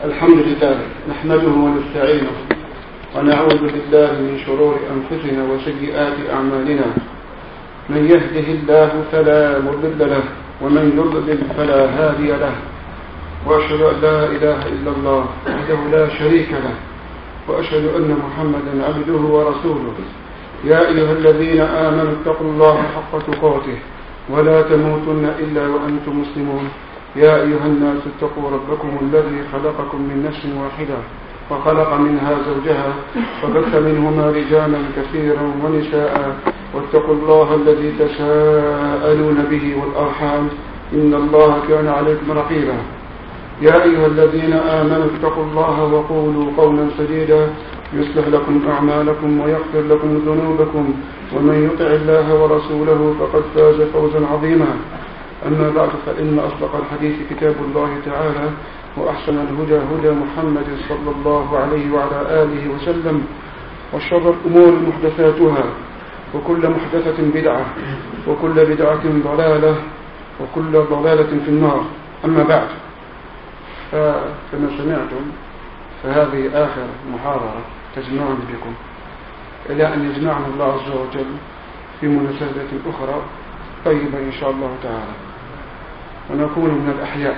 الحمد لله نحمده ونستعينه ونعوذ بالله من شرور أنفسنا وسيئات أعمالنا. من يهده الله فلا مضل له ومن يضلل فلا هادي له، وأشهد أن لا إله إلا الله وحده لا شريك له، وأشهد أن محمدا عبده ورسوله. يا أيها الذين آمنوا اتقوا الله حق تقاته ولا تموتن إلا وأنتم مسلمون. يا أيها الناس اتقوا ربكم الذي خلقكم من نفس واحدة وخلق منها زوجها وبث منهما رجالا كثيرا ونساء، واتقوا الله الذي تساءلون به والأرحام إن الله كان عليكم رقيبا. يا أيها الذين آمنوا اتقوا الله وقولوا قولا سديدا يصلح لكم أعمالكم ويغفر لكم ذنوبكم، ومن يطع الله ورسوله فقد فاز فوزا عظيما. أما بعد، فإن أصدق الحديث كتاب الله تعالى، وأحسن الهدى هدى محمد صلى الله عليه وعلى آله وسلم، وشر الأمور محدثاتها، وكل محدثة بدعة، وكل بدعة ضلالة، وكل ضلالة في النار. أما بعد، فكما سمعتم فهذه آخر محاضرة تجمعني بكم، إلى أن يجمعنا الله عز وجل في مناسبة أخرى طيبة إن شاء الله تعالى، ونكون من الأحياء.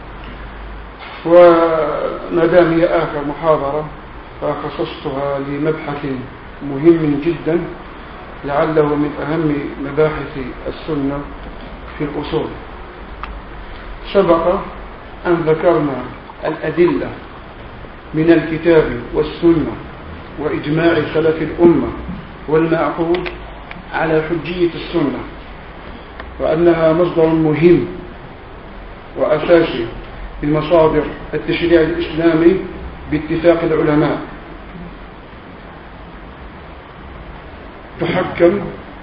وما دام هي آخر محاضرة فخصصتها لمبحث مهم جدا لعله من أهم مباحث السنة في الأصول. سبق أن ذكرنا الأدلة من الكتاب والسنة وإجماع سلف الأمة والمعقول على حجية السنة، وأنها مصدر مهم وأساسي من مصادر التشريع الإسلامي باتفاق العلماء، تحكم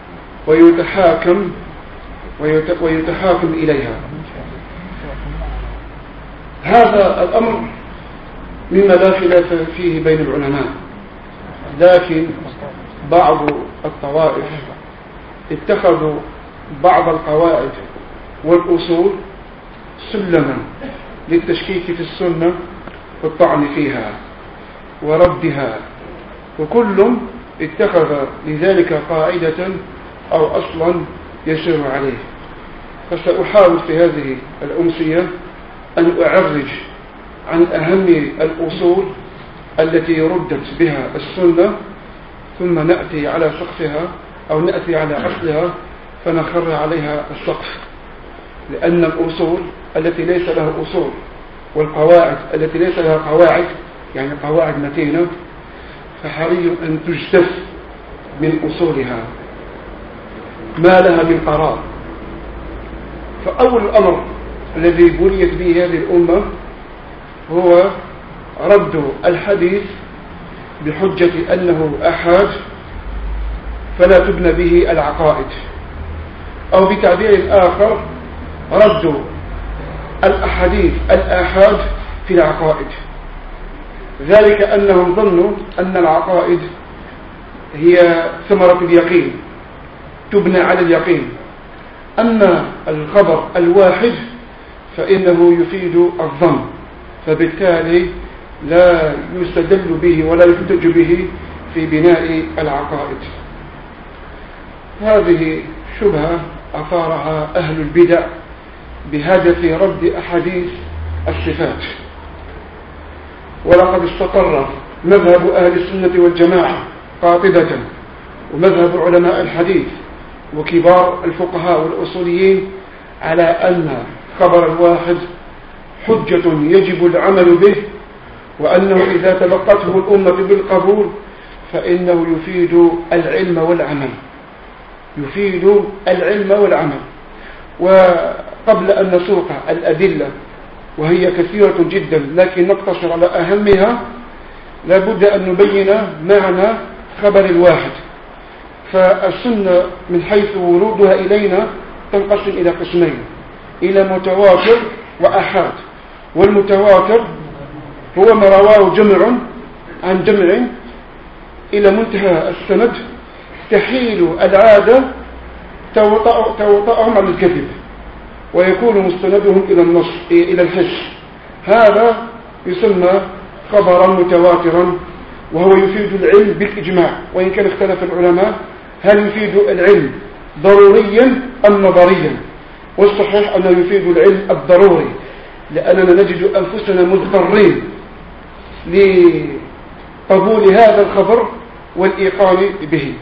ويتحاكم إليها. هذا الأمر مما لا خلاف فيه بين العلماء، لكن بعض الطوائف اتخذوا بعض القواعد والأصول سلما للتشكيك في السنة والطعن فيها وردها، وكل اتخذ لذلك قاعدة أو أصلا يسير عليه. فسأحاول في هذه الأمسية أن أعرج عن أهم الأصول التي ردت بها السنة، ثم نأتي على سقفها أو نأتي على أصلها فنخر عليها السقف، لأن الأصول التي ليس لها أصول والقواعد التي ليس لها قواعد، يعني قواعد متينة، فحري أن تجتث من أصولها ما لها من قرار. فأول الأمر الذي بنيت به هذه الأمة هو رد الحديث بحجة أنه أحاد فلا تبنى به العقائد، أو بتعبير آخر رد الأحاديث الآحاد في العقائد، ذلك أنهم ظنوا أن العقائد هي ثمرة اليقين تبنى على اليقين، أما الخبر الواحد فإنه يفيد الظن، فبالتالي لا يستدل به ولا يحتج به في بناء العقائد. هذه شبهة أثارها أهل البدع بهدف رد أحاديث الصفات، ولقد استقر مذهب أهل السنة والجماعة قاطبة، ومذهب علماء الحديث وكبار الفقهاء والأصوليين على أن خبر الواحد حجة يجب العمل به، وأنه إذا تلقته الأمة بالقبول فإنه يفيد العلم والعمل. وقبل أن نسوق الأدلة وهي كثيرة جدا لكن نقتصر على أهمها، لابد أن نبين معنى خبر الواحد. فالسنة من حيث ورودها إلينا تنقسم إلى قسمين، إلى متواتر وأحاد. والمتواتر هو ما رواه جمع عن جمع إلى منتهى السند، تحيل العادة توطأهم على الكذب، ويكون مستندهم إلى النص إلى الحس. هذا يسمى خبرا متواترا، وهو يفيد العلم بالإجماع، وإن كان اختلف العلماء هل يفيد العلم ضروريا أم نظريا. والصحيح أنه يفيد العلم الضروري، لأننا نجد أنفسنا مضطرين لقبول هذا الخبر والإيقان به.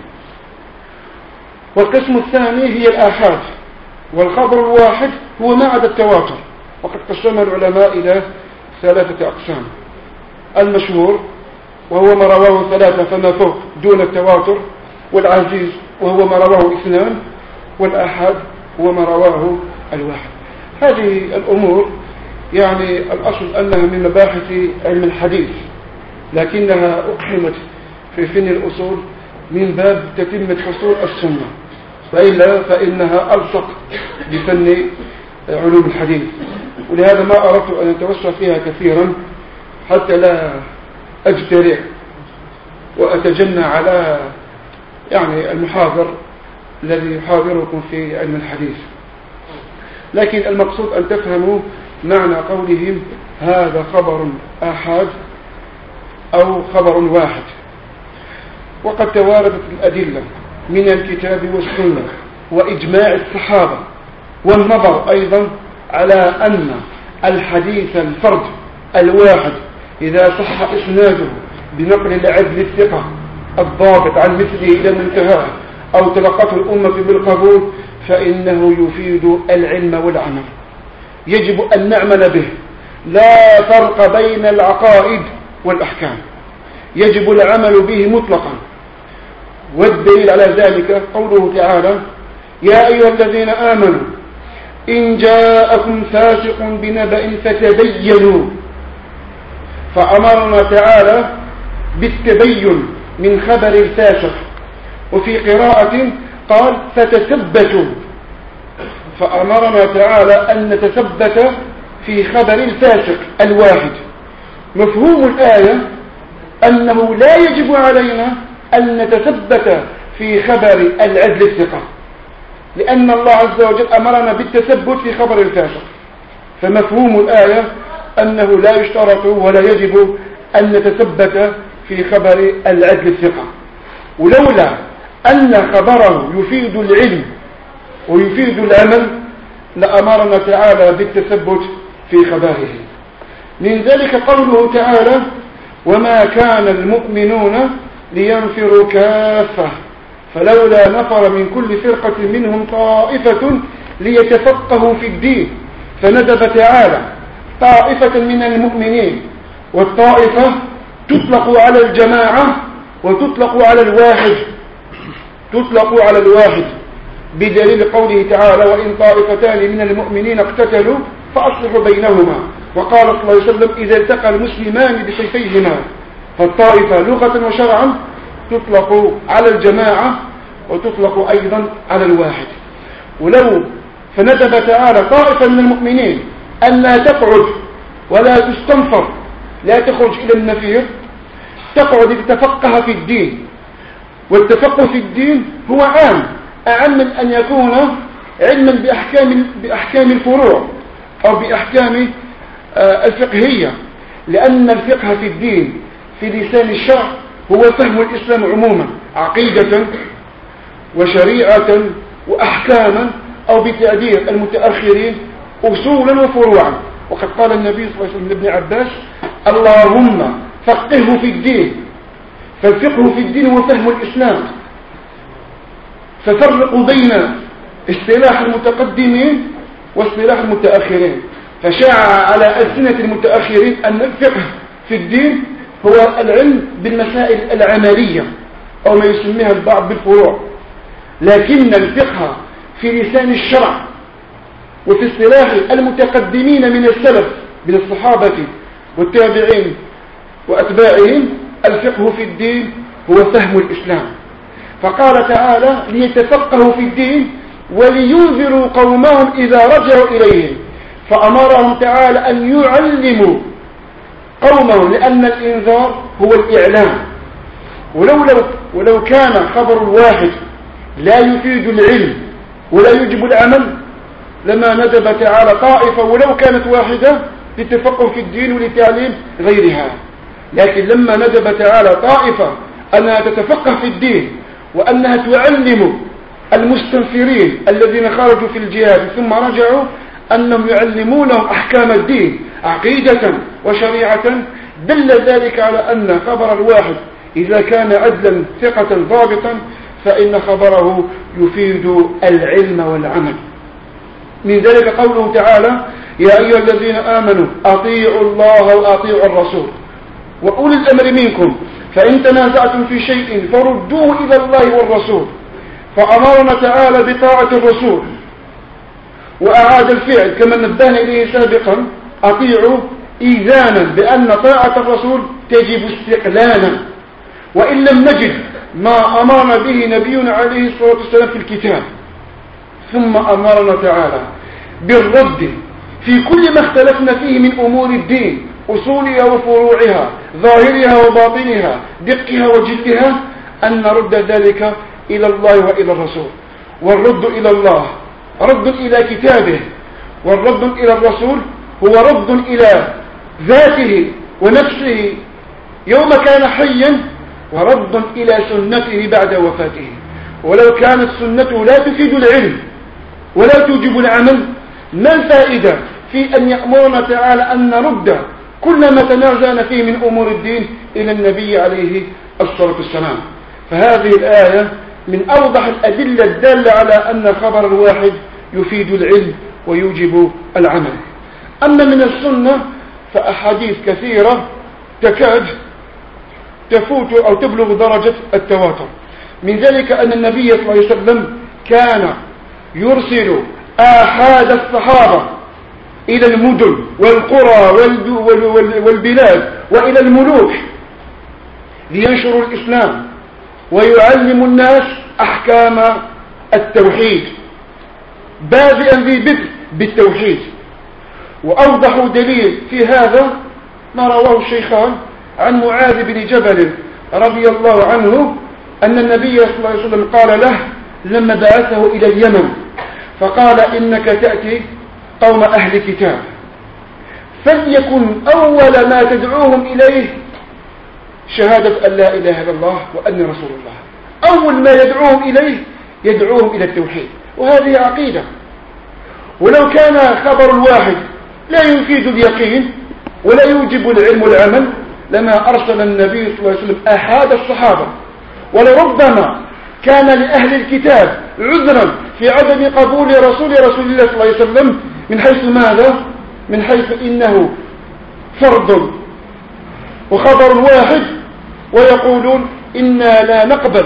والقسم الثاني هي الآحاد، والخبر الواحد هو ما عدا التواتر، وقد قسم العلماء إلى 3 أقسام: المشهور وهو ما رواه 3 فما فوق دون التواتر، والعزيز وهو ما رواه 2، والآحاد هو ما رواه 1. هذه الأمور يعني الأصل أنها من مباحث علم الحديث، لكنها أقحمت في فن الأصول من باب تتمة حصول السنة، وإلا فإنها ألصق بفن علوم الحديث. ولهذا ما أردت أن أتوسع فيها كثيرا حتى لا أجترئ وأتجنى على يعني المحاضر الذي يحاضركم في علم الحديث. لكن المقصود أن تفهموا معنى قولهم هذا خبر آحاد أو خبر واحد. وقد تواردت الأدلة من الكتاب والسنة وإجماع الصحابة والنظر أيضا على أن الحديث الفرد الواحد إذا صح إسناده بنقل العدل الثقة الضابط عن مثله إلى منتهاه أو تلقته الأمة بالقبول فإنه يفيد العلم والعمل، يجب أن نعمل به، لا فرق بين العقائد والأحكام، يجب العمل به مطلقا. والدليل على ذلك قوله تعالى: يا أيها الذين آمنوا إن جاءكم فاسق بنبأ فتبينوا، فأمرنا تعالى بالتبين من خبر الفاسق. وفي قراءة قال فتثبتوا، فأمرنا تعالى أن نتثبت في خبر الفاسق الواحد. مفهوم الآية أنه لا يجب علينا أن نتثبت في خبر العدل الثقة، لأن الله عز وجل أمرنا بالتثبت في خبر الفاسق. فمفهوم الآية أنه لا يشترط ولا يجب أن نتثبت في خبر العدل الثقة. ولولا أن خبره يفيد العلم ويفيد العمل لأمرنا تعالى بالتثبت في خبره. من ذلك قوله تعالى: وما كان المؤمنون لينفروا كافة فلولا نفر من كل فرقة منهم طائفة ليتفقهوا في الدين. فندب تعالى طائفة من المؤمنين، والطائفة تطلق على الجماعة وتطلق على الواحد، تطلق على الواحد بدليل قوله تعالى: وإن طائفتان من المؤمنين اقتتلوا فأصلحوا بينهما. وقال صلى الله عليه وسلم: إذا التقى المسلمان بسيفيهما. فالطائفة لغة وشرعا تطلق على الجماعة وتطلق أيضا على الواحد. ولو فندب تعالى طائفة من المؤمنين أن لا تقعد ولا تستنفر، لا تخرج إلى النفير، تقعد لتتفقه في الدين. والتفقه في الدين هو عام، أعم من أن يكون علما بأحكام الفروع أو بأحكام الفقهية، لأن الفقه في الدين في لسان الشرع هو فهم الإسلام عموما، عقيدة وشريعة وأحكاما، أو بتعبير المتأخرين أصولا وفروعا. وقد قال النبي صلى الله عليه وسلم لابن عباس: اللهم فقهه في الدين. فالفقه في الدين هو فهم الإسلام. ففرقوا بين اصطلاح المتقدمين واصطلاح المتأخرين. فشاع على ألسنة المتأخرين أن الفقه في الدين هو العلم بالمسائل العملية أو ما يسميها البعض بالفروع، لكن الفقه في لسان الشرع وفي اصطلاح المتقدمين من السلف من الصحابة والتابعين وأتباعهم، الفقه في الدين هو فهم الإسلام. فقال تعالى: ليتفقهوا في الدين ولينذروا قومهم إذا رجعوا إليهم. فأمرهم تعالى أن يعلموا قومهم، لأن الإنذار هو الإعلام. ولو كان خبر الواحد لا يفيد العلم ولا يجب العمل لما ندب تعالى طائفة ولو كانت واحدة للتفقه في الدين ولتعليم غيرها. لكن لما ندب تعالى طائفة أنها تتفقه في الدين وأنها تعلم المستنفرين الذين خرجوا في الجهاد ثم رجعوا أنهم يعلمونهم أحكام الدين عقيدة وشريعة، دل ذلك على أن خبر الواحد إذا كان عدلا ثقة ضابطا فإن خبره يفيد العلم والعمل. من ذلك قوله تعالى: يا أيها الذين آمنوا أطيعوا الله وأطيعوا الرسول وأولي الأمر منكم فإن تنازعتم في شيء فردوه إلى الله والرسول. فأمرنا تعالى بطاعة الرسول وأعاد الفعل كما نبهنا إليه سابقا: أطيعوا إيذانا بأن طاعة الرسول تجب استقلالا، وإن لم نجد ما أمرنا به نبينا عليه الصلاة والسلام في الكتاب. ثم أمرنا تعالى بالرد في كل ما اختلفنا فيه من أمور الدين، أصولها وفروعها، ظاهرها وباطنها، دقها وجلها، أن نرد ذلك إلى الله وإلى الرسول. والرد إلى الله رد إلى كتابه، والرد إلى الرسول هو رد إلى ذاته ونفسه يوم كان حيا، ورد إلى سنته بعد وفاته. ولو كانت سنته لا تفيد العلم ولا توجب العمل، ما الفائدة في أن يأمرنا تعالى أن نرد كل ما تنازعنا فيه من أمور الدين إلى النبي عليه الصلاة والسلام؟ فهذه الآية من أوضح الأدلة الدالة على أن خبر الواحد يفيد العلم ويوجب العمل. أما من السنة فأحاديث كثيرة تكاد تفوت أو تبلغ درجة التواتر. من ذلك أن النبي صلى الله عليه وسلم كان يرسل آحاد الصحابة إلى المدن والقرى والبلاد وإلى الملوك لينشروا الإسلام ويعلموا الناس أحكام التوحيد، بادئا ذي بدء بالتوحيد. وأوضح دليل في هذا ما رواه الشيخان عن معاذ بن جبل رضي الله عنه أن النبي صلى الله عليه وسلم قال له لما بعثه إلى اليمن، فقال: إنك تأتي قوم أهل كتاب، فليكن أول ما تدعوهم إليه شهادة أن لا إله إلا الله وأني رسول الله. أول ما يدعوهم إليه يدعوهم إلى التوحيد، وهذه عقيدة. ولو كان خبر الواحد لا يفيد اليقين ولا يوجب العلم والعمل لما أرسل النبي صلى الله عليه وسلم آحاد الصحابة. ولربما كان لأهل الكتاب عذرا في عدم قبول رسول الله صلى الله عليه وسلم من حيث ماذا؟ من حيث إنه فرض وخبر واحد، ويقولون إنا لا نقبل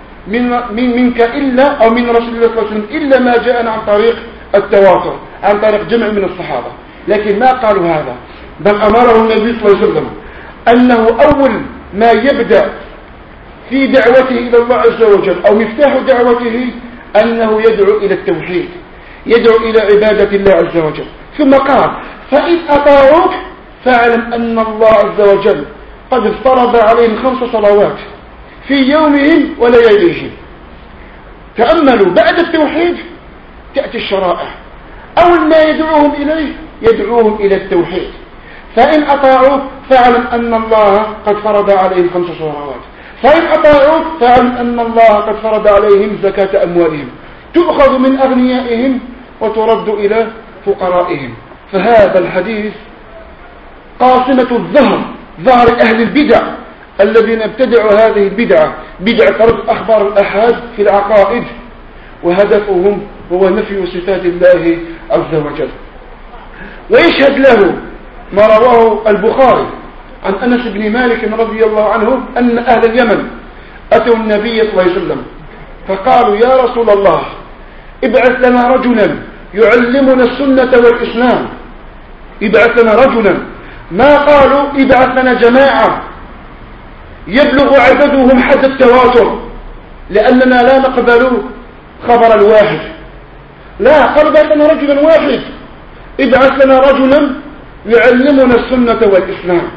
منك إلا أو من رسول الله صلى الله عليه وسلم إلا ما جاءنا عن طريق التواتر، عن طريق جمع من الصحابة. لكن ما قالوا هذا، بل أمره النبي صلى الله عليه وسلم أنه أول ما يبدأ في دعوته إلى الله عز وجل أو مفتاح دعوته أنه يدعو إلى التوحيد، يدعو إلى عبادة الله عز وجل. ثم قال: فإن أطاعوك فاعلم أن الله عز وجل قد افترض عليهم 5 صلوات في يومهم ولياليهم. تأملوا، بعد التوحيد تأتي الشرائع. أول ما يدعوهم إليه يدعوهم إلى التوحيد. فإن أطاعوك فاعلم أن الله قد فرض عليهم 5 صلوات. فإن أطاعوك فاعلم أن الله قد فرض عليهم زكاة أموالهم تؤخذ من أغنيائهم وترد إلى فقرائهم. فهذا الحديث قاصمة ظهر أهل البدع الذين ابتدعوا هذه البدعة، بدعة رد أخبار الأحاد في العقائد، وهدفهم هو نفي صفات الله عز وجل. ويشهد له ما رواه البخاري عن أنس بن مالك رضي الله عنه أن أهل اليمن أتوا النبي صلى الله عليه وسلم فقالوا: يا رسول الله، ابعث لنا رجلا يعلمنا السنة والإسلام. ابعث لنا رجلا، ما قالوا ابعث لنا جماعة يبلغ عددهم حد التواتر، لأننا لا نقبل خبر الواحد. لا، قالوا ابعث لنا رجلا واحد، ابعث لنا رجلا يعلمنا السنة والإسلام.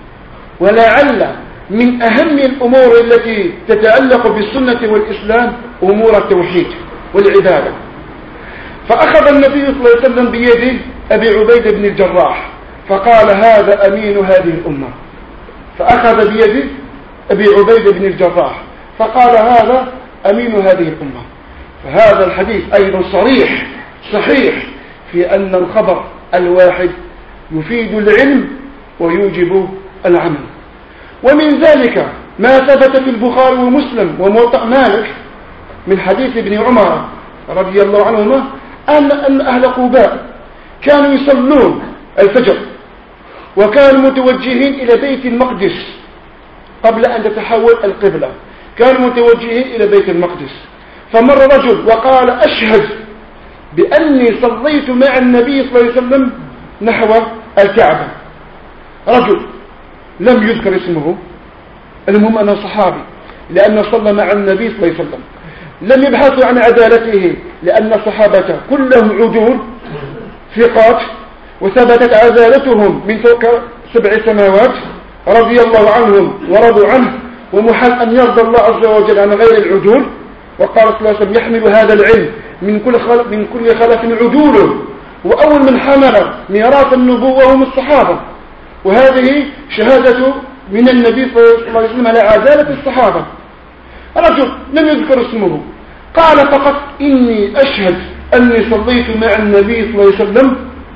ولعل من أهم الأمور التي تتعلق بالسنة والإسلام أمور التوحيد والعبادة. فأخذ النبي صلى الله عليه وسلم بيد أبي عبيدة بن الجراح فقال هذا أمين هذه الأمة، فأخذ بيد أبي عبيدة بن الجراح فقال هذا أمين هذه الأمة. فهذا الحديث أيضا صريح صحيح في أن الخبر الواحد يفيد العلم ويوجب العمل. ومن ذلك ما ثبت في البخاري ومسلم وموطأ مالك من حديث ابن عمر رضي الله عنهما أن أهل قباء كانوا يصلون الفجر وكانوا متوجهين إلى بيت المقدس قبل أن تتحول القبلة، كانوا متوجهين إلى بيت المقدس. فمر رجل وقال أشهد بأني صليت مع النبي صلى الله عليه وسلم نحو الكعبة. رجل لم يذكر اسمه، المهم أنه صحابي لأنه صلى مع النبي صلى الله عليه وسلم. لم يبحثوا عن عدالته لأن الصحابة كلهم عدول ثقات وثبتت عدالتهم من فوق 7 سماوات رضي الله عنهم ورضوا عنه، ومحال أن يرضى الله عز وجل عن غير العدول. وقال صلى الله عليه وسلم يحمل هذا العلم من كل خلف عدوله، وأول من حمل ميراث النبوة هم الصحابة. وهذه شهادة من النبي صلى الله عليه وسلم على عدالة الصحابة. رجل لم يذكر اسمه قال فقط إني أشهد أني صليت مع النبي صلى الله عليه وسلم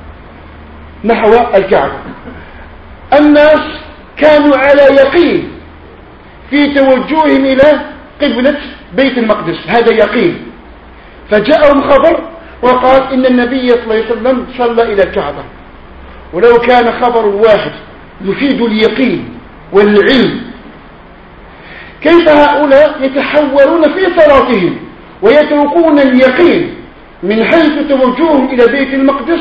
نحو الكعبة. الناس كانوا على يقين في توجههم إلى قبلة بيت المقدس، هذا يقين. فجاءهم خبر وقال إن النبي صلى الله عليه وسلم صلى إلى الكعبة. ولو كان خبر واحد يفيد اليقين والعلم، كيف هؤلاء يتحولون في صلاتهم ويتركون اليقين من حيث توجههم إلى بيت المقدس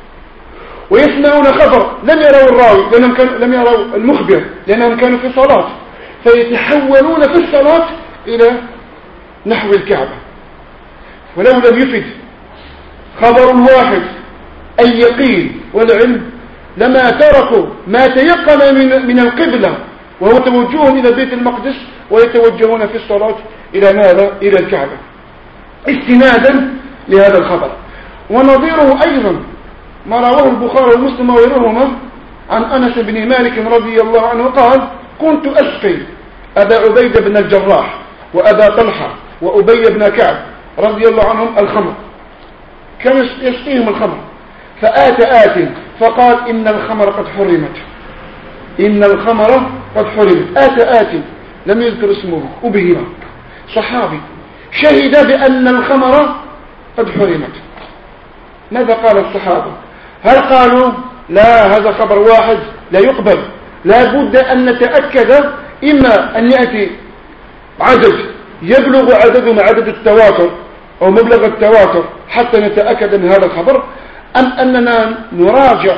ويسمعون خبر لم يروا الراوي لم يروا المخبر لأنهم كانوا في صلاة، فيتحولون في الصلاة إلى نحو الكعبة. ولو لم يفد خبر واحد اليقين والعلم لما تركوا ما تيقن من القبلة وهو توجههم إلى بيت المقدس ويتوجهون في الصلاة إلى ماذا؟ إلى الكعبة استنادا لهذا الخبر. ونظيره أيضا ما رواه البخاري ومسلم وغيرهما عن أنس بن مالك رضي الله عنه قال كنت أسقي أبا عبيدة بن الجراح وأبا طلحة وأبي بن كعب رضي الله عنهم الخمر، كان يسقيهم الخمر، فآت فقال إن الخمر قد حرمت، إن الخمر قد حرمت. آت لم يذكر اسمه، أبهر صحابي شهد بأن الخمر قد حرمت. ماذا قال الصحابة؟ هل قالوا لا هذا خبر واحد لا يقبل، لا بد أن نتأكد، إما أن يأتي عدد يبلغ عدد التواتر أو مبلغ التواتر حتى نتأكد من هذا الخبر، أم أننا نراجع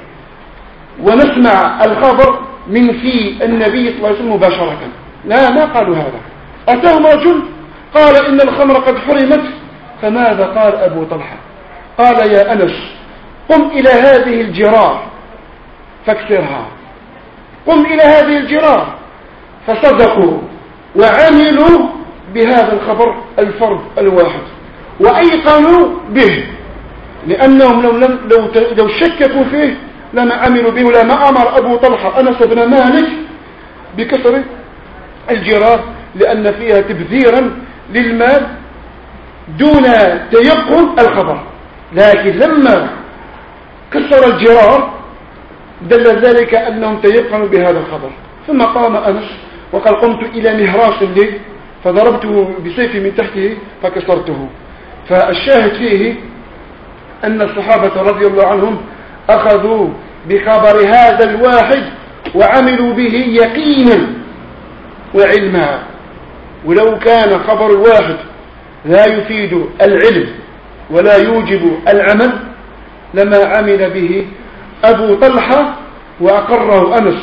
ونسمع الخبر من في النبي صلى الله عليه وسلم مباشرة. لا، ما قالوا هذا. أتاهم رجل قال إن الخمر قد حرمت، فماذا قال أبو طلحة؟ قال يا أنس قم إلى هذه الجرار فاكسرها، قم إلى هذه الجرار. فصدقوا وعملوا بهذا الخبر الفرد الواحد وأيقنوا به، لأنهم لو شككوا فيه لما عملوا به، ولما أمر أبو طلحة أنس بن مالك بكسر الجرار لأن فيها تبذيرا للمال دون تيقن الخبر. لكن لما كسر الجرار دل ذلك أنهم تيقنوا بهذا الخبر. ثم قام أنس وقال قمت إلى مهراس لي فضربته بسيفي من تحته فكسرته. فالشاهد فيه أن الصحابة رضي الله عنهم أخذوا بخبر هذا الواحد وعملوا به يقينا وعلما. ولو كان خبر الواحد لا يفيد العلم ولا يوجب العمل لما عمل به أبو طلحة وأقره أنس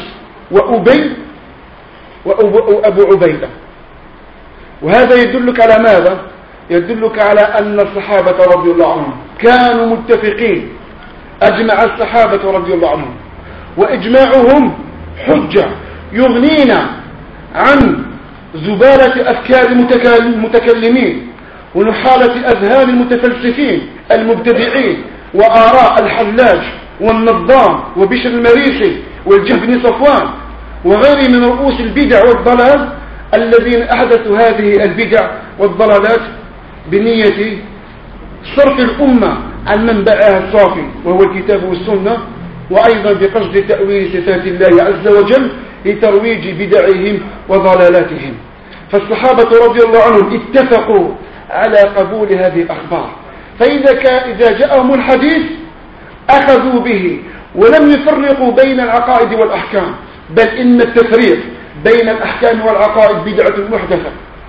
وأبو عبيدة. وهذا يدلك على ماذا؟ يدلك على أن الصحابة رضي الله عنهم كانوا متفقين. أجمع الصحابة رضي الله عنهم، وإجماعهم حجة يغنينا عن زبالة أفكار المتكلمين ونحالة أذهان المتفلسفين المبتدعين وآراء الحلاج والنظام وبشر المريسي والجهم بن صفوان وغيره من رؤوس البدع والضلال الذين أحدثوا هذه البدع والضلالات بنية صرف الأمة عن منبعها الصافي وهو الكتاب والسنة، وأيضا بقصد تأويل صفات الله عز وجل لترويج بدعهم وضلالاتهم. فالصحابة رضي الله عنهم اتفقوا على قبول هذه الأخبار، فإذا جاءهم الحديث أخذوا به ولم يفرقوا بين العقائد والأحكام، بل إن التفريق بين الأحكام والعقائد بدعة محدثة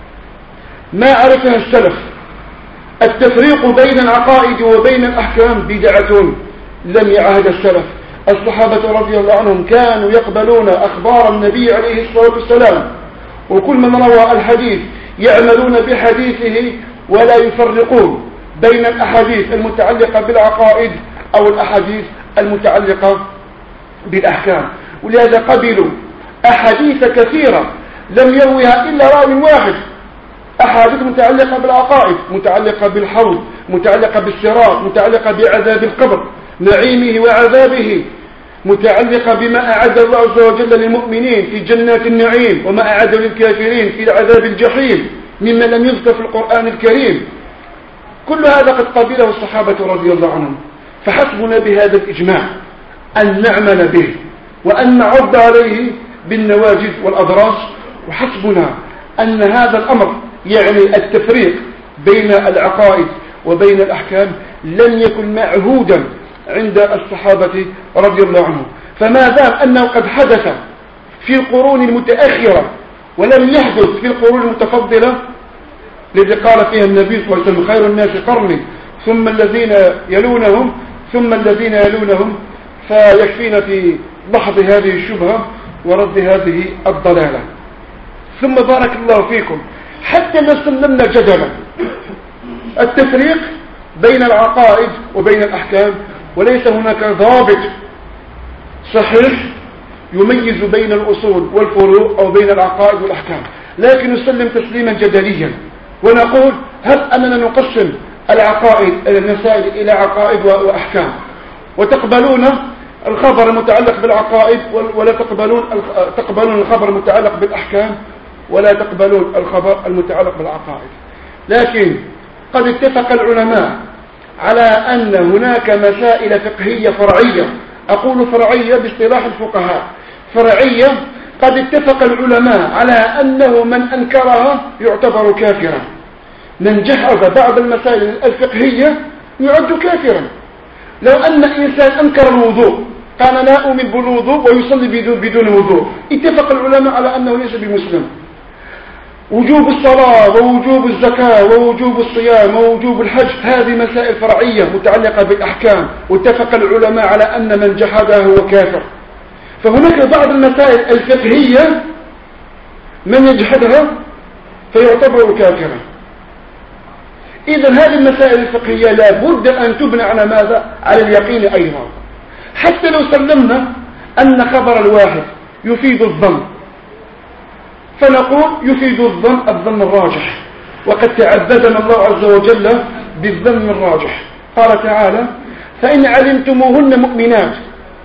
ما عرفها السلف. التفريق بين العقائد وبين الأحكام بدعة لم يعهد السلف. الصحابة رضي الله عنهم كانوا يقبلون أخبار النبي عليه الصلاة والسلام، وكل من روى الحديث يعملون بحديثه ولا يفرقون بين الأحاديث المتعلقة بالعقائد أو الأحاديث المتعلقة بالأحكام. ولهذا قبلوا أحاديث كثيرة لم يرويها إلا راوي واحد، أحاديث متعلقة بالعقائد، متعلقة بالحوض، متعلقة بالصراط، متعلقة بعذاب القبر نعيمه وعذابه، متعلقة بما أعد الله عز وجل للمؤمنين في جنات النعيم وما أعد للكافرين في عذاب الجحيم مما لم يذكر في القرآن الكريم. كل هذا قد قبله الصحابة رضي الله عنهم، فحسبنا بهذا الإجماع أن نعمل به وأن نعض عليه بالنواجذ والأضراس، وحسبنا أن هذا الأمر يعني التفريق بين العقائد وبين الأحكام لم يكن معهودا عند الصحابة رضي الله عنهم. فما دام أنه قد حدث في القرون المتأخرة ولم يحدث في القرون المتفضلة الذي قال فيها النبي صلى الله عليه وسلم خير الناس قرني ثم الذين يلونهم ثم الذين يلونهم، فيكفينا في دحض هذه الشبهة ورد هذه الضلالة. ثم بارك الله فيكم حتى ما سلمنا جدلا التفريق بين العقائد وبين الأحكام، وليس هناك ضابط صحيح يميز بين الأصول والفروع أو بين العقائد والأحكام، لكن نسلم تسليما جدليا ونقول هل أننا نقسم العقائد المسائل إلى عقائد وأحكام، وتقبلون الخبر المتعلق بالعقائد ولا تقبلون الخبر المتعلق بالأحكام ولا تقبلون الخبر المتعلق بالعقائد. لكن قد اتفق العلماء على أن هناك مسائل فقهية فرعية، أقول فرعية باصطلاح الفقهاء، فرعية قد اتفق العلماء على أنه من أنكرها يعتبر كافرا. من جحد بعض المسائل الفقهية يعد كافرا. لو أن إنسان أنكر الوضوء قال لا أؤمن بالوضوء ويصلي بدون وضوء، اتفق العلماء على أنه ليس بمسلم. وجوب الصلاة ووجوب الزكاة ووجوب الصيام ووجوب الحج هذه مسائل فرعية متعلقة بالأحكام، واتفق العلماء على أن من جحدها هو كافر. فهناك بعض المسائل الفقهية من يجحدها فيعتبر كافرا. إذن هذه المسائل الفقهية لا بد أن تبنى على ماذا؟ على اليقين أيضا. حتى لو سلمنا أن خبر الواحد يفيد الظن، فنقول يفيد الظن الراجح، وقد تعبدنا الله عز وجل بالظن الراجح. قال تعالى فإن علمتموهن مؤمنات،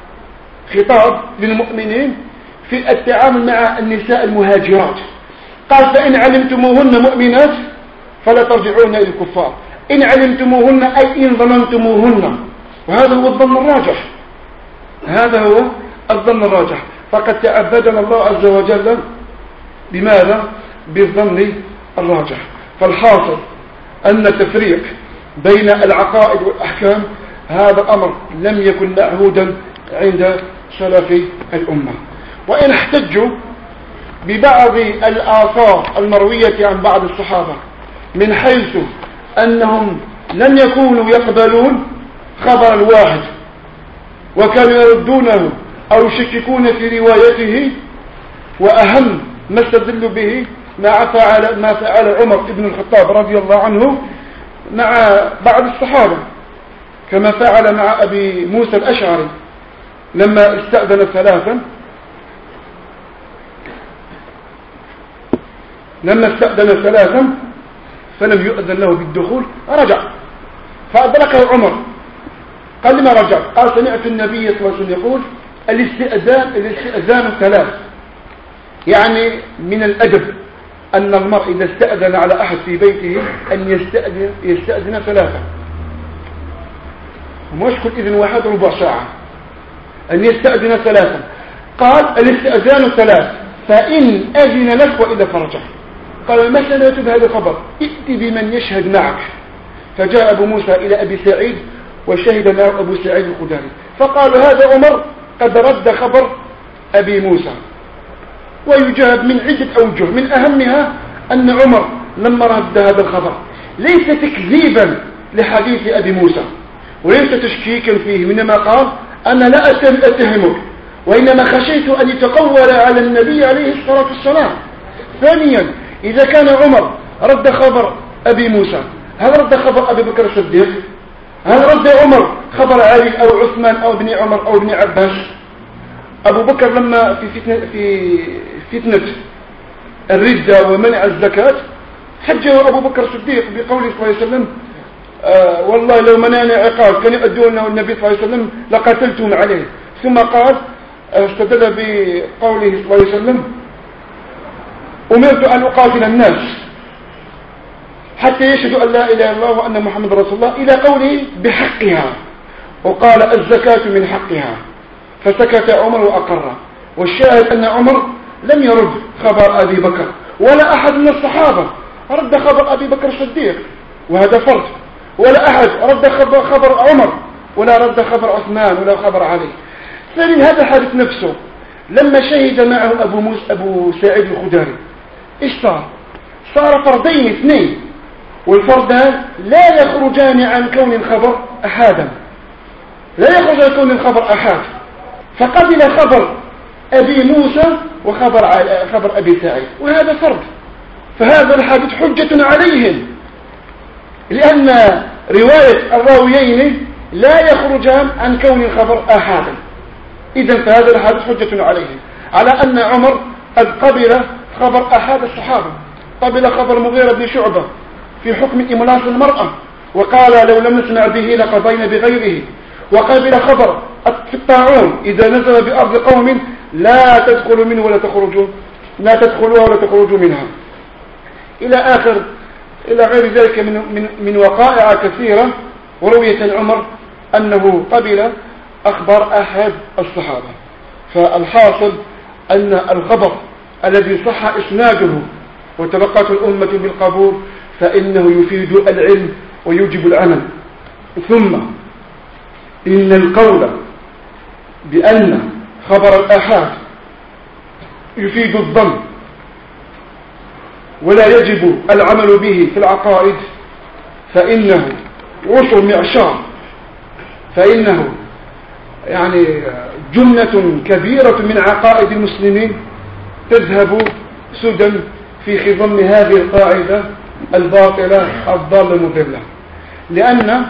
خطاب للمؤمنين في التعامل مع النساء المهاجرات. قال فإن علمتموهن مؤمنات فلا ترجعون إلى الكفار، إن علمتموهن أي إن ظننتموهن، وهذا هو الظن الراجح، هذا هو الظن الراجح. فقد تعبدنا الله عز وجل بماذا؟ بالظن الراجح. فالحاصل أن التفريق بين العقائد والأحكام هذا أمر لم يكن معهودا عند سلف الأمة. وإن احتجوا ببعض الآثار المروية عن بعض الصحابة من حيث أنهم لم يكونوا يقبلون خبر الواحد وكانوا يردونه أو يشككون في روايته، وأهم ما استدل به ما فعل عمر بن الخطاب رضي الله عنه مع بعض الصحابة، كما فعل مع أبي موسى الأشعري لما استأذن ثلاثا فلم يؤذن له بالدخول رجع، فأدركه عمر قال لما رجعت؟ قال سمعت النبي صلى الله عليه وسلم يقول الاستئذان ثلاث. يعني من الأدب أن المرء إذا استأذن على أحد في بيته أن يستأذن ثلاثة، ومش كل إذن واحد ربع ساعة، أن يستأذن ثلاثة. قال الاستئذان ثلاث، فإن أذن لك وإذا فرجع. قال ما سمعت بهذا الخبر؟ ائت بمن يشهد معك. فجاء أبو موسى إلى أبي سعيد وشهد معه أبو سعيد الخدري، فقال هذا عمر قد رد خبر أبي موسى. ويجاب من عدة أوجه، من أهمها أن عمر لما رد هذا الخبر ليس تكذيبا لحديث أبي موسى وليس تشكيكا فيه، وإنما قال أنا لا أتهمك، وإنما خشيت أن يتقول على النبي عليه الصلاة والسلام. ثانيا، إذا كان عمر رد خبر أبي موسى، هل رد خبر أبي بكر الصديق؟ هل رد عمر خبر علي أو عثمان أو ابن عمر أو ابن عباس؟ أبو بكر لما في فتنة الردة ومنع الزكاة حجه أبو بكر الصديق بقوله صلى الله عليه وسلم والله لو منعني عقاب كان يؤدونه النبي صلى الله عليه وسلم لقاتلتهم عليه. ثم قال استدل بقوله صلى الله عليه وسلم أمرت أن أقاتل الناس حتى يشهدوا أن لا إله إلا الله وأن محمد رسول الله، إلى قوله بحقها، وقال الزكاة من حقها، فسكت عمر وأقر. والشاهد أن عمر لم يرد خبر أبي بكر، ولا أحد من الصحابة رد خبر أبي بكر الصديق، وهذا فرد، ولا أحد رد خبر عمر، ولا رد خبر عثمان، ولا خبر علي. ثانيا، هذا الحادث نفسه لما شهد معه أبو سعيد الخدري إيش صار فردين اثنين، والفردان لا يخرجان عن كون الخبر أحادا، لا يخرج عن كون الخبر أحاد، فقبل خبر أبي موسى وخبر أبي سعيد، وهذا فرد. فهذا الحادث حجة عليهم، لأن رواية الراويين لا يخرجان عن كون الخبر أحادا. إذن فهذا الحادث حجة عليهم، على أن عمر قد قبل خبر أحد الصحابة، قبل خبر مغيرة بن شعبة في حكم إملاق المرأة، وقال لو لم نسمع به لقضينا بغيره. وقبل خبر في الطاعون إذا نزل بأرض قوم لا تدخلوا منه ولا تخرجوا، لا تدخلوها ولا تخرجوا منها، إلى غير ذلك من وقائع كثيرة وروية عن عمر أنه قبل أخبار أحد الصحابة. فالحاصل أن الخبر الذي صح إسناده وتلقته الأمة بالقبول فإنه يفيد العلم ويوجب العمل. ثم إن القول بأن خبر الآحاد يفيد الظن ولا يجب العمل به في العقائد فإنه عشر معشار، فإنه يعني جملة كبيرة من عقائد المسلمين تذهب سدى في خضم هذه القاعدة الباطلة الضالة المضلة، لأن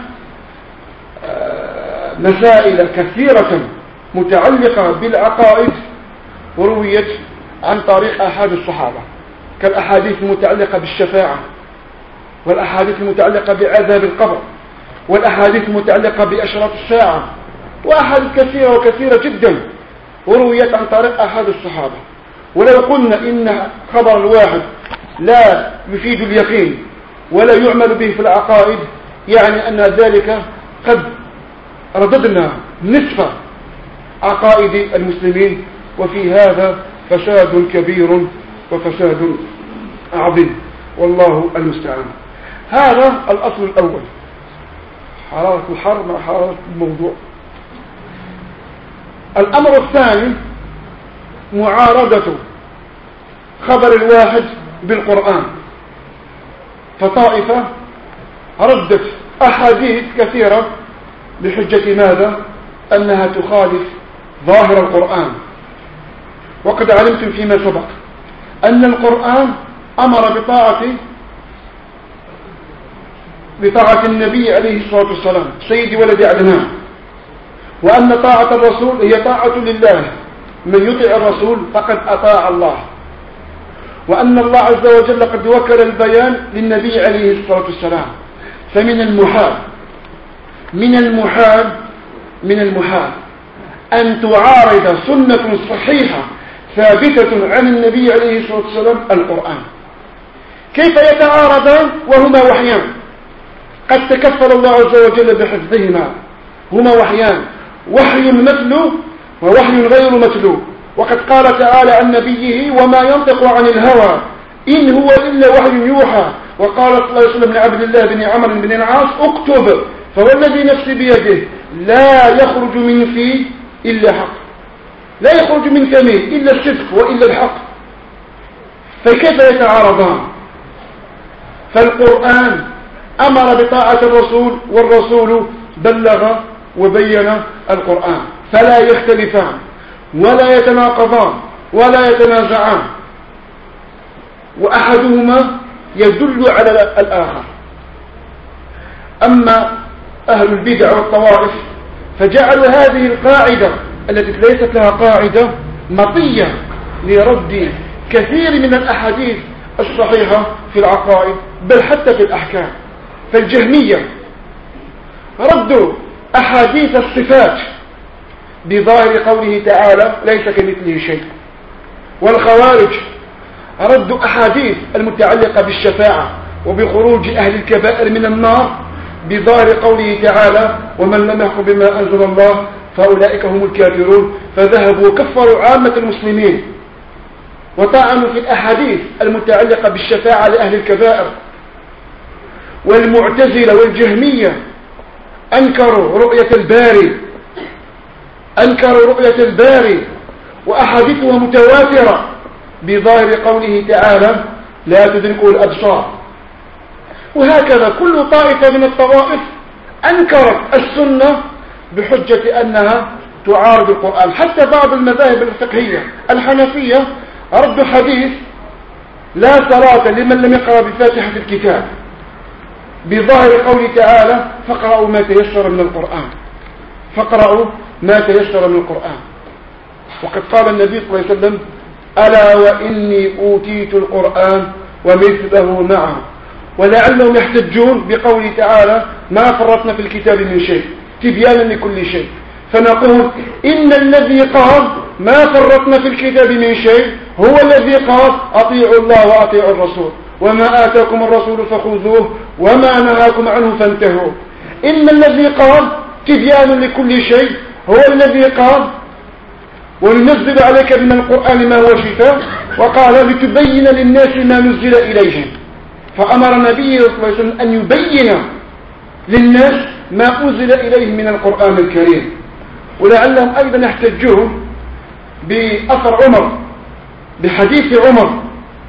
مسائل كثيرة متعلقة بالعقائد رويت عن طريق أحد الصحابة، كالأحاديث المتعلقة بالشفاعة، والأحاديث المتعلقة بعذاب القبر، والأحاديث المتعلقة بأشراط الساعة، وأحاديث كثيرة وكثيرة جدا ورويت عن طريق أحد الصحابة. ولو قلنا إن خبر الواحد لا يفيد اليقين ولا يعمل به في العقائد يعني أن ذلك قد رددنا نصف عقائد المسلمين، وفي هذا فساد كبير وفساد عظيم، والله المستعان. هذا الأصل الأول، حرارة الحر مع حرارة الموضوع. الأمر الثاني معارضة خبر الواحد بالقرآن، فطائفة ردت أحاديث كثيرة بحجة ماذا؟ أنها تخالف ظاهر القرآن. وقد علمتم فيما سبق أن القرآن أمر بطاعة النبي عليه الصلاة والسلام سيد ولد عدنان، وأن طاعة الرسول هي طاعة لله، من يطع الرسول فقد أطاع الله، وأن الله عز وجل قد وكل البيان للنبي عليه الصلاة والسلام. فمن المحال من المحال أن تعارض سنة صحيحة ثابتة عن النبي عليه الصلاة والسلام القرآن. كيف يتعارضان وهما وحيان قد تكفل الله عز وجل بحفظهما؟ هما وحيان، وحي متلو ووحي غير متلو. وقد قال تعالى عن نبيه: وما ينطق عن الهوى إن هو إلا وحي يوحى. وقال صلى الله عليه وسلم لعبد الله بن عمرو بن العاص: اكتب فوالذي نفسي بيده لا يخرج من فيه إلا حق، لا يخرج من فمه إلا الصدق وإلا الحق. فكيف يتعارضان؟ فالقرآن أمر بطاعة الرسول، والرسول بلغ وبين القرآن، فلا يختلفان ولا يتناقضان ولا يتنازعان، وأحدهما يدل على الآخر. أما أهل البدع والطوائف فجعلوا هذه القاعدة التي ليست لها قاعدة مطية لرد كثير من الأحاديث الصحيحة في العقائد، بل حتى في الأحكام. فالجهمية ردوا أحاديث الصفات بظاهر قوله تعالى: ليس كمثله شيء. والخوارج ردوا أحاديث المتعلقة بالشفاعة وبخروج أهل الكبائر من النار بظاهر قوله تعالى: ومن لم يحكم بما أنزل الله فأولئك هم الكافرون. فذهبوا وكفروا عامة المسلمين وطعنوا في الأحاديث المتعلقة بالشفاعة لأهل الكبائر. والمعتزلة والجهمية أنكروا رؤية الباري وأحاديثها متواترة بظاهر قوله تعالى: لا تدركه الأبصار. وهكذا كل طائفة من الطوائف أنكرت السنة بحجة أنها تعارض القرآن. حتى بعض المذاهب الفقهية الحنفية ردوا حديث: لا صلاة لمن لم يقرأ بفاتحة الكتاب بظاهر قوله تعالى: فاقرأوا ما تيسر من القرآن. وقد قال النبي صلى الله عليه وسلم: ألا وإني أوتيت القرآن ومثله معه. ولعلهم يحتجون بقوله تعالى: ما فرطنا في الكتاب من شيء، تبيانا لكل شيء. فنقول: إن الذي قال ما فرطنا في الكتاب من شيء هو الذي قال: أطيعوا الله وأطيعوا الرسول، وما آتاكم الرسول فخذوه وما نهاكم عنه فانتهوا. إن الذي قال تبيان لكل شيء هو الذي قال: وننزل عليك من القرآن ما هو شفاء، وقال: لتبين للناس ما نزل إليهم. فأمر النبي صلى الله عليه وسلم أن يبين للناس ما أنزل إليهم من القرآن الكريم. ولعلهم أيضا يحتجون بأثر عمر، بحديث عمر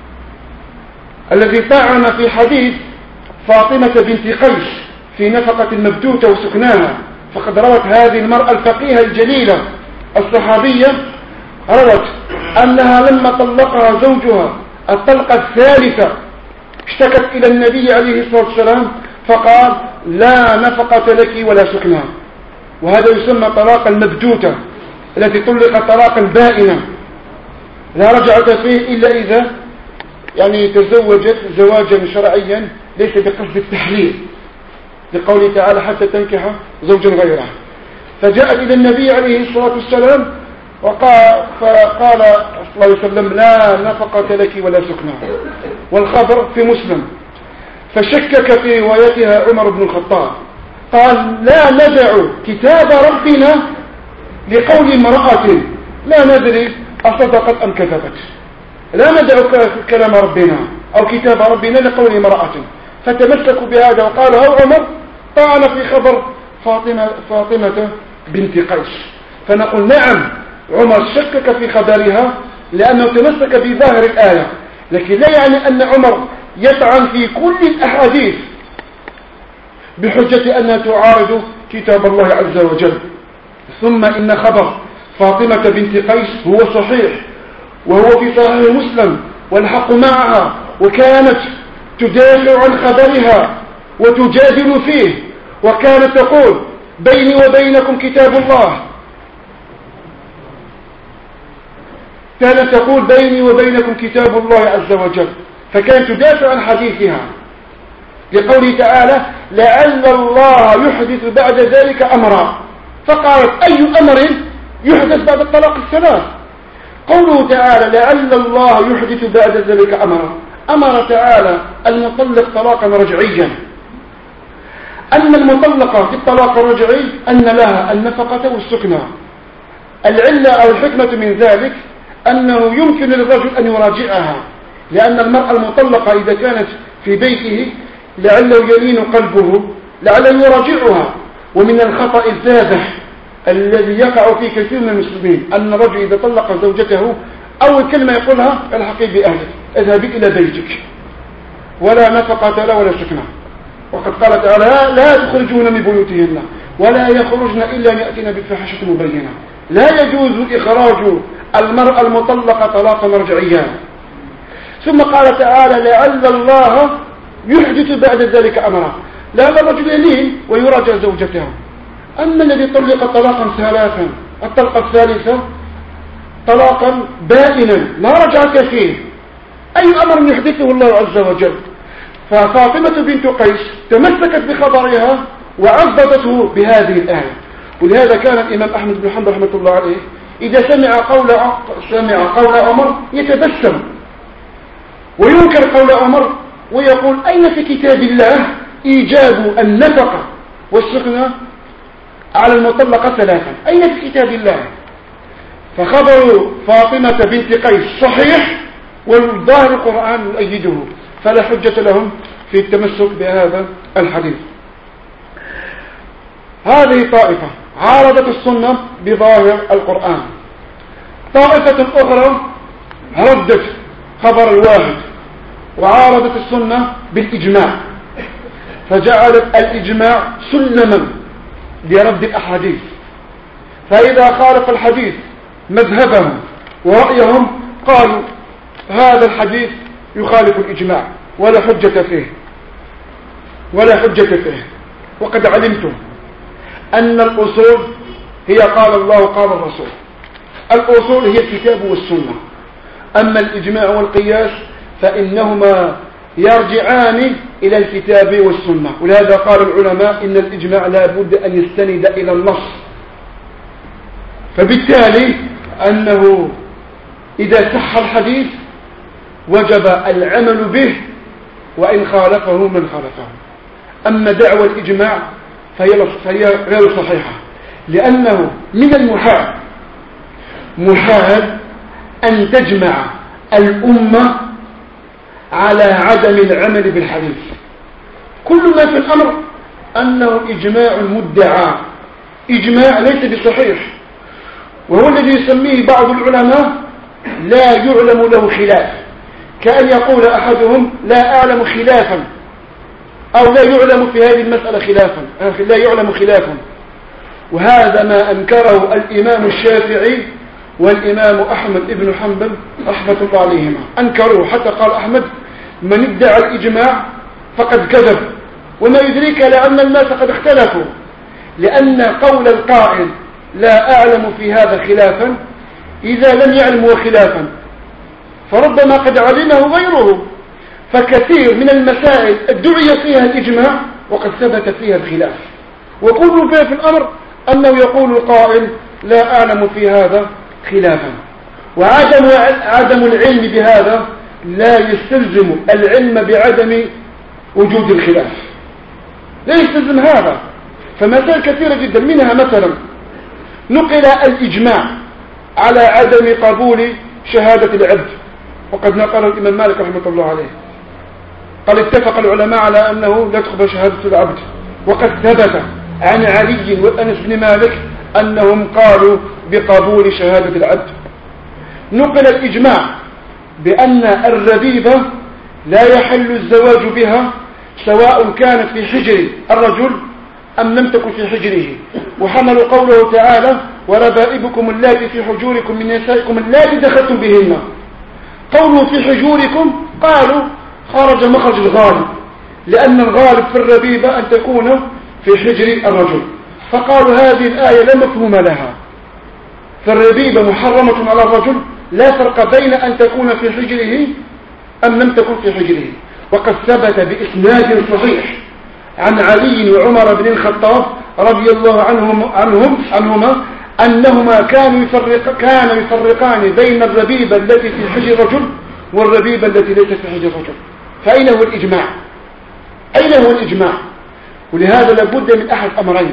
الذي طعن في حديث فاطمة بنت قيس في نفقة المبتوتة وسكناها. فقد روت هذه المرأة الفقيهة الجليلة الصحابية روت أنها لما طلقها زوجها الطلقة الثالثة اشتكت إلى النبي عليه الصلاة والسلام فقال: لا نفقة لك ولا سكنى. وهذا يسمى طلاق المبتوتة التي طلق طلاقا بائنا لا رجعة فيه إلا إذا تزوجت زواجا شرعيا ليس بقصد التحليل، لقوله تعالى: حتى تنكح زوجا غيره. فجاءت إلى النبي عليه الصلاة والسلام فقال صلى الله عليه وسلم: لا نفقة لك ولا سكنى. والخبر في مسلم. فشكك في روايتها عمر بن الخطاب، قال: لا ندع كتاب ربنا لقول امرأة لا ندري أصدقت أم كذبت. لا ندع كلام ربنا أو كتاب ربنا لقول امرأة. فتمسكوا بهذا وقالوا: هو عمر طعن في خبر فاطمة بنت قيس. فنقول: نعم، عمر شكك في خبرها لأنه تمسك بظاهر الآية، لكن لا يعني أن عمر يطعن في كل الأحاديث بحجة أنها تعارض كتاب الله عز وجل. ثم إن خبر فاطمة بنت قيس هو صحيح، وهو في صحيح مسلم، والحق معها، وكانت تدافع عن خبرها وتجادل فيه، وكانت تقول: بيني وبينكم كتاب الله. كانت تقول: بيني وبينكم كتاب الله عز وجل. فكانت تدافع عن حديثها لقوله تعالى: لعل الله يحدث بعد ذلك أمرا. فقالت أي أمر يحدث بعد الطلاق الثلاث؟ قوله تعالى لعل الله يحدث بعد ذلك أمرا، أمر تعالى المطلق طلاقا رجعيا، أن المطلقة في الطلاق الرجعي أن لها النفقة والسكنى. العلة أو الحكمة من ذلك أنه يمكن للرجل أن يراجعها، لأن المرأة المطلقة إذا كانت في بيته لعله يلين قلبه لعله يراجعها. ومن الخطأ الفادح الذي يقع فيه كثير من المسلمين أن الرجل إذا طلق زوجته أول كلمة يقولها الحقي بأهلك، اذهبي إلى بيتك، ولا نفقة له ولا سكنى. وقد قال تعالى لا تخرجون من بيوتهن ولا يخرجن إلا أن يأتين بفاحشة مبينة. لا يجوز إخراج المرأة المطلقة طلاقا رجعيا. ثم قال تعالى لعل الله يحدث بعد ذلك أمرا، لعل الرجل يلين ويراجع زوجته. أما الذي طلق طلاقا ثلاثا الطلقة الثالثة طلاقا بائنا لا رجعة فيه، أي أمر يحدثه الله عز وجل؟ ففاطمة بنت قيس تمسكت بخبرها وعضدته بهذه الآية. ولهذا كان الإمام أحمد بن حنبل رحمة الله عليه إذا سمع قول عمر يتبسم وينكر قول عمر ويقول أين في كتاب الله إيجاب النفقة والسكنى على المطلقة ثلاثا؟ أين في كتاب الله؟ فخبر فاطمة بنت قيس صحيح والظاهر القرآن يؤيده، فلا حجة لهم في التمسك بهذا الحديث. هذه طائفة عارضت السنة بظاهر القرآن، طائفة أخرى ردت خبر الواحد وعارضت السنة بالإجماع، فجعلت الإجماع سلما لرد الأحاديث. فإذا خالف الحديث مذهبهم ورأيهم قالوا هذا الحديث يخالف الإجماع ولا حجة فيه. وقد علمتم أن الأصول هي قال الله قال الرسول، الأصول هي الكتاب والسنة. أما الإجماع والقياس فإنهما يرجعان إلى الكتاب والسنة. ولهذا قال العلماء إن الإجماع لا بد أن يستند إلى النص، فبالتالي أنه إذا صح الحديث وجب العمل به وإن خالفه من خالفه. أما دعوى الإجماع فهي غير صحيحة، لأنه من محال أن تجمع الأمة على عدم العمل بالحديث. كل ما في الأمر أنه إجماع مدعى، إجماع ليس بصحيح، وهو الذي يسميه بعض العلماء لا يعلم له خلاف، كأن يقول أحدهم لا أعلم خلافا أو لا يعلم في هذه المسألة خلافا، لا يعلم خلافا. وهذا ما أنكره الإمام الشافعي والإمام أحمد بن حنبل رحمة الله عليهما، أنكروه حتى قال أحمد من ادعى الإجماع فقد كذب، وما يدريك لأن الناس قد اختلفوا، لأن قول القائل لا أعلم في هذا خلافا إذا لم يعلم خلافا فربما قد علمه غيره. فكثير من المسائل ادعي فيها الإجماع وقد ثبت فيها الخلاف، وكل في الأمر أنه يقول القائل لا أعلم في هذا خلافا. وعدم العلم بهذا لا يستلزم العلم بعدم وجود الخلاف، لا يستلزم هذا. فمسائل كثيرة جدا، منها مثلا نقل الإجماع على عدم قبول شهادة العبد، وقد نقل الإمام مالك رحمة الله عليه قال اتفق العلماء على أنه لا تقبل شهادة العبد، وقد ثبت عن علي وأنس بن مالك أنهم قالوا بقبول شهادة العبد. نقل الإجماع بأن الربيبة لا يحل الزواج بها سواء كانت في حجر الرجل أم لم تكن في حجره، وحملوا قوله تعالى وربائبكم اللاتي في حجوركم من نسائكم اللاتي دخلتم بهن. قوله في حجوركم قالوا خرج مخرج الغالب، لأن الغالب في الربيبة أن تكون في حجر الرجل، فقالوا هذه الآية لا مفهوم لها، فالربيبة محرمة على الرجل لا فرق بين أن تكون في حجره أم لم تكن في حجره. وقد ثبت بإسناد صحيح عن علي وعمر بن الخطاب رضي الله عنهما أنهما كانوا يفرقان بين الربيبة التي في حجر الرجل والربيبة التي ليست في حجر الرجل. فأين هو الإجماع؟ أين هو الإجماع؟ ولهذا لابد من أحد أمرين: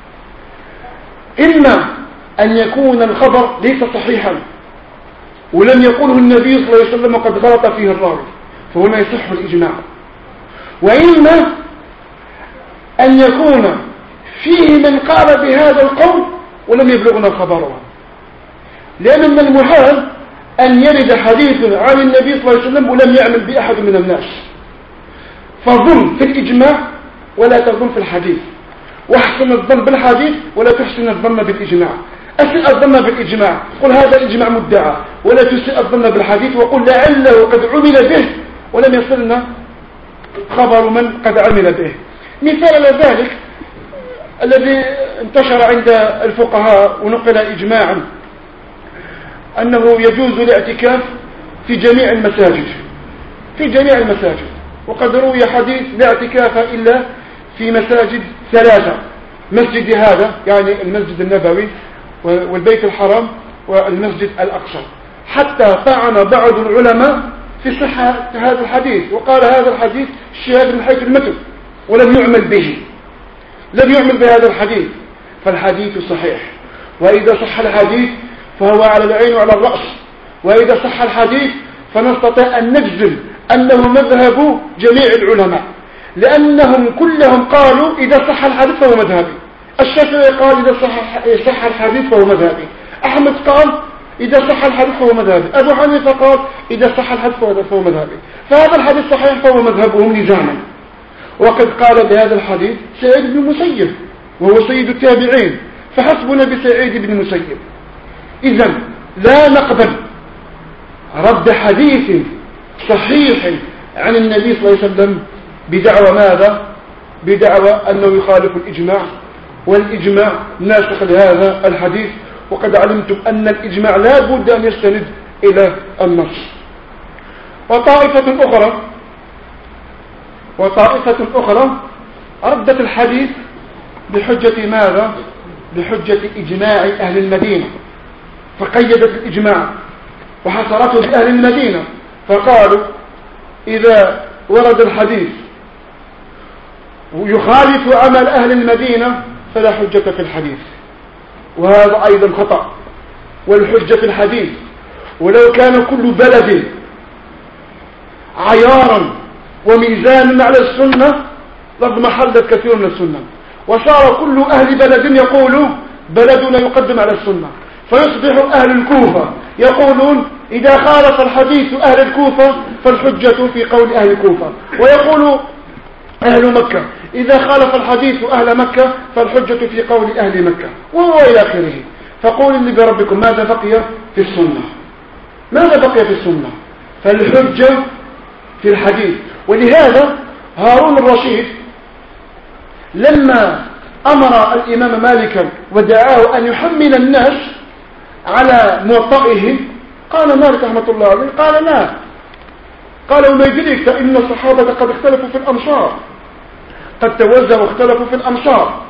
إما أن يكون الخبر ليس صحيحا ولم يقوله النبي صلى الله عليه وسلم وقد غلط فيه الراوي، فهنا يصح الإجماع، وإما أن يكون فيه من قال بهذا القول ولم يبلغنا خبره، لأن من المحال أن يرد حديث عن النبي صلى الله عليه وسلم ولم يعمل بأحد من الناس. فظن في الإجماع ولا تظن في الحديث، واحسن الظن بالحديث ولا تحسن الظن بالإجماع. أسئ الظن بالإجماع، قل هذا الإجماع مدعى، ولا تسئ الظن بالحديث وقل لعله قد عمل به ولم يصلنا خبر من قد عمل به. مثال ذلك الذي انتشر عند الفقهاء ونقل إجماعا أنه يجوز الاعتكاف في جميع المساجد، وقد روي حديث لا اعتكاف إلا في مساجد 3: مسجد هذا يعني المسجد النبوي والبيت الحرام والمسجد الأقصى، حتى طعن بعض العلماء في صحة هذا الحديث وقال هذا الحديث شاذ من حيث المتن ولم يعمل بهذا الحديث. فالحديث صحيح، وإذا صح الحديث فهو على العين وعلى الرأس، وإذا صح الحديث فنستطيع أن نجزم أنه مذهب جميع العلماء، لأنهم كلهم قالوا إذا صح الحديث فهو مذهبي. الشافعي قال إذا صح الحديث فهو مذهبي، أحمد قال إذا صح الحديث فهو مذهبي، أبو حنيفة قال إذا صح الحديث فهو مذهبي. فهذا الحديث صحيح فهو مذهبهم لزاما. وقد قال بهذا الحديث سعيد بن المسيب وهو سيد التابعين، فحسبنا بسعيد بن المسيب. إذن لا نقبل رد حديث صحيح عن النبي صلى الله عليه وسلم بدعوى ماذا؟ بدعوى أنه يخالف الإجماع، والإجماع ناسخ لهذا الحديث، وقد علمتم أن الإجماع لا بد أن يستند إلى النص. وطائفة أخرى ردت الحديث بحجة ماذا؟ بحجة إجماع أهل المدينة، فقيدت الإجماع وحصرته بأهل المدينة، فقالوا إذا ورد الحديث ويخالف عمل أهل المدينة فلا حجة في الحديث، وهذا أيضا خطأ. والحجة في الحديث ولو كان كل بلد عيارا وميزانا على السنة لاضمحلت كثير من السنة، وصار كل أهل بلد يقول بلدنا يقدم على السنة، فيصبح أهل الكوفة يقولون إذا خالف الحديث أهل الكوفة فالحجة في قول أهل الكوفة، ويقول أهل مكة إذا خالف الحديث أهل مكة فالحجة في قول أهل مكة، وهو إلى آخره. فقول لي بربكم ماذا بقي في السنة؟ ماذا بقي في السنة؟ فالحجة في الحديث. ولهذا هارون الرشيد لما أمر الإمام مالكا ودعاه أن يحمل الناس على موطئه قال مالك رحمة الله عليه قال لا، قال وما يدريك فإن الصحابة قد اختلفوا في الأمصار، قد توزعوا واختلفوا في الأمصار،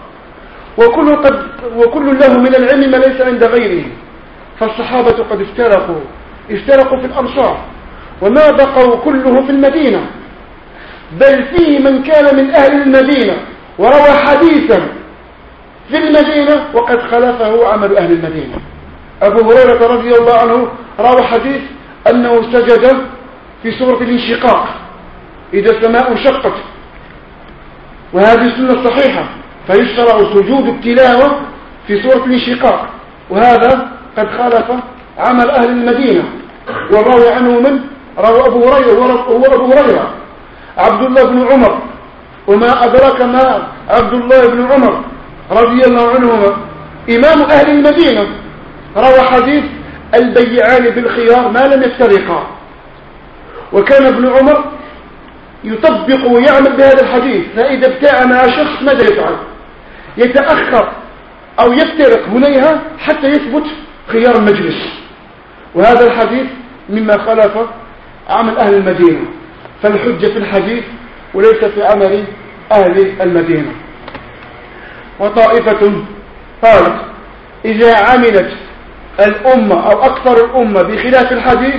وكل له من العلم ما ليس عند غيره، فالصحابة قد افترقوا في الأمصار وما بقوا كله في المدينة، بل فيه من كان من أهل المدينة وروى حديثا في المدينة وقد خلفه عمل أهل المدينة. أبو هريرة رضي الله عنه روى حديث أنه سجد في سورة الانشقاق إذا السماء انشقت، وهذه سنة صحيحة، فيشرع سجود التلاوة في سورة الانشقاق، وهذا قد خالف عمل أهل المدينة. وروى عنه من روى أبو هريرة عبد الله بن عمر، وما أدرك ما عبد الله بن عمر رضي الله عنهما إمام أهل المدينة، روى حديث البيعان بالخيار ما لم يفترقا، وكان ابن عمر يطبق ويعمل بهذا الحديث، فإذا ابتاع مع شخص ماذا يفعل؟ يتأخر أو يفترق هنيها حتى يثبت خيار المجلس، وهذا الحديث مما خالف عمل أهل المدينة. فالحجة في الحديث وليس في عمل أهل المدينة. وطائفة قالت إذا عملت الأمة أو أكثر الأمة بخلاف الحديث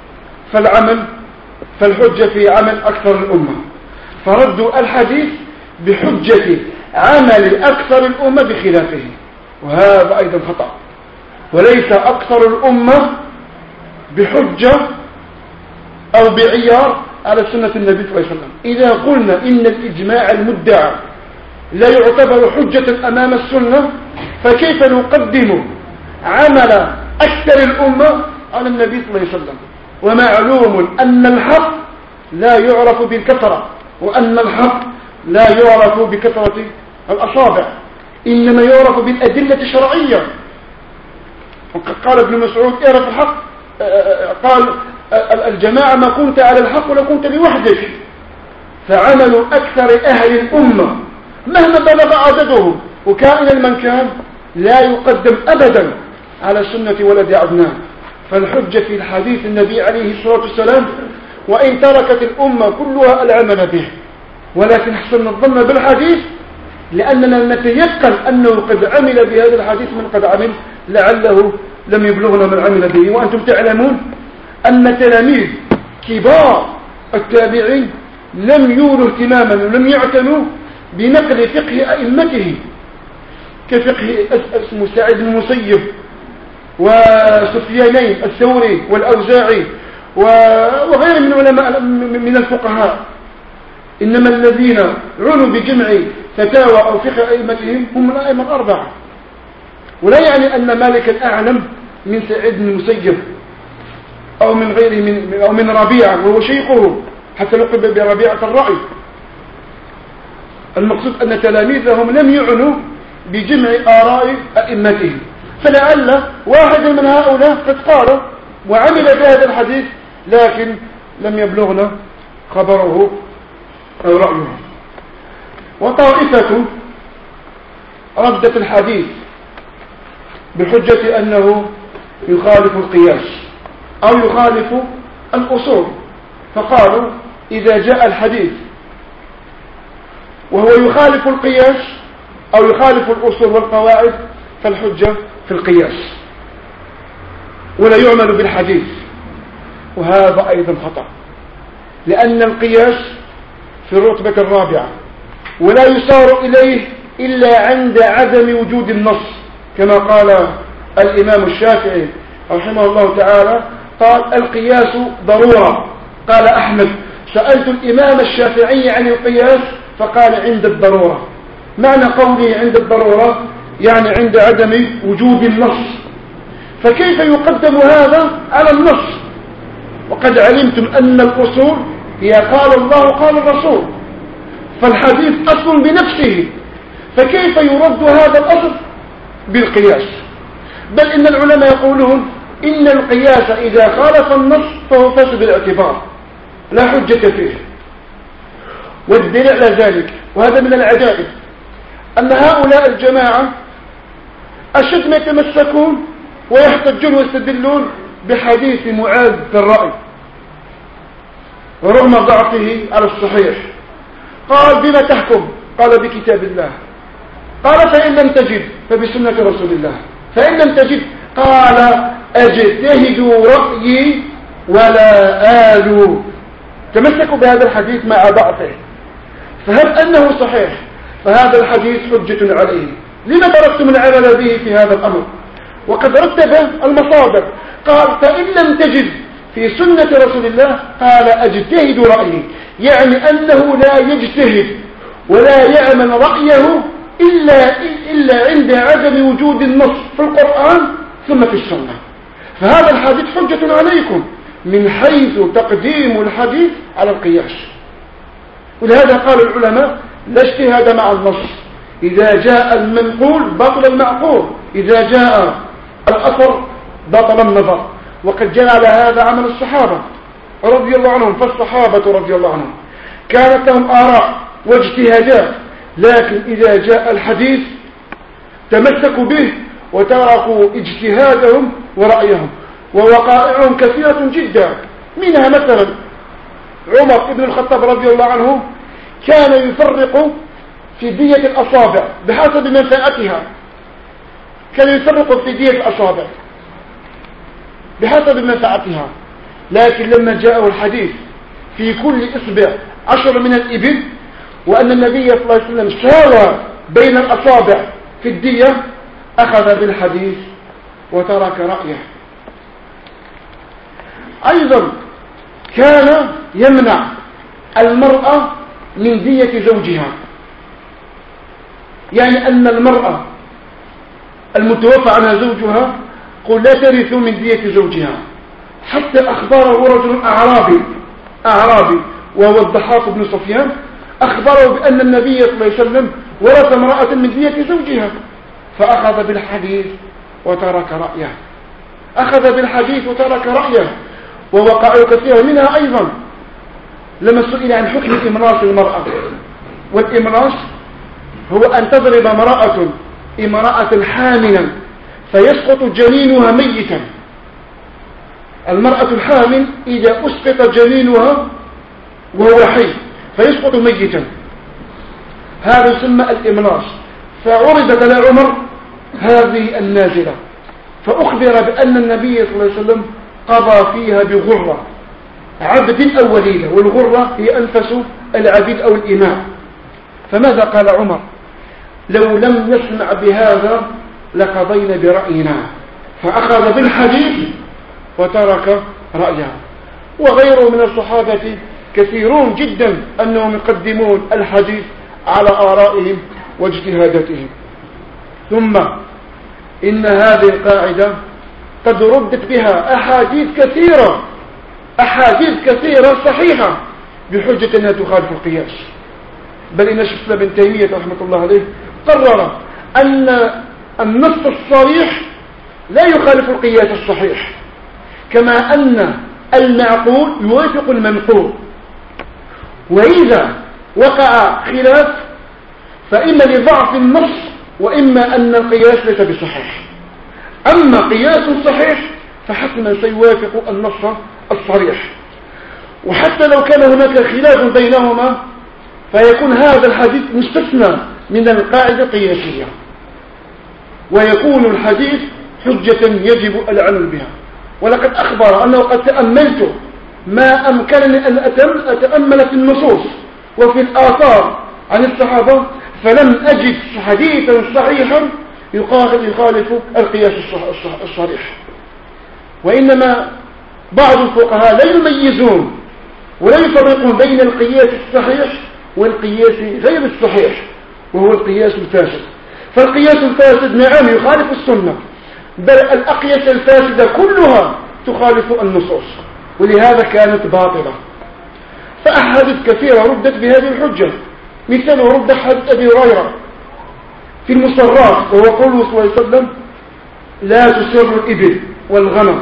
فالحجة في عمل أكثر الأمة، فردوا الحديث بحجة عمل أكثر الأمة بخلافه، وهذا أيضا خطأ. وليس أكثر الأمة بحجة أو بعيار على سنة النبي صلى الله عليه وسلم. إذا قلنا إن الإجماع المدعى لا يعتبر حجة أمام السنة، فكيف نقدم عمل أكثر الأمة على النبي صلى الله عليه وسلم؟ ومعلوم أن الحق لا يعرف بالكثرة، وأن الحق لا يعرف بكثرة الأصابع، إنما يعرف بالأدلة الشرعية. قال ابن مسعود اعرف الحق، قال الجماعة ما كنت على الحق ولا كنت لوحدك. فعمل أكثر أهل الأمة مهما بلغ عددهم وكائنا من كان لا يقدم أبدا على سنة ولد عدنان. فالحجة في الحديث النبي عليه الصلاة والسلام، وإن تركت الأمة كلها العمل به، ولكن حسن الظن بالحديث لأننا نتيقن أنه قد عمل بهذا الحديث من قد عمل، لعله لم يبلغنا من عمل به. وأنتم تعلمون أن تلاميذ كبار التابعين لم يولوا اهتماما ولم يعتنوا بنقل فقه أئمته كفقه اسمه سعيد بن المسيب وسفيانين الثوري والأوزاعي وغير من علماء من الفقهاء. إنما الذين عنوا بجمع فتاوى أو فقه أئمتهم هم الأئمة الأربعة. ولا يعني أن مالكا أعلم من سعيد بن المسيب أو من غيره أو من ربيعة وهو شيخه حتى لقب بربيعة الرأي. المقصود أن تلاميذهم لم يعنوا بجمع آراء أئمتهم، فلعل واحد من هؤلاء قد قال وعمل بهذا الحديث لكن لم يبلغنا خبره أو رأيه. وطائفة ردت الحديث بحجة أنه يخالف القياس أو يخالف الأصول، فقالوا إذا جاء الحديث وهو يخالف القياس أو يخالف الأصول والقواعد فالحجة في القياس ولا يعمل بالحديث. وهذا أيضا خطأ، لأن القياس في الرتبة الرابعة ولا يسار إليه إلا عند عدم وجود النص، كما قال الإمام الشافعي رحمه الله تعالى قال القياس ضرورة. قال أحمد سألت الإمام الشافعي عن القياس فقال عند الضرورة. معنى قولي عند الضرورة يعني عند عدم وجود النص، فكيف يقدم هذا على النص وقد علمتم أن الأصول هي قال الله قال الرسول، فالحديث أصل بنفسه، فكيف يرد هذا الأصل بالقياس؟ بل إن العلماء يقولون إن القياس إذا خالف النص فهو فاسد الاعتبار لا حجة فيه. والدليل على ذلك وهذا من العجائب أن هؤلاء الجماعة أشد ما يتمسكون ويحتجون ويستدلون بحديث معاذ في الرأي ورغم ضعفه على الصحيح. قال بما تحكم؟ قال بكتاب الله. قال فإن لم تجد فبسنة رسول الله. فإن لم تجد قال أجتهد رأيي ولا آل. تمسكوا بهذا الحديث مع ضعفه، فهب أنه صحيح فهذا الحديث حجة عليه. لما تركتم العمل به في هذا الأمر؟ وقد رتب المصادر قال فإن لم تجد في سنة رسول الله قال أجتهد رأيي، يعني أنه لا يجتهد ولا يعمل رأيه إلا عند عدم وجود النص في القرآن ثم في السنة. فهذا الحديث حجة عليكم من حيث تقديم الحديث على القياس. ولهذا قال العلماء لا اجتهاد مع النص، إذا جاء المنقول بطل المعقول، إذا جاء الأثر بطل النظر. وقد جعل هذا عمل الصحابة رضي الله عنهم. فالصحابة رضي الله عنهم كانت لهم آراء واجتهادات، لكن إذا جاء الحديث تمسكوا به وتركوا اجتهادهم ورأيهم. ووقائعهم كثيرة جدا، منها مثلا عمر بن الخطاب رضي الله عنه كان يفرق في دية الأصابع بحسب منفعتها، كان يفرق في دية الأصابع بحسب منفعتها. لكن لما جاءه الحديث في كل إصبع 10 من الإبل، وأن النبي صلى الله عليه وسلم ساوى بين الأصابع في الدية، أخذ بالحديث وترك رأيه. أيضا كان يمنع المرأة من دية زوجها، يعني أن المرأة المتوفى عنها زوجها قل لا ترث من دية زوجها، حتى أخبره رجل أعرابي وهو الضحاك بن صفيان، أخبره بأن النبي صلى الله عليه وسلم ورث امرأة من دية زوجها، فأخذ بالحديث وترك رأيه. أخذ بالحديث وترك رأيه. ووقع كثيرا منها أيضا لما سئل عن حكم إمراس المرأة. والإمراس هو أن تضرب امرأة حاملا فيسقط جنينها ميتا. المرأة الحامل إذا أسقط جنينها وهو حي فيسقط ميتا، هذا يسمى الإمراس. فعرضت على عمر هذه النازلة، فأخبر بأن النبي صلى الله عليه وسلم قضى فيها بغرة عبد أو وليدة، والغرة هي أنفس العبيد أو الإماء. فماذا قال عمر؟ لو لم نسمع بهذا لقضينا برأينا، فأخذ بالحديث وترك رأيه. وغيره من الصحابة كثيرون جدا أنهم يقدمون الحديث على آرائهم واجتهاداتهم. ثم إن هذه القاعدة قد ردت بها أحاديث كثيرة صحيحة بحجة أنها تخالف القياس. بل إن شيخ ابن تيمية رحمة الله عليه قرر أن النص الصريح لا يخالف القياس الصحيح، كما أن المعقول يوافق المنقول، وإذا وقع خلاف فإما لضعف النص وإما أن القياس ليس بصحيح. أما قياس صحيح فحتما سيوافق النص الصريح، وحتى لو كان هناك خلاف بينهما فيكون هذا الحديث مستثنى من القاعدة القياسية، ويكون الحديث حجة يجب العمل بها. ولقد أخبر أنه قد تأملت ما أمكنني أن أتأمل في النصوص وفي الآثار عن الصحابة، فلم أجد حديثا صحيحا يخالف القياس الصريح. وإنما بعض الفقهاء لا يميزون ولا يفرقون بين القياس الصحيح والقياس غير الصحيح، وهو القياس الفاسد. فالقياس الفاسد نعم يخالف السنة، بل الأقياس الفاسدة كلها تخالف النصوص، ولهذا كانت باطلة. فأحاديث كثيرة ردت بهذه الحجة. مثال رد حديث أبي هريرة في المسرات، وهو قوله صلى الله عليه وسلم لا تسر الإبل والغنم،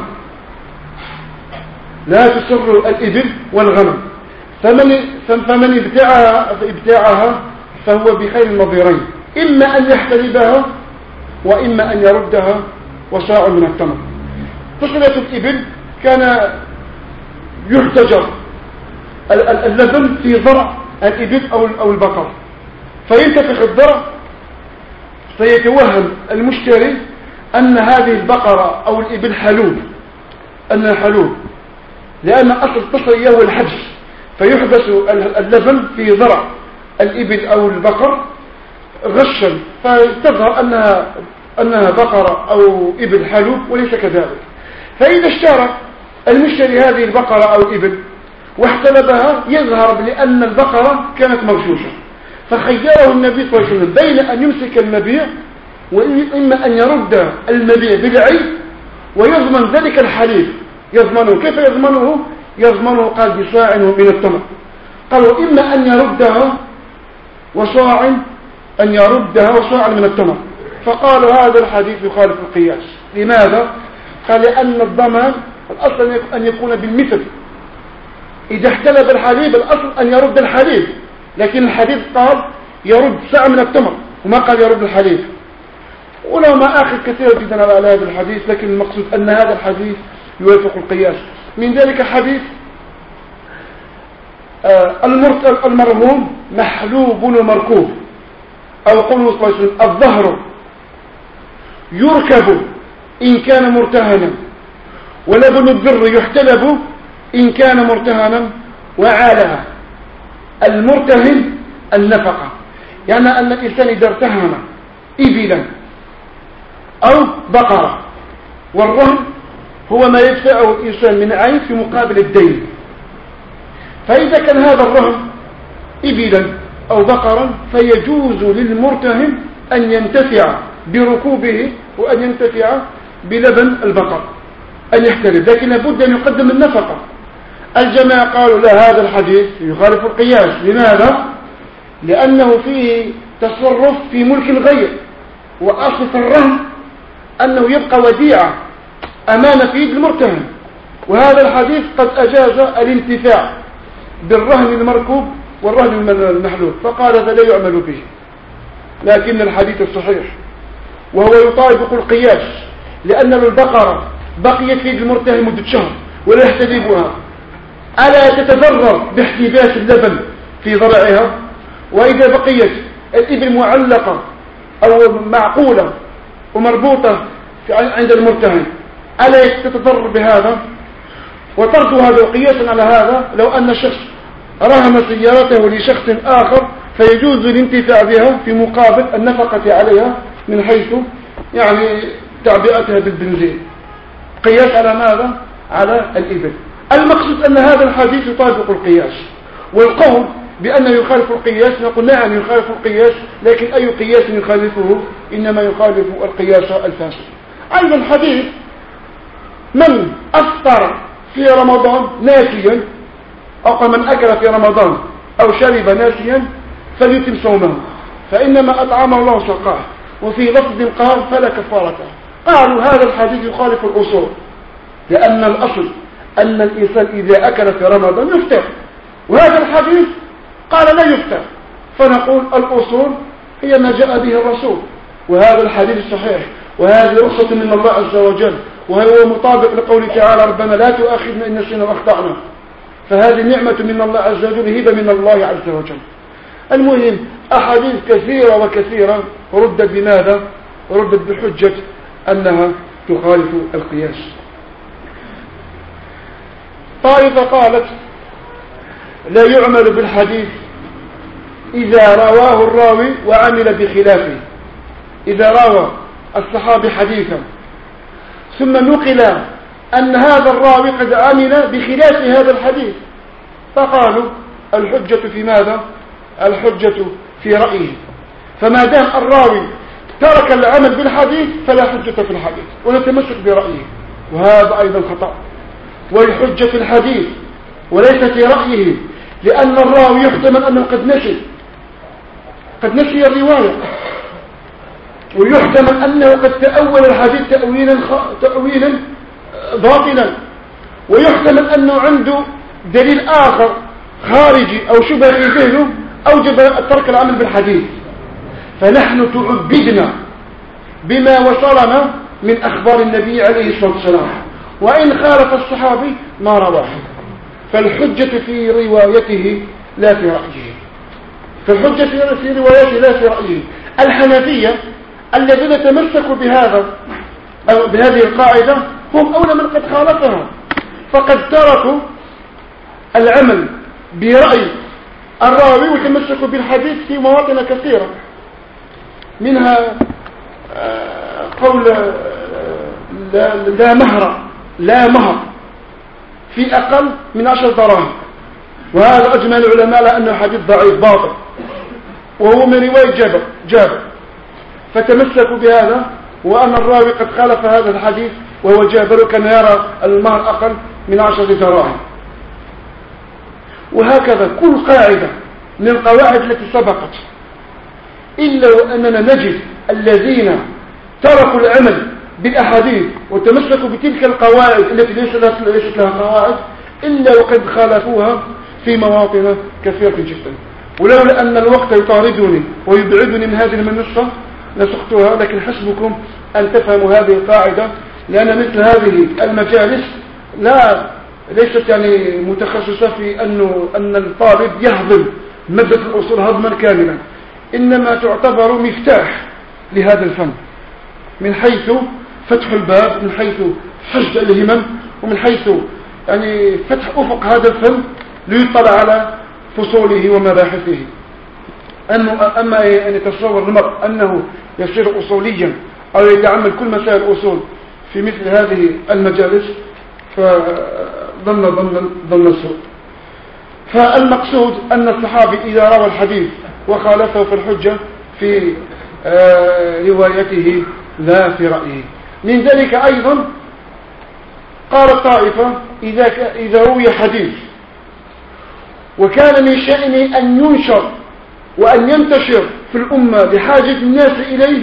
لا تسر الإبل والغنم، فمن ابتاعها فهو بخير النظيرين، إما أن يحتلبها وإما أن يردها وساع من التمر. تصلة الإبل كان يحتجر اللبن في ضرع الإبل أو البقر، فينتفخ الضرع فيتوهم المشتري أن هذه البقرة أو الإبل حلوب، أنها حلوب، لأن أصل التصرية هو الحبس، فيحبس اللبن في ضرع الإبل أو البقر غشا، فتظهر أنها بقرة أو إبل حلوب وليس كذلك. فإذا اشترى المشتري هذه البقرة أو الإبل واحتلبها يظهر لأن البقرة كانت مغشوشة، فخيره النبي صلى الله عليه وسلم بين أن يمسك المبيع وإما أن يرد المبيع بالعيب ويضمن ذلك الحليب. يضمنه كيف يضمنه؟ يضمنه قال بصاع من التمر. قالوا إما أن يردها وصاع من التمر. فقالوا هذا الحديث يخالف القياس. لماذا؟ قال لأن الضمان الأصل أن يكون بالمثل. إذا احتلب الحليب الأصل أن يرد الحليب، لكن الحديث قال يرد ساعة من التمر وما قال يرد الحليب. ولو ما آخر كثير جدا على هذا الحديث، لكن المقصود أن هذا الحديث يوافق القياس. من ذلك حديث المرهون محلوب ومركوب. أو قوله صلى الله عليه وسلم الظهر يركب إن كان مرتهنا، ولبن الذر يحتلب إن كان مرتهنا، وعالها. المرتهن النفقة، يعني أن الإنسان إذا ارتهن إبلا أو بقرة، والرهن هو ما يدفعه الإنسان من عين في مقابل الدين. فإذا كان هذا الرهن إبلا أو بقرا فيجوز للمرتهن أن ينتفع بركوبه وأن ينتفع بلبن البقر أن يحتلب، لكن لابد أن يقدم النفقة. الجماعة قالوا لا، هذا الحديث يخالف القياس. لماذا؟ لأنه فيه تصرف في ملك الغير، وأصل الرهن أنه يبقى وديعة أمانة في يد المرتهن، وهذا الحديث قد أجاز الانتفاع بالرهن المركوب والرهن المحلول، فقال هذا لا يعمل به. لكن الحديث الصحيح وهو يطابق القياس، لأن البقرة بقيت في يد المرتهن مدة شهر ولا يحتلبها، ألا تتضرر باحتباس اللبن في ضرعها؟ وإذا بقيت الإبل معلقة أو معقولة ومربوطة عند المرتهن ألا تتضرر بهذا؟ وطرد هذا قياسا على هذا، لو أن شخص رهن سيارته لشخص آخر فيجوز الانتفاع بها في مقابل النفقة عليها من حيث يعني تعبئتها بالبنزين. قياس على ماذا؟ على الإبل. المقصود أن هذا الحديث يطابق القياس، والقول بأنه يخالف القياس نقول نعم يخالف القياس، لكن أي قياس يخالفه؟ إنما يخالف القياس الفاسد. أيضا حديث من أفطر في رمضان ناسيا، أو من أكل في رمضان أو شرب ناسيا فليتم صومه، فإنما أطعمه الله وسقاه. وفي لفظ قال فلا كفارة. قالوا هذا الحديث يخالف الأصول، لأن الأصل أن الإنسان إذا أكل في رمضان يفطر، وهذا الحديث قال لا يفطر، فنقول الأصول هي ما جاء به الرسول، وهذا الحديث صحيح، وهذه رخصة من الله عز وجل، وهو مطابق لقوله تعالى ربنا لا تؤاخذنا إن نسينا وأخطأنا. فهذه نعمة من الله عز وجل، هبة من الله عز وجل. المهم أحاديث كثيرة وكثيرة ردت بماذا؟ ردت بحجة أنها تخالف القياس. طائفة قالت لا يعمل بالحديث إذا رواه الراوي وعمل بخلافه. إذا روى الصحابي حديثا ثم نقل أن هذا الراوي قد عمل بخلاف هذا الحديث، فقالوا الحجة في ماذا؟ الحجة في رأيه. فما دام الراوي ترك العمل بالحديث فلا حجة في الحديث ونتمسك برأيه، وهذا أيضا خطأ. والحجة في الحديث وليس في رأيه، لأن الراوي يحتمل أنه قد نسي الرواية، ويحتمل أنه قد تأول الحديث تأويلا باطلا، ويحتمل أنه عنده دليل آخر خارجي أو شبه في ذهنه أوجب ترك العمل بالحديث. فنحن تعبدنا بما وصلنا من أخبار النبي عليه الصلاة والسلام، وإن خالف الصحابي ما رواه، فالحجة في روايته لا في رأيه، فالحجة في روايته لا في رأيه. الحنفية الذين تمسكوا بهذه القاعدة هم أولى من قد خالفها، فقد تركوا العمل برأي الراوي وتمسكوا بالحديث في مواطن كثيرة، منها قول لا مهر في أقل من 10 دراهم، وهذا أجمع العلماء على أنه حديث ضعيف باطل، وهو من رواية جابر، فتمسكوا بهذا، وأن الراوي قد خالف هذا الحديث وهو جابر كان يرى المهر أقل من 10 دراهم. وهكذا كل قاعدة من القواعد التي سبقت، إلا وأننا نجد الذين تركوا العمل بالأحاديث وتمسكوا بتلك القواعد التي ليست لها قواعد، إلا وقد خالفوها في مواطن كثيرة جدا. ولولا أن الوقت يطاردني ويبعدني من هذه المنصة لسقتها، لكن حسبكم أن تفهموا هذه القاعدة، لأن مثل هذه المجالس ليست يعني متخصصة في أن الطالب يهضم مادة الأصول هضما كاملا، إنما تعتبر مفتاح لهذا الفن، من حيث فتح الباب، من حيث حشد الهمم، ومن حيث يعني فتح أفق هذا الفن ليطلع على فصوله ومباحثه. أما أن يتصور المرء أنه يصير أصوليا أو يتعمل كل مسائل الأصول في مثل هذه المجالس فظن السوء. فالمقصود أن الصحابي إذا روى الحديث وخالفه في الحجة في روايته لا في رأيه. من ذلك أيضا قال الطائفة إذا روي حديث وكان من شأنه أن ينشر وأن ينتشر في الأمة لحاجة الناس إليه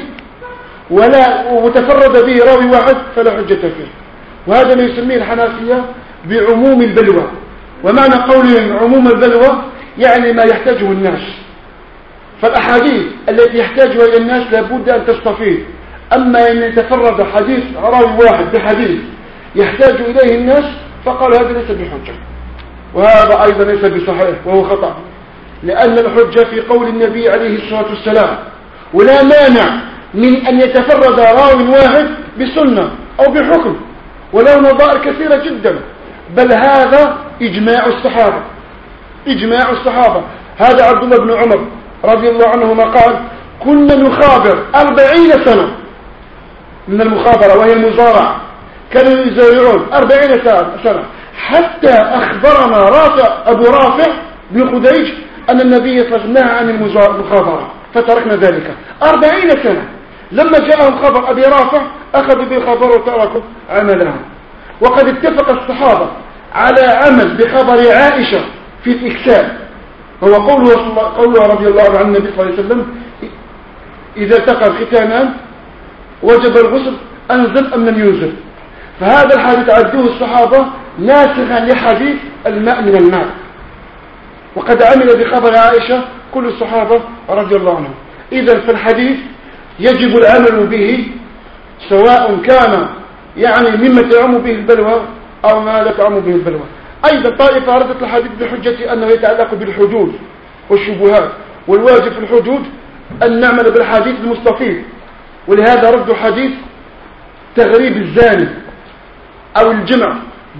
وتفرد به راوي واحد فلا حجة فيه. وهذا ما يسميه الحنافية بعموم البلوى. ومعنى قولهم عموم البلوى يعني ما يحتاجه الناس. فالأحاديث التي يحتاجها إلى الناس لابد أن تستفيد. أما أن يتفرد حديث راوي واحد بحديث يحتاج إليه الناس فقال هذا ليس بحجة، وهذا أيضا ليس بصحيح وهو خطأ، لأن الحجة في قول النبي عليه الصلاة والسلام. ولا مانع من أن يتفرد راوي واحد بسنة أو بحكم وله نظائر كثيرة جدا، بل هذا إجماع الصحابة. هذا عبد الله بن عمر رضي الله عنهما قال كنا نخابر 40 سنة من المخابرة وهي المزارعة، كانوا يزارعون 40 سنة حتى أخبرنا أبو رافع بن خديج أن النبي صلى الله عليه وسلم نهى عن المخابرة فتركنا ذلك 40 سنة. لما جاءهم خبر أبي رافع أخذوا بالخبر وتركوا عملهم. وقد اتفق الصحابة على عمل بخبر عائشة في الإكسال، هو قوله رضي الله عنه النبي صلى الله عليه وسلم إذا التقى الختانان وجب الغسل أنزل أم لم ينزل. فهذا الحديث عدوه الصحابة ناسخا لحديث الماء من الماء، وقد عمل بخبر عائشة كل الصحابة رضي الله عنهم. إذن فالحديث يجب العمل به سواء كان يعني مما تعم به البلوى أو ما لا تعم به البلوى. أيضا طائفة أردت الحديث بحجة أنه يتعلق بالحدود والشبهات، والواجب في الحدود أن نعمل بالحديث المستفيض، ولهذا ردوا حديث تغريب الزاني أو الجمع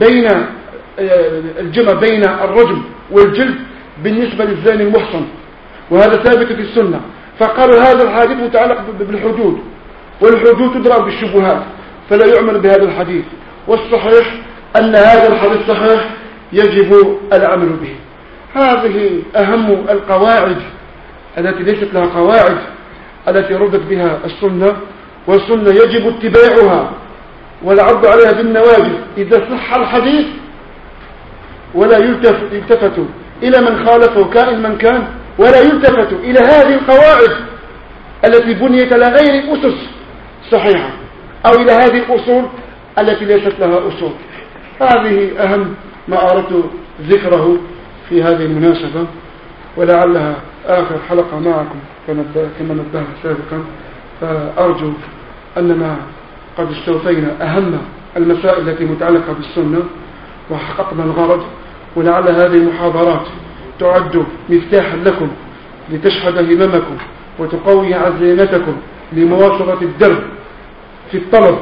بين الرجم والجلد بالنسبة للزاني المحصن، وهذا ثابت في السنة. فقالوا هذا الحديث متعلق بالحدود، والحدود تدرى بالشبهات فلا يعمل بهذا الحديث. والصحيح أن هذا الحديث صحيح يجب العمل به. هذه أهم القواعد التي ليست لها قواعد التي ردت بها السنة، والسنة يجب اتباعها والعرض عليها بالنواجذ إذا صح الحديث، ولا يلتفت إلى من خالفه كائن من كان، ولا يلتفت إلى هذه القواعد التي بنيت على غير أسس صحيحة أو إلى هذه الأصول التي ليست لها أصول. هذه أهم ما أردت ذكره في هذه المناسبة، ولعلها آخر حلقة معكم كما نبهنا سابقا. فأرجو أننا قد استوفينا أهم المسائل التي متعلقة بالسنة وحققنا الغرض، ولعل هذه المحاضرات تعد مفتاحا لكم لتشحذ هممكم وتقوي عزيمتكم لمواصلة الدرب في الطلب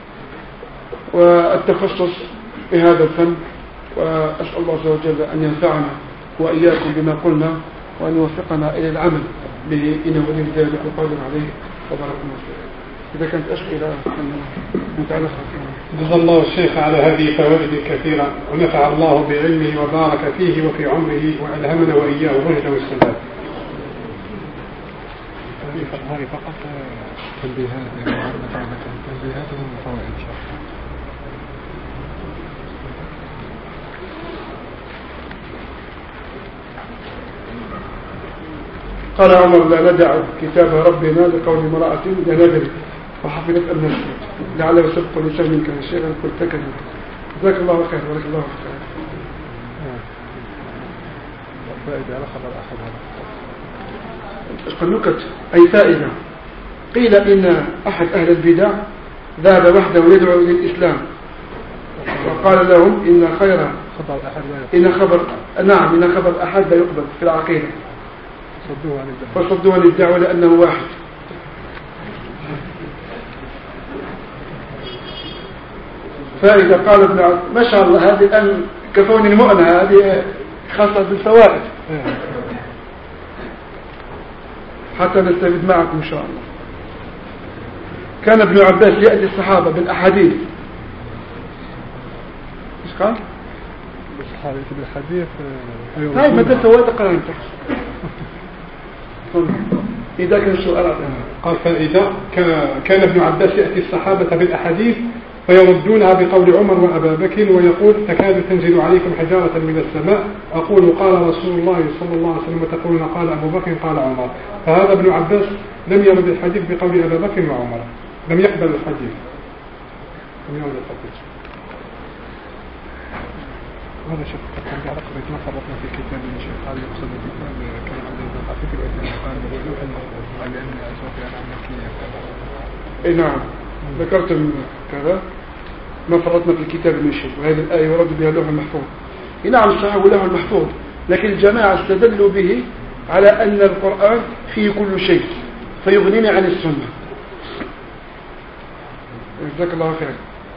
والتخصص بهذا الفن. وأسأل الله عز وجل أن ينفعنا وإياكم بما قلنا وأن يوفقنا إلى العمل به إنه ولي ذلك وقادر عليه. وبارك الله فيك. إذا كانت أسئلة متعلقة جزا الله الشيخ على هذه الفوائد الكثيرة، ونفع الله بعلمه وبارك فيه وفي عمره وألهمنا وإياه الرشد والسداد. هذه فقط تنبيهات وفوائد. قال عمر لا ندع كتاب ربنا لقول امرأة لا ندري وحفظت النفس لعله صدق لسان منك يا شيخ قلت كذا. جزاك الله خير. بارك الله فيك. فائدة على خبر أحد هذا نكت أي فائدة. قيل إن أحد أهل البدع ذهب وحده يدعو للإسلام وقال لهم إن خير إن خبر أحد لا يقبل في العقيدة. فصدوه عن الدعوة لأنه واحد. فإذا قال ابن عباس ما شاء الله هذه الآن كفوني المؤنة، هذه خاصة بالفوائد حتى نستفيد معكم إن شاء الله. كان ابن عباس يأتي الصحابة بالأحاديث. إيش قال؟ بالحديث هاي مدى فوائد قرأت إذا كان سؤال قال فإذا كان ابن عباس يأتي الصحابة بالأحاديث فيردونها بقول عمر وأبا بكر ويقول تكاد تنزل عليكم حجارة من السماء أقول قال رسول الله صلى الله عليه وسلم وتقولون قال أبو بكر قال عمر. فهذا ابن عباس لم يرد الحديث بقول أبا بكر وعمر، لم يقبل الحديث، لم يرد الحديث. هذا شيء كان بعلاقة ما فرطنا في كتاب الشيخ قال يقصد الكتاب كان عليه ضعف في الوثن قال بوضوح قال لأن أسوأ عن مكية. اي نعم ذكرتم كذا ما فرطنا في الكتاب من شيء، وهذه الآية يرد بها اللوح المحفوظ. نعم صحيح اللوح المحفوظ، لكن الجماعة استدلوا به على أن القرآن فيه كل شيء فيغنينا عن السنة. جزاك الله خير.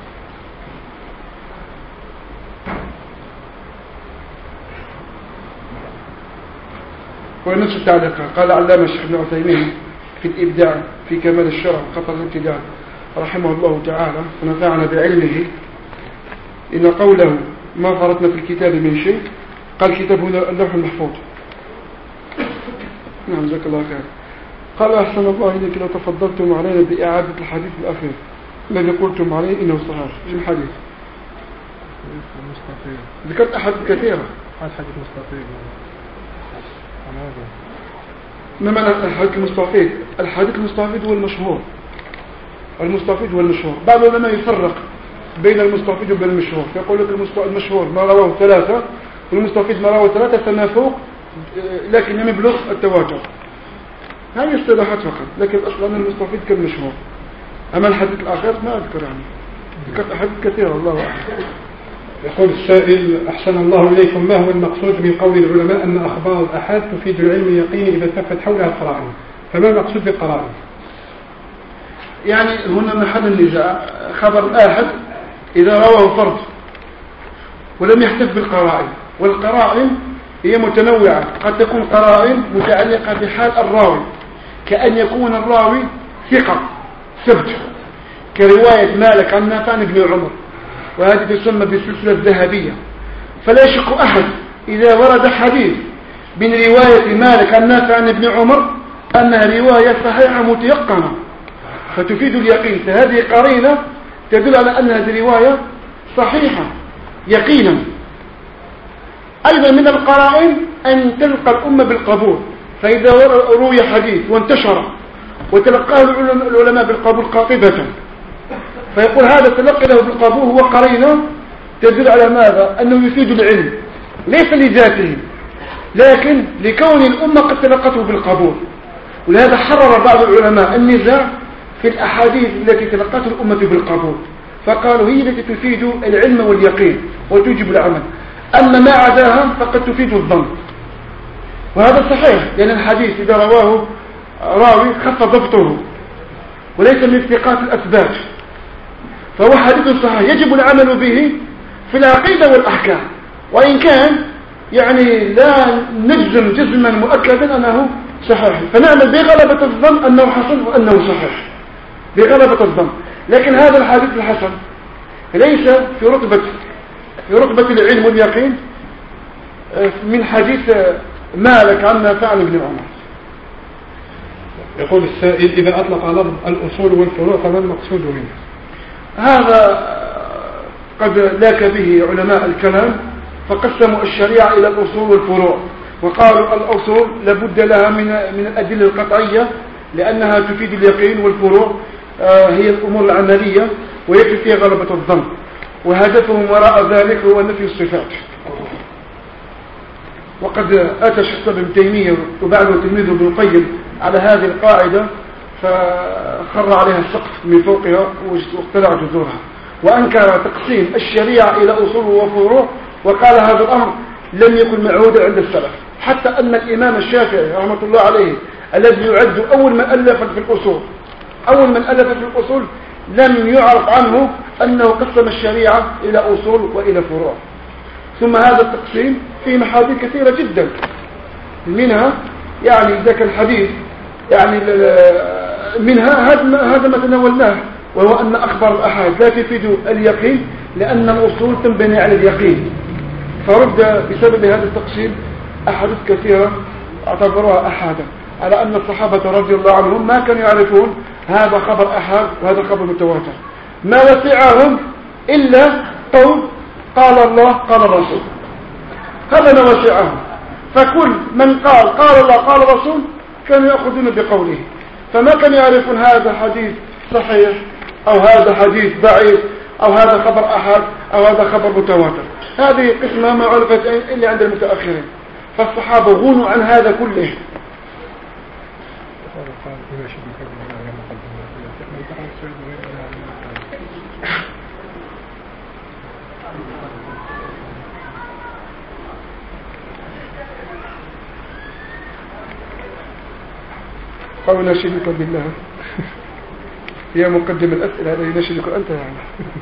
ونفس التعليق قال علامة الشيخ ابن عثيمين في الإبداع في كمال الشرع وخطر الابتداع رحمه الله تعالى ونفعنا بعلمه إن قوله ما فرطنا في الكتاب من شيء قال كتاب اللوح المحفوظ. نعم جزاك الله خير. قال أحسن الله إليك لو تفضلتم علينا بإعادة الحديث الأخير الذي قلتم عليه إنه صحيح. إيش الحديث؟ ذكرت أحاديث كثيرة. الحديث مستفيد. ما معنى الحديث المستفيد؟ الحديث المستفيد هو المشهور. المستفيد هو المشهور. بعض العلماء يفرق بين المستفيد وبين المشهور، يقول لك المشهور ما رواه ثلاثة والمستفيد ما رواه ثلاثة فما فوق لكن لم يبلغ التواتر. هذه اصطلاحات فقط، لكن أصلا المستفيد كالمشهور. أما الحديث الآخر ما أذكر عنه، ذكرت أحاديث كثيرة الله أعلم. يقول السائل أحسن الله إليكم ما هو المقصود من قول العلماء أن أخبار الأحاد تفيد العلم اليقيني إذا التفت حولها القرائن؟ فما المقصود بالقرائن؟ يعني هنا محل النزاع. خبر الآحد إذا رواه فرد ولم يحتف بالقرائن، والقرائن هي متنوعة، قد تكون قرائن متعلقة بحال الراوي كأن يكون الراوي ثقة ثبت كرواية مالك عن نافع بن عمر، وهذه تسمى بالسلسلة الذهبية. فلا يشك أحد إذا ورد حديث من رواية مالك عن نافع عن ابن عمر أنها رواية صحيحة متيقنة فتفيد اليقين، فهذه قرينة تدل على أن هذه الرواية صحيحة يقينا. أيضا من القرائن أن تلقى الأمة بالقبول، فإذا روي حديث وانتشر وتلقاه العلماء بالقبول قاطبة فيقول هذا تلقي له بالقبول هو قرينة تدل على ماذا؟ أنه يفيد العلم ليس لذاته لكن لكون الأمة قد تلقته بالقبول. ولهذا حرر بعض العلماء النزاع في الأحاديث التي تلقته الأمة بالقبول، فقالوا هي التي تفيد العلم واليقين وتوجب العمل، أما ما عداها فقد تفيد الظن. وهذا صحيح لأن الحديث إذا رواه راوي خف ضبطه وليس من الثقات الأثبات فهو حديث صحيح يجب العمل به في العقيدة والأحكام، وإن كان يعني لا نجزم جزما مؤكدا أنه صحيح، فنعمل بغلبة الظن أنه حسن وأنه صحيح بغلبة الظن. لكن هذا الحديث الحسن ليس في رتبة العلم واليقين من حديث مالك عن نافع بن عمر. يقول السائل إذا أطلق لفظ الأصول والفروع فما المقصود منه؟ هذا قد لاك به علماء الكلام فقسموا الشريعة إلى الأصول والفروع، وقالوا الأصول لابد لها من الأدلة القطعية لأنها تفيد اليقين، والفروع هي الأمور العملية ويكفي فيها غلبة الظن، وهدفهم وراء ذلك هو نفي الصفات. وقد أتى شيخ ابن تيمية وبعده تلميذه ابن القيم على هذه القاعدة فخر عليها السقف من فوقها واقتلع جذورها، وأنكر تقسيم الشريعة إلى أصول وفروع، وقال هذا الأمر لم يكن معهودا عند السلف، حتى أن الإمام الشافعي رحمة الله عليه الذي يعد أول من ألف في الأصول لم يعرف عنه أنه قسم الشريعة إلى أصول وإلى فروع. ثم هذا التقسيم فيه محاذير كثيرة جدا، منها يعني ذاك الحديث يعني منها هذا ما تناولناه، وهو أن أخبار الأحاد لا تفيد اليقين لأن الأصول تنبني على اليقين، فرد بسبب هذا التقسيم أحاديث كثيرة اعتبروها أحادا، على أن الصحابة رضي الله عنهم ما كانوا يعرفون هذا خبر أحاد وهذا خبر متواتر، ما وسعهم إلا قول قال الله قال الرسول، هذا ما وسعهم. فكل من قال الله قال الرسول كانوا يأخذون بقوله، فما كانوا يعرفون هذا حديث صحيح أو هذا حديث ضعيف أو هذا خبر أحد أو هذا خبر متواتر. هذه قسمة ما عرفت إلا عند المتأخرين، فالصحابة غنوا عن هذا كله. أو نشهدك بالله هي مقدم الأسئلة، هذا ينشهدك أنت يعني.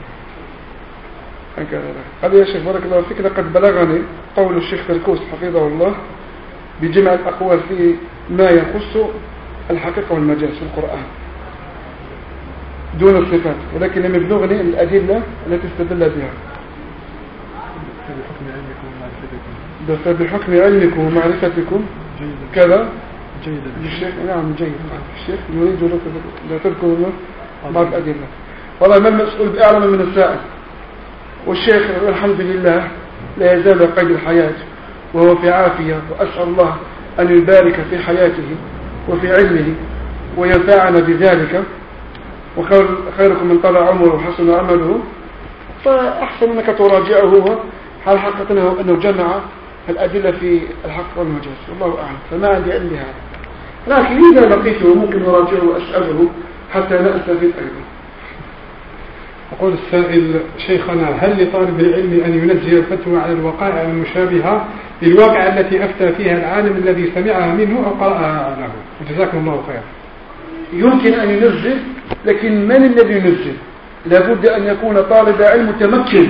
قال يا شيخ بارك الله فيك، لقد بلغني قول الشيخ فركوس حفظه الله بجمع الأقوال في ما يخص الحقيقة والمجاز في القرآن دون الصفات، ولكن لم يبلغني الأدلة التي استدل بها. بحكم علمكم ومعرفتكم كذا جيد الشيخ. نعم جيد الشيخ يريد لا تذكرون بعض الأدلة. والله ما المسؤول بأعلم من السائل، والشيخ الحمد لله لا يزال قيد الحياة وهو في عافية، وأسأل الله أن يبارك في حياته وفي علمه وينفعنا بذلك، وخيركم من طلع عمره وحسن عمله، فأحسن أنك تراجعه هل حققنا أنه جمع الأدلة في الحق والمجاز، والله أعلم، فما عندي علم بهذا، لكن إذا لقيته ممكن أراجعه وأسأله حتى لا أستفيد أيضا. يقول السائل شيخنا هل لطالب العلم أن ينزل الفتوى على الوقائع المشابهة للواقع التي أفتى فيها العالم الذي سمعها منه أو قرأها له؟ جزاكم الله خير. يمكن أن ينزل، لكن من الذي ينزل؟ لابد أن يكون طالب علم متمكن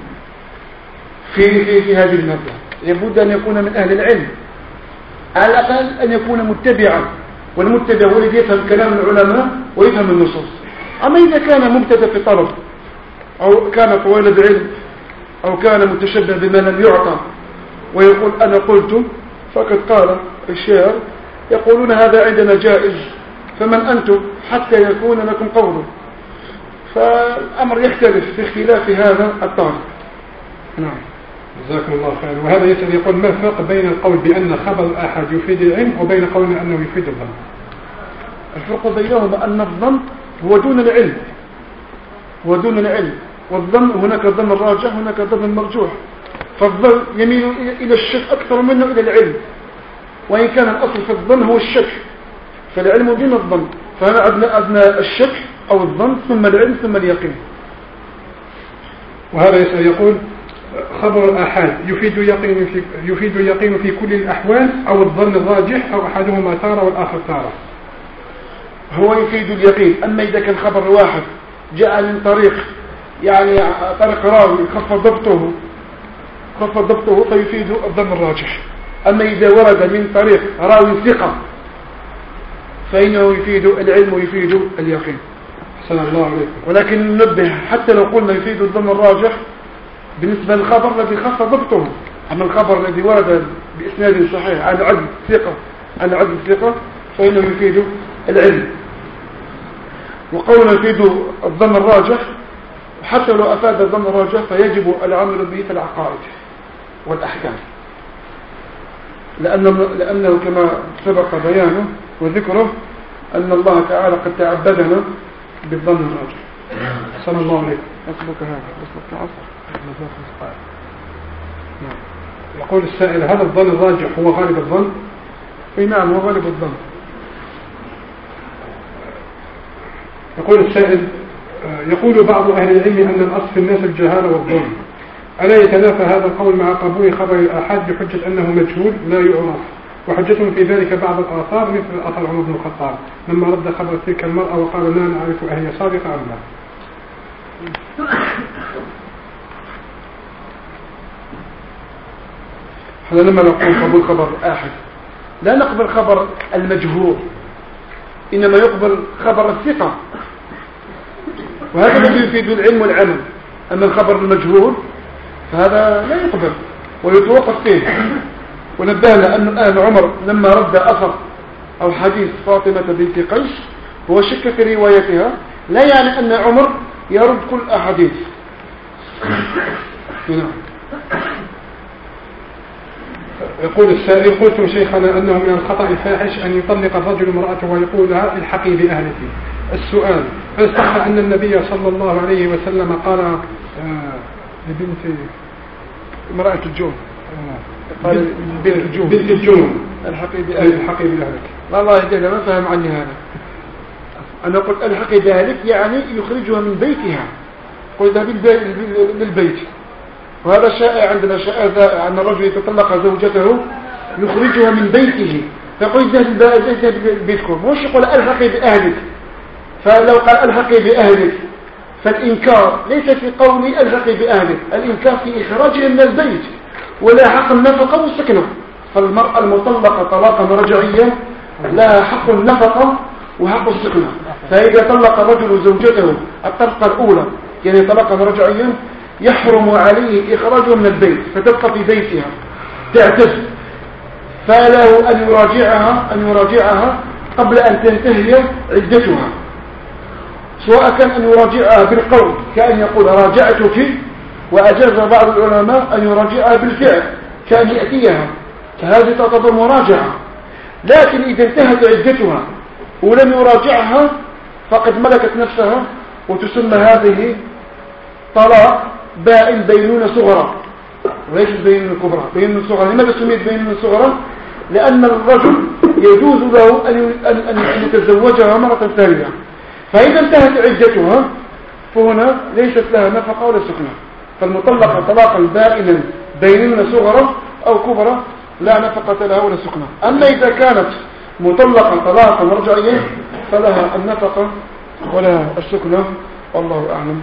في هذه المادة، لابد أن يكون من أهل العلم، على الأقل أن يكون متبعا، والمتبع هو الذي يفهم كلام العلماء ويفهم النصوص. أما إذا كان مبتدأ في طلب أو كان طويل بعلم أو كان متشبه بما لم يعطى ويقول أنا قلت فقد قال الشاعر، يقولون هذا عندنا جائز، فمن أنتم حتى يكون لكم قوله، فالأمر يختلف في اختلاف هذا الطالب. نعم جزاكم الله خير. وهذا يسأل يقول ما الفرق بين القول بأن خبر الآحاد يفيد العلم وبين قولنا أنه يفيد الظن؟ الفرق بينهما أن الظن هو دون العلم، والظن هناك الظن الراجح هناك الظن المرجوح، فالظن يميل إلى الشك أكثر منه إلى العلم، وإن كان الأصل في الظن هو الشك، فالعلم دون الظن، فهذا أدنى الشك أو الظن ثم العلم ثم اليقين. وهذا يسأل يقول خبر الآحاد يفيد اليقين في كل الأحوال أو الظن الراجح أو أحدهما تارة والآخر تارة؟ هو يفيد اليقين، أما إذا كان خبر واحد جاء من طريق يعني طريق راوي خفض ضبطه فيفيد الظن الراجح، أما إذا ورد من طريق راوي ثقة فإنه يفيد العلم ويفيد اليقين. حسن الله عليكم. ولكن ننبه حتى لو قلنا يفيد الظن الراجح بالنسبة للخبر الذي خف ضبطه، أما الخبر الذي ورد بإسناد صحيح عن عدل ثقة فإنه يفيد العلم. وقولنا يفيد الظن الراجح، حتى لو أفاد الظن الراجح فيجب العمل به في العقائد والأحكام، لأنه كما سبق بيانه وذكره أن الله تعالى قد تعبدنا بالظن الراجح. صلى الله عليه وسلم. يقول السائل هذا الظن الراجح هو غالب الظن؟ اي نعم هو غالب الظن. يقول السائل يقول بعض أهل العلم أن الأصل في الناس الجهالة والظلم، ألا يتنافى هذا القول مع قبول خبر الآحاد بحجة أنه مجهول لا يعرف؟ وحجتهم في ذلك بعض الآثار مثل أثر عمر بن الخطاب لما رد خبر تلك المرأة وقال لا نعرف أهي صادقة أم لا. احنا لما نقول قبول خبر آحد لا نقبل خبر المجهول، إنما يقبل خبر الثقة، وهذا الذي يفيد العلم والعمل. أما الخبر المجهول فهذا لا يقبل ويتوقف فيه. ونبهنا أن عمر لما رد أثر أو حديث فاطمة بنت قيس هو شك في روايتها، لا يعني أن عمر يرد كل أحاديث. يقول السائل: قلتم شيخنا أنه من الخطأ الفاحش أن يطلق الرجل امرأته ويقول لها الحقي بأهلك. السؤال: هل صح أن النبي صلى الله عليه وسلم قال لبنت امرأة الجون بنت الجون الحقي بأهلك؟ والله يهدينا ما فهم عني هذا. أنا قلت الحقي بأهلك يعني يخرجها من بيتها، قلت للبيت، وهذا شائع عندنا، شائع أن الرجل يتطلق زوجته يخرجها من بيته، فقل ذهب بيتكم، مش يقول الحقي بأهلك. فلو قال الحقي بأهلك فالإنكار ليس في قول الحقي بأهلك، الإنكار في إخراجها من البيت ولا حق النفقة والسكنة. فالمرأة المطلقة طلاقا رجعيا لها حق النفقة وحق السكنة. فإذا طلق الرجل زوجته الطلقة الأولى يعني طلاقا رجعيا يحرم عليه إخراجها من البيت فتبقى في بيتها تعتد، فله أن يراجعها قبل أن تنتهي عدتها، سواء كان أن يراجعها بالقول كأن يقول راجعتك، وأجاز بعض العلماء أن يراجعها بالفعل كأن يأتيها، فهذه تعتبر مراجعة. لكن إذا انتهت عدتها ولم يراجعها فقد ملكت نفسها، وتسمى هذه طلاق بائن بينونة صغرى وليس بينونة كبرى. بينونة صغرى لماذا سميت بينونة صغرى؟ لأن الرجل يجوز له أن يتزوجها مرة ثانية، فإذا انتهت عدتها فهنا ليست لها نفقة ولا سكنة. فالمطلقة طلاقا بائنا بينونة صغرى أو كبرى لا نفقة لها ولا سكنة. أما إذا كانت مطلقة طلاقا رجعيا فلها النفقة ولا السكنة، والله أعلم.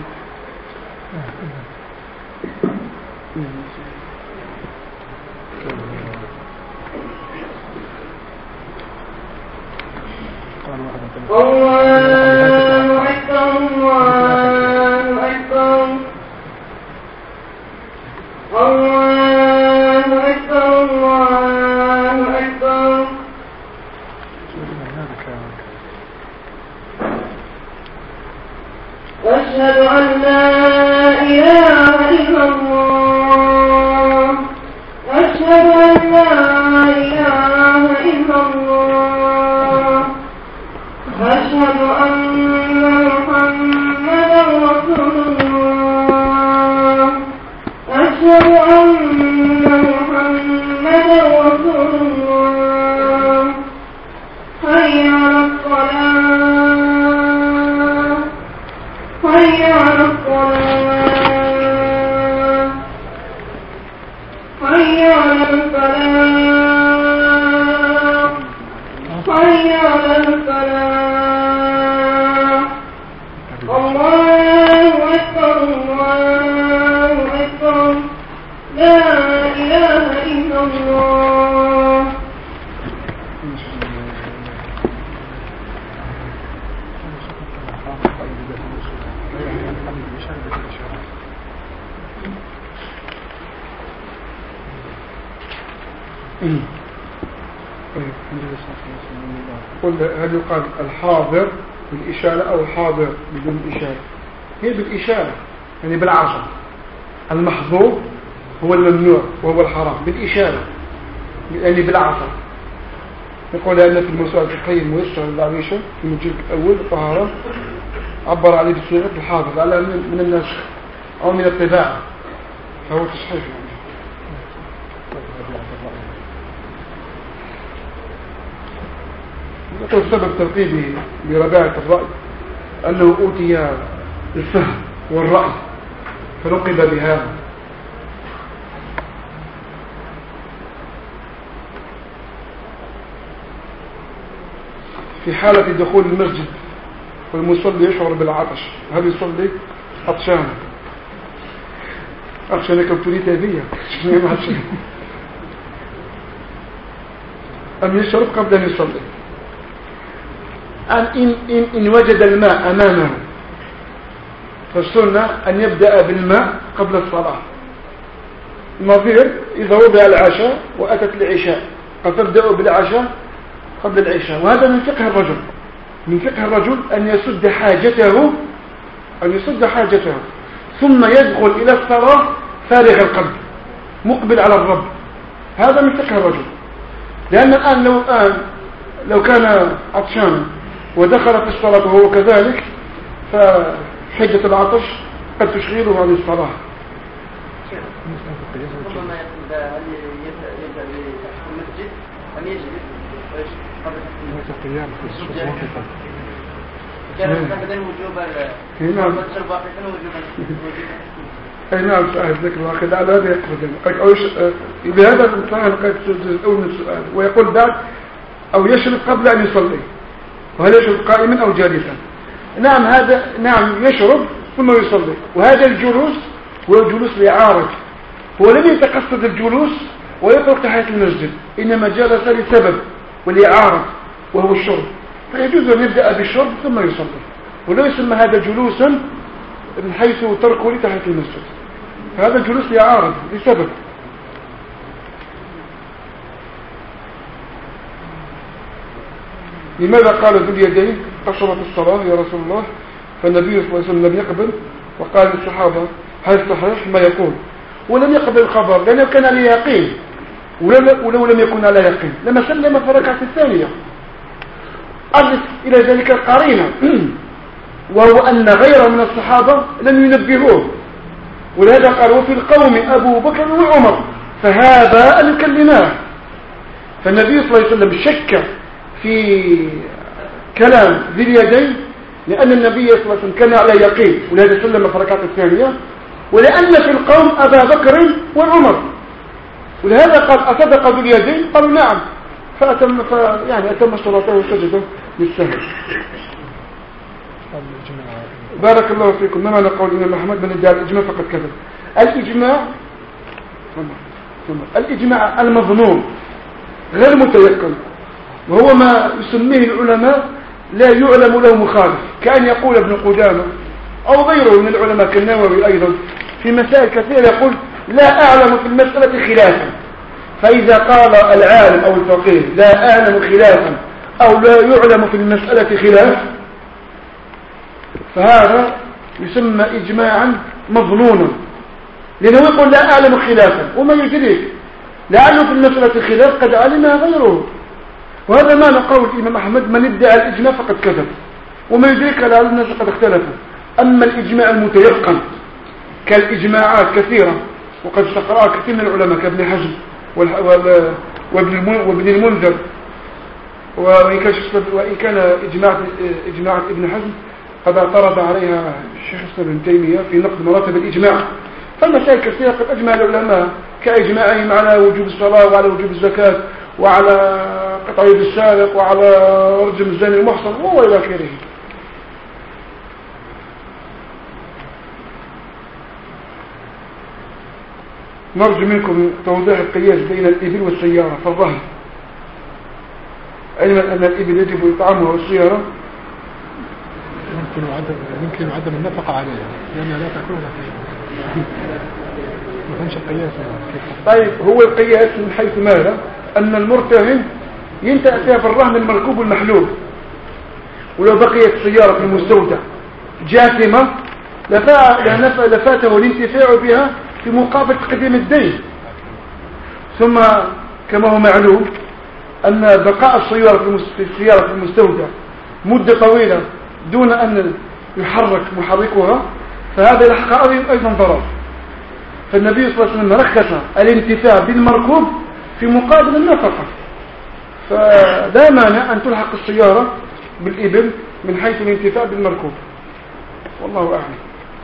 الله أكبر الله أكبر الله أكبر الله أكبر. أشهد أن لا إله إلا الله أشهد أن لا إله إلا الله أشهد أن محمدا رسول الله أشهد أن محمدا رسول الله. حي على الصلاة حي على الصلاة حي على الفلاح حي على الفلاح. الله أكبر الله أكبر لا إله إلا الله. قل هل يقال الحاضر بالإشارة أو الحاضر بدون إشارة؟ هي بالإشارة يعني بالعشر. المحظور هو الممنوع وهو الحرام بالإشارة يعني بالعشر. يقول أن في الموسوعة الفقهية الميسرة للعريشة في المجلد الأول الطهارة عبر عليه بصيغة الحاضر على من النسخ أو من الطباعة، فهو تصحيح يعني. يقول سبب ترقيبه برباعة الرأي أنه أوتي الفهم والرأي فلقب بهذا، في حالة دخول المسجد والمصلي يشعر بالعطش، هل يصلي عطشان؟ أخشى أنك تريد هذه أم يشرب قبل أن يصلي؟ إن وجد الماء أمامه فالسنة أن يبدأ بالماء قبل الصلاة. النظير إذا وضع العشاء وأتت العشاء فتبدأ بالعشاء قبل العشاء، وهذا من فقه الرجل، من فقه الرجل أن يسد حاجته ثم يدخل إلى الصلاة فارغ القلب مقبل على الرب. هذا من فقه الرجل، لأن الآن لو كان عطشانا ودخل في الصلاة وهو كذلك فحجة العطش قد تشغله عن الصلاة. ربما هل يبدأ بالمسجد أم يجلس كان مستخدم وجوبا والشرب واقفا وجوبا. نعم سؤال ذكر واحد على هذا يقصد بهذا الإنسان قد الأول من السؤال ويقول بعد أو يشرب قبل أن يصلي، وهل يشرب قائما أو جالسا؟ نعم هذا نعم يشرب ثم يصلي، وهذا الجلوس هو جلوس لعارض، هو لم يتقصد الجلوس ويترك تحية المسجد، إنما جلس لسبب ولإعارض وهو الشرب، فيجوز أن يبدأ بالشرب ثم يصلي، ولا يسمى هذا جلوسا من حيث تركه لتحية المسجد، هذا جلوس لإعارض لسبب. لماذا قال ذو اليدين قصرت الصلاة يا رسول الله؟ فالنبي صلى الله عليه وسلم لم يقبل، وقال للصحابة هل صحيح ما يقول؟ ولم يقبل الخبر لأنه كان على يقين، ولو لم يكن على يقين لما سلم في الركعة الثانية. أضف إلى ذلك القرينة وهو أن غيره من الصحابة لم ينبهوه، ولهذا قال وفي القوم أبو بكر وعمر فهذا أن يكلماه. فالنبي صلى الله عليه وسلم شك في كلام ذي اليدين لأن النبي صلى الله عليه وسلم كان على يقين، ولهذا سلم في الركعة الثانية، ولأن في القوم أبا بكر وعمر، ولهذا قال أصدق ذو اليدين؟ قالوا نعم، أتم صلاته وسجده بالسهل. بارك الله فيكم. ما معنى قول الإمام أحمد من ادعى الإجماع فقد كذب؟ الإجماع المظنون غير متيقن، وهو ما يسميه العلماء لا يعلم له مخالف، كأن يقول ابن قدامة أو غيره من العلماء كالنووي أيضا في مسائل كثيرة يقول لا أعلم في المسألة خلافا، فإذا قال العالم أو الفقيه لا أعلم خلافا أو لا يعلم في المسألة خلاف فهذا يسمى إجماعا مظنونا، لأنه يقول لا أعلم خلافا وما يدريك لعله في المسألة خلاف قد علمها غيره. وهذا معنى قول الإمام أحمد من ادعى الإجماع فقد كذب، وما يدريك لعل الناس قد اختلفوا. أما الإجماع المتيقن كالإجماعات كثيرة وقد استقرأها كثير من العلماء كابن حزم وابن المنذر، وإن كان إجماع ابن حزم قد اعترض عليها الشيخ ابن تيمية في نقد مراتب الإجماع، فالمسائل كثيرة قد أجمع العلماء كإجماعهم على وجوب الصلاة وعلى وجوب الزكاة وعلى قطع يد السارق وعلى رجم الزاني المحصن وإلى آخره. نرجو منكم توضيح القياس بين الإبل والسيارة في الرهن، علما أن الإبل يجب إطعامها والسيارة يمكن عدم النفقة عليها لأنها لا تأكلها ما كانش القياس. طيب هو القياس من حيث ماذا؟ أن المرتهن ينتهي فيها في الرهن المركوب والمحلوب، ولو بقيت سيارة في المستودع جاثمة لفاته الانتفاع بها في مقابل تقديم الدين. ثم كما هو معلوم أن بقاء السيارة في المستودع مدة طويلة دون أن يحرك محركها فهذا يلحق أيضا ضرر. فالنبي صلى الله عليه وسلم رخص الانتفاع بالمركوب في مقابل النفقة، فلا مانع أن تلحق السيارة بالإبل من حيث الانتفاع بالمركوب، والله أعلم.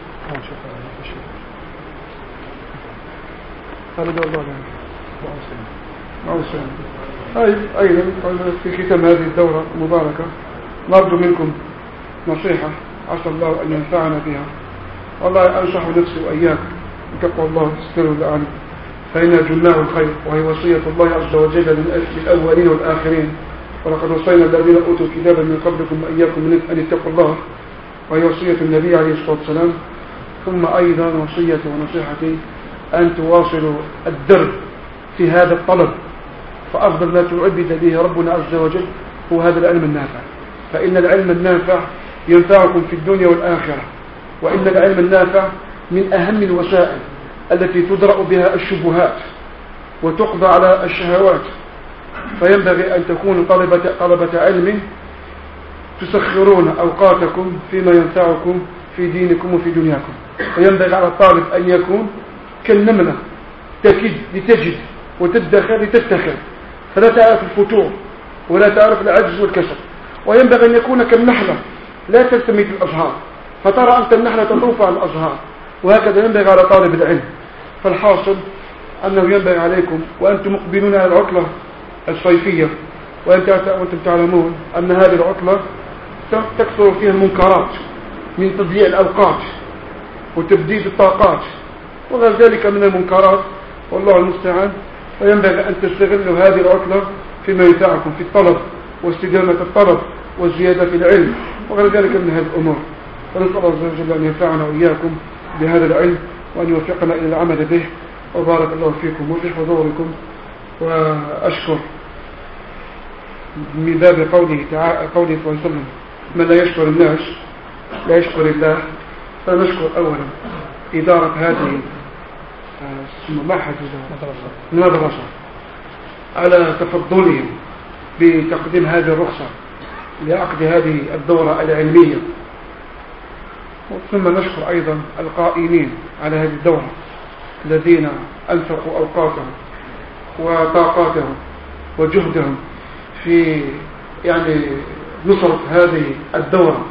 هذا دور الله أيضا في ختام هذه الدورة المباركة نرجو منكم نصيحة عسى الله أن ينفعنا بها. والله أنصح نفسي وإياك بتقوى الله استروا الآن، فإنها جناه الخير، وهي وصية الله عز وجل للأولين والآخرين. ولقد وصينا الذين أوتوا الكتاب من قبلكم وإياكم أن اتقوا الله، وهي وصية النبي عليه الصلاة والسلام. ثم أيضا وصية ونصيحتي أن تواصلوا الدرب في هذا الطلب، فأفضل ما تعبد به ربنا عز وجل هو هذا العلم النافع، فإن العلم النافع ينفعكم في الدنيا والآخرة، وإن العلم النافع من أهم الوسائل التي تدرأ بها الشبهات وتقضى على الشهوات. فينبغي أن تكونوا طلبة علم تسخرون أوقاتكم فيما ينفعكم في دينكم وفي دنياكم. وينبغي على الطالب أن يكون كالنملة تكد لتجد وتدخر لتفتخر، فلا تعرف الفتور ولا تعرف العجز والكسل. وينبغي أن يكون كالنحلة لا تلتمس الأزهار، فترى أنت النحلة تطوف على الأزهار، وهكذا ينبغي على طالب العلم. فالحاصل أنه ينبغي عليكم وأنتم مقبلون على العطلة الصيفية، وأنتم تعلمون أن هذه العطلة تكثر فيها المنكرات من تضييع الأوقات وتبديد الطاقات وغير ذلك من المنكرات، والله المستعان. وينبغي أن تستغلوا هذه العطلة فيما ينفعكم في الطلب واستدامة الطلب والزيادة في العلم وغير ذلك من هذه الأمور. فنسأل الله عز وجل أن ينفعنا وإياكم بهذا العلم وأن يوفقنا إلى العمل به، وبارك الله فيكم وفي حضوركم. وأشكر من باب قوله صلى الله عليه وسلم: من لا يشكر الناس لا يشكر الله. فنشكر أولا إدارة هذه المدرسة على تفضلهم بتقديم هذه الرخصة لعقد هذه الدورة العلمية. ثم نشكر أيضا القائمين على هذه الدورة الذين أنفقوا أوقاتهم وطاقاتهم وجهدهم في نصرة هذه الدورة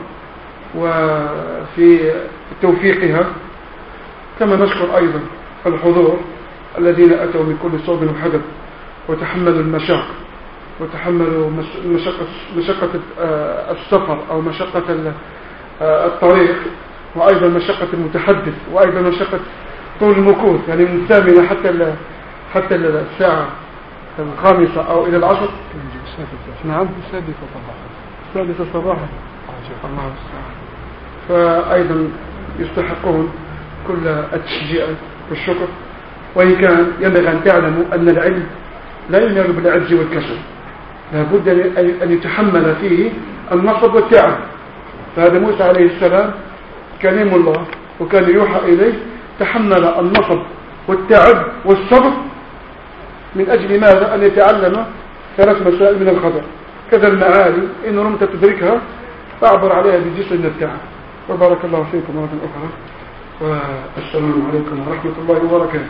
وفي توفيقها. كما نشكر أيضا الحضور الذين أتوا من كل صوب وحدب وتحملوا المشاق وتحملوا مشقة السفر أو مشقة الطريق، وأيضا مشقة المتحدث، وأيضا مشقة طول المكوث، يعني من الثامنة حتى الساعة 5 أو إلى 10. نعم، السادسة صباحا. الله السلام. فأيضا يستحقون كل التشجيع والشكر. وإن كان ينبغي أن تعلموا أن العلم لا ينال بالعجز والكسل، لابد أن يتحمل فيه النصب والتعب. فهذا موسى عليه السلام كلم الله وكان يوحى إليه، تحمل النصب والتعب والصبر من أجل ماذا؟ أن يتعلم 3 مسائل من الخبر. كذا المعالي إن رمت تدركها فاعبر عليها بجسر من التعب. وبارك الله فيكم مرة أخرى، والسلام عليكم ورحمة الله وبركاته.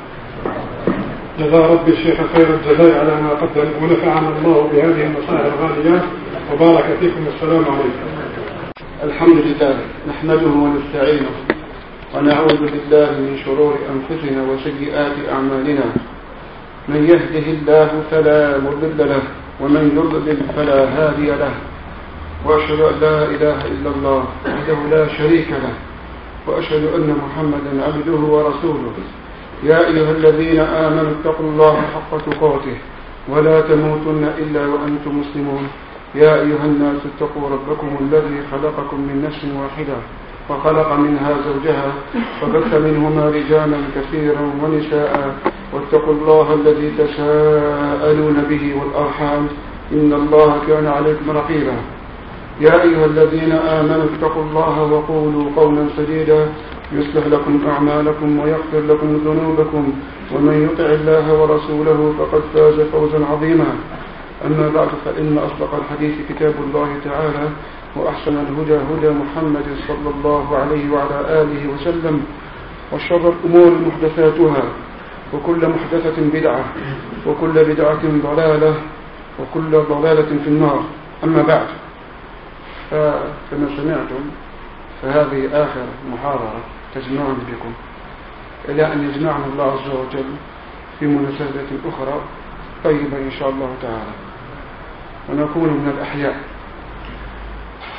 جزا ربي الشيخ خير الجزاء على ما قدم، ونفعنا الله بهذه النصائح الغالية، وبارك فيكم. السلام عليكم. الحمد لله نحمده ونستعينه ونعوذ بالله من شرور أنفسنا وسيئات أعمالنا. من يهده الله فلا مضل له ومن يضلل فلا هادي له، وأشهد أن لا إله إلا الله وحده لا شريك له، وأشهد أن محمدا عبده ورسوله. يا أيها الذين آمنوا اتقوا الله حق تقاته ولا تموتن إلا وأنتم مسلمون. يا أيها الناس اتقوا ربكم الذي خلقكم من نفس واحدة وخلق منها زوجها وبث منهما رجالا كثيرا ونساء، واتقوا الله الذي تساءلون به والأرحام إن الله كان عليكم رقيبا. يا أيها الذين آمنوا اتقوا الله وقولوا قولا سديدا يصلح لكم أعمالكم ويغفر لكم ذنوبكم، ومن يطع الله ورسوله فقد فاز فوزا عظيما. أما بعد، فإن أصدق الحديث كتاب الله تعالى، وأحسن الهدى هدى محمد صلى الله عليه وعلى آله وسلم، وشر الأمور محدثاتها، وكل محدثة بدعة، وكل بدعة ضلالة، وكل ضلالة في النار. أما بعد، كما سمعتم فهذه آخر محاضرة تجمعني بكم، إلى أن يجمعنا الله عز وجل في مناسبة أخرى طيبة إن شاء الله تعالى، ونكون من الأحياء.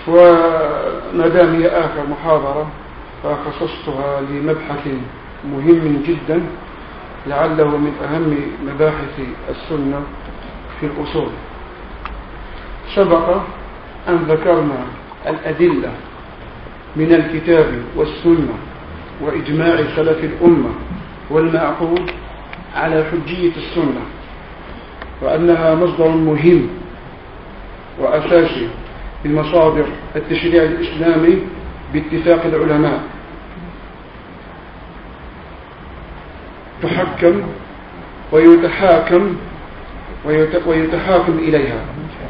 وما دام هي آخر محاضرة فخصصتها لمبحث مهم جدا لعله من أهم مباحث السنة في الأصول. سبق أن ذكرنا الأدلة من الكتاب والسنة وإجماع سلف الأمة والمعقول على حجية السنة، وأنها مصدر مهم وأساسي من مصادر التشريع الإسلامي باتفاق العلماء، تحكم ويتحاكم إليها.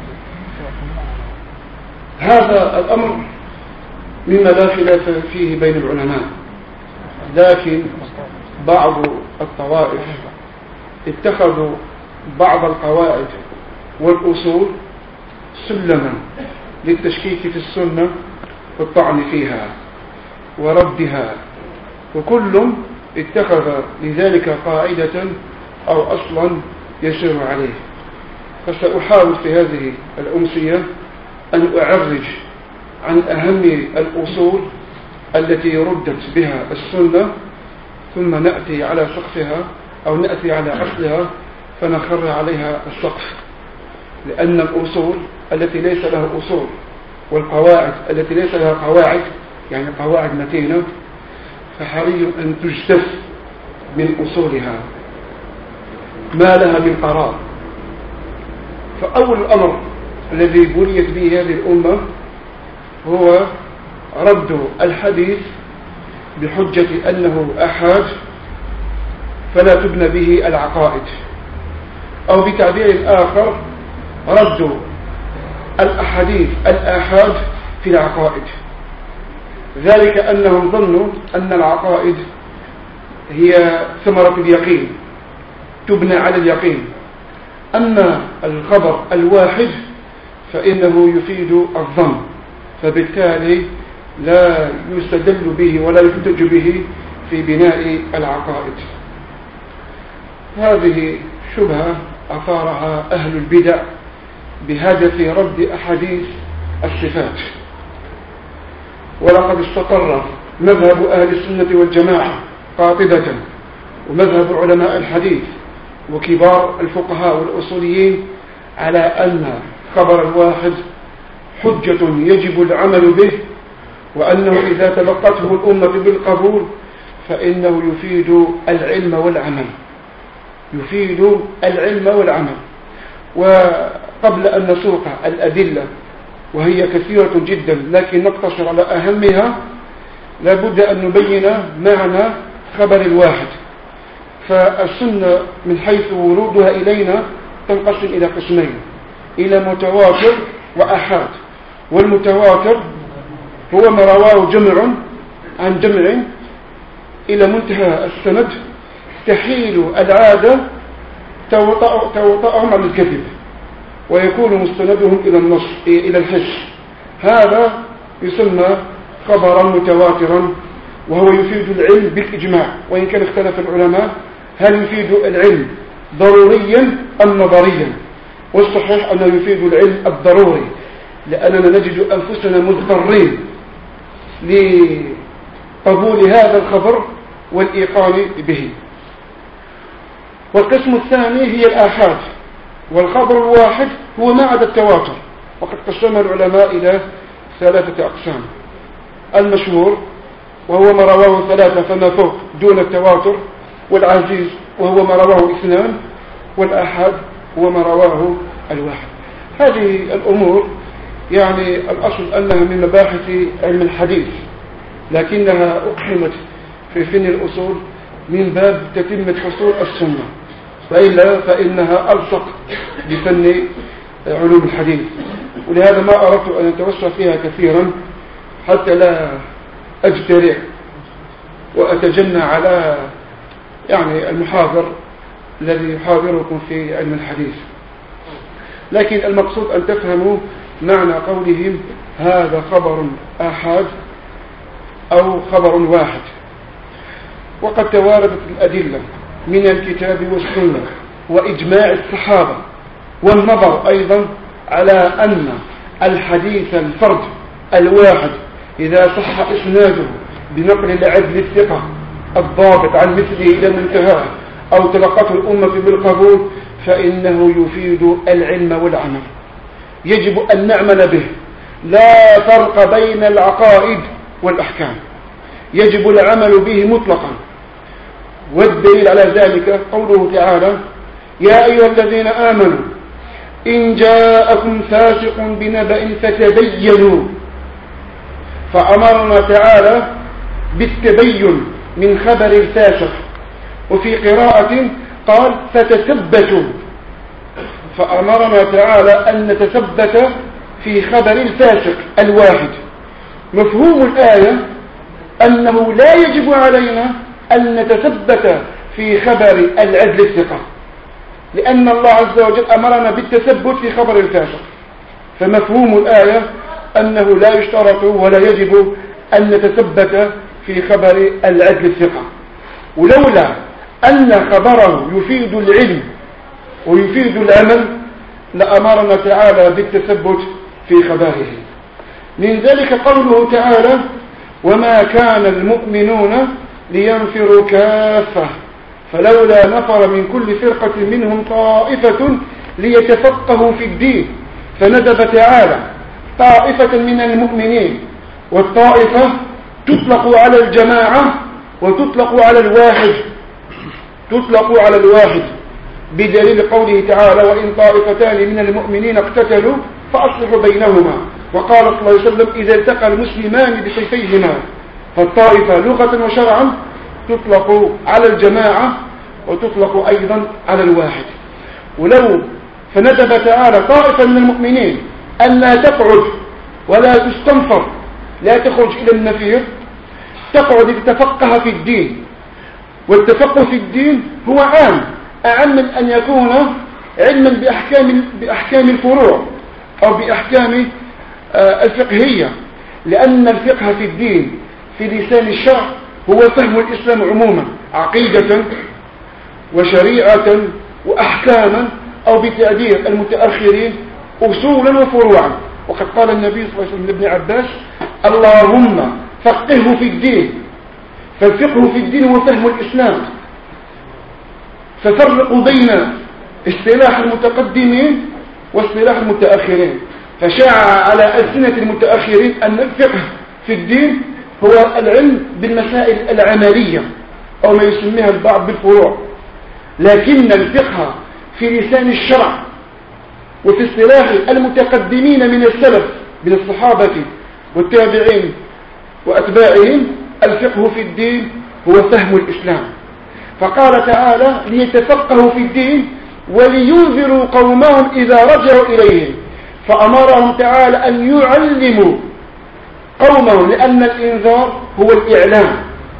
هذا الأمر مما لا خلاف فيه بين العلماء، لكن بعض الطوائف اتخذوا بعض القواعد والأصول سلما للتشكيك في السنة والطعن فيها وردها، وكل اتخذ لذلك قاعدة أو أصلا يسير عليه. فسأحاول في هذه الأمسية أن أعرج عن أهم الأصول التي ردت بها السنة، ثم نأتي على سقفها أو نأتي على أصلها فنخر عليها السقف، لأن الأصول التي ليس لها أصول والقواعد التي ليس لها قواعد، يعني قواعد متينة، فحري أن تجتث من أصولها ما لها من قرار. فأول الأمر الذي بنيت به هذه الأمة هو رد الحديث بحجة أنه أحاد فلا تبنى به العقائد، أو بتعبير آخر رد الأحاديث الآحاد في العقائد، ذلك أنهم ظنوا أن العقائد هي ثمرة اليقين تبنى على اليقين، أما الخبر الواحد فإنه يفيد الظن، فبالتالي لا يستدل به ولا يحتج به في بناء العقائد. هذه شبهة أثارها أهل البدع بهدف رد أحاديث الصفات، ولقد استقر مذهب أهل السنة والجماعة قاطبة، ومذهب علماء الحديث وكبار الفقهاء والأصوليين على أن خبر الواحد حجة يجب العمل به، وأنه إذا تلقته الأمة بالقبول فإنه يفيد العلم والعمل، يفيد العلم والعمل. وقبل أن نسوق الأدلة وهي كثيرة جدا لكن نقتصر على أهمها، لابد أن نبين معنى خبر الواحد. فالسنة من حيث ورودها إلينا تنقسم إلى قسمين، إلى متواتر وأحاد. والمتواتر هو ما رواه جمع عن جمع إلى منتهى السند تحيل العادة توطأهم على الكذب، ويكون مستندهم إلى النص إلى الحس. هذا يسمى خبرا متواترا، وهو يفيد العلم بالإجماع، وإن كان اختلف العلماء هل يفيد العلم ضروريا أم نظريا، والصحيح أنه يفيد العلم الضروري، لأننا نجد أنفسنا مضطرين لقبول هذا الخبر والإيقان به. والقسم الثاني هي الآحاد، والخبر الواحد هو ما عدا التواتر، وقد قسم العلماء إلى 3 أقسام: المشهور وهو ما رواه 3 فما فوق دون التواتر، والعزيز وهو ما رواه 2، والآحاد هو ما رواه الواحد. هذه الأمور يعني الأصل أنها من مباحث علم الحديث، لكنها أقحمت في فن الأصول من باب تتمة حصول السنة، وإلا فإنها ألصق بفن علوم الحديث. ولهذا ما أردت أن أتوسع فيها كثيرا حتى لا أجترئ وأتجنى على يعني المحاضر الذي يحاضركم في علم الحديث. لكن المقصود أن تفهموا معنى قولهم هذا خبر آحاد أو خبر واحد. وقد تواردت الأدلة من الكتاب والسنة وإجماع الصحابة، والنظر أيضا على أن الحديث الفرد الواحد إذا صح إسناده بنقل العدل الثقة الضابط عن مثله إلى منتهاه أو تلقته الأمة بالقبول فإنه يفيد العلم والعمل، يجب أن نعمل به، لا فرق بين العقائد والأحكام، يجب العمل به مطلقا. والدليل على ذلك قوله تعالى: يا أيها الذين آمنوا إن جاءكم فاسق بنبأ فتبينوا، فأمرنا تعالى بالتبين من خبر الفاسق. وفي قراءة قال فتثبتوا، فأمرنا تعالى أن نتثبت في خبر الفاسق الواحد. مفهوم الآية أنه لا يجب علينا أن نتثبت في خبر العدل الثقة، لأن الله عز وجل أمرنا بالتثبت في خبر الفاسق. فمفهوم الآية أنه لا يشترط ولا يجب أن نتثبت في خبر العدل الثقة. ولولا أن خبره يفيد العلم ويفيد العمل لأمرنا تعالى بالتثبت في خبره. من ذلك قوله تعالى: وما كان المؤمنون لينفروا كافة فلولا نفر من كل فرقة منهم طائفة ليتفقهوا في الدين. فندب تعالى طائفة من المؤمنين، والطائفة تطلق على الجماعة وتطلق على الواحد، تطلق على الواحد بدليل قوله تعالى: وإن طائفتان من المؤمنين اقتتلوا فأصلحوا بينهما. وقال صلى الله عليه وسلم: إذا التقى المسلمان بسيفيهما. فالطائفة لغة وشرعا تطلق على الجماعة وتطلق أيضا على الواحد. ولو فندب تعالى طائفة من المؤمنين أن لا تقعد ولا تستنفر، لا تخرج إلى النفير، تقعد لتتفقه في الدين. والتفقه في الدين هو أعم من أن يكون علما بأحكام الفروع أو بأحكام الفقهية، لأن الفقه في الدين في لسان الشرع هو فهم الإسلام عموما، عقيدة وشريعة وأحكاما، أو بتعبير المتأخرين أصولا وفروعا. وقد قال النبي صلى الله عليه وسلم لابن عباس: اللهم فقهه في الدين. فالفقه في الدين هو فهم الإسلام. ففرقوا بين اصطلاح المتقدمين واصطلاح المتأخرين. فشاع على ألسنة المتأخرين أن الفقه في الدين هو العلم بالمسائل العملية أو ما يسميها البعض بالفروع، لكن الفقه في لسان الشرع وفي اصطلاح المتقدمين من السلف من الصحابة والتابعين وأتباعهم، الفقه في الدين هو فهم الإسلام. فقال تعالى: ليتفقهوا في الدين ولينذروا قومهم إذا رجعوا إليهم. فأمرهم تعالى أن يعلموا قومهم، لأن الإنذار هو الإعلام.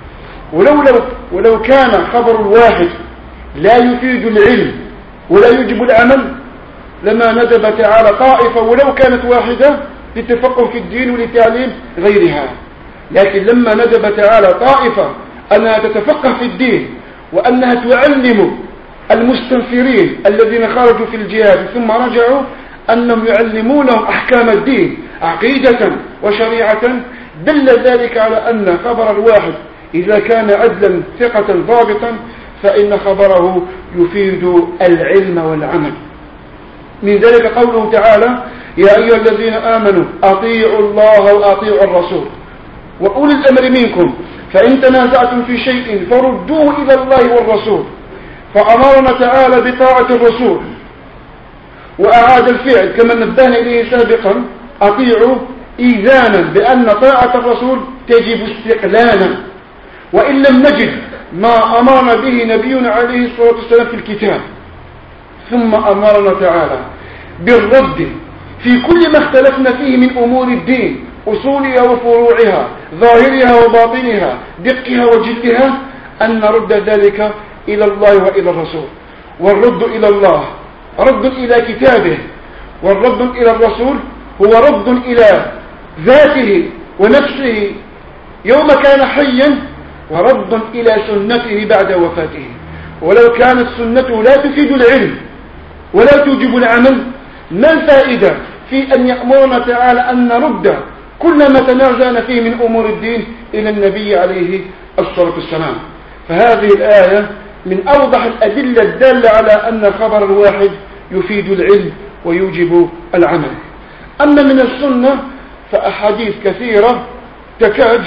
ولو كان خبر الواحد لا يفيد العلم ولا يجب العمل لما ندب تعالى طائفة ولو كانت واحدة للتفقه في الدين ولتعليم غيرها. لكن لما ندب تعالى طائفة أنها تتفقه في الدين وأنها تعلم المستنفرين الذين خرجوا في الجهاد ثم رجعوا أنهم يعلمونهم أحكام الدين عقيدة وشريعة، دل ذلك على أن خبر الواحد إذا كان عدلا ثقة ضابطا فإن خبره يفيد العلم والعمل. من ذلك قوله تعالى: يا أيها الذين آمنوا أطيعوا الله وأطيعوا الرسول وأولي الأمر منكم فإن تنازعتم في شيء فردوه إلى الله والرسول. فأمرنا تعالى بطاعة الرسول وأعاد الفعل كما نبهنا إليه سابقا: أطيعوا إيذانا بأن طاعة الرسول تجب استقلالا، وإن لم نجد ما أمرنا به نبينا عليه الصلاة والسلام في الكتاب. ثم أمرنا تعالى بالرد في كل ما اختلفنا فيه من أمور الدين، أصولها وفروعها، ظاهرها وباطنها، دقها وجلها، أن نرد ذلك إلى الله وإلى الرسول. والرد إلى الله رد إلى كتابه، والرد إلى الرسول هو رد إلى ذاته ونفسه يوم كان حيا، ورد إلى سنته بعد وفاته. ولو كانت سنته لا تفيد العلم ولا توجب العمل، ما الفائدة في أن يأمرنا تعالى أن نرد كلما تنازعنا فيه من أمور الدين إلى النبي عليه الصلاة والسلام. فهذه الآية من أوضح الأدلة الدالة على أن الخبر الواحد يفيد العلم ويوجب العمل. أما من السنة فأحاديث كثيرة تكاد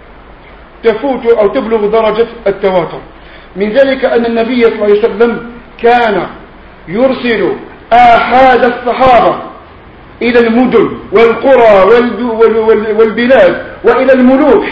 تفوت أو تبلغ درجة التواتر. من ذلك أن النبي صلى الله عليه وسلم كان يرسل آحاد الصحابة إلى المدن والقرى والبلاد وإلى الملوك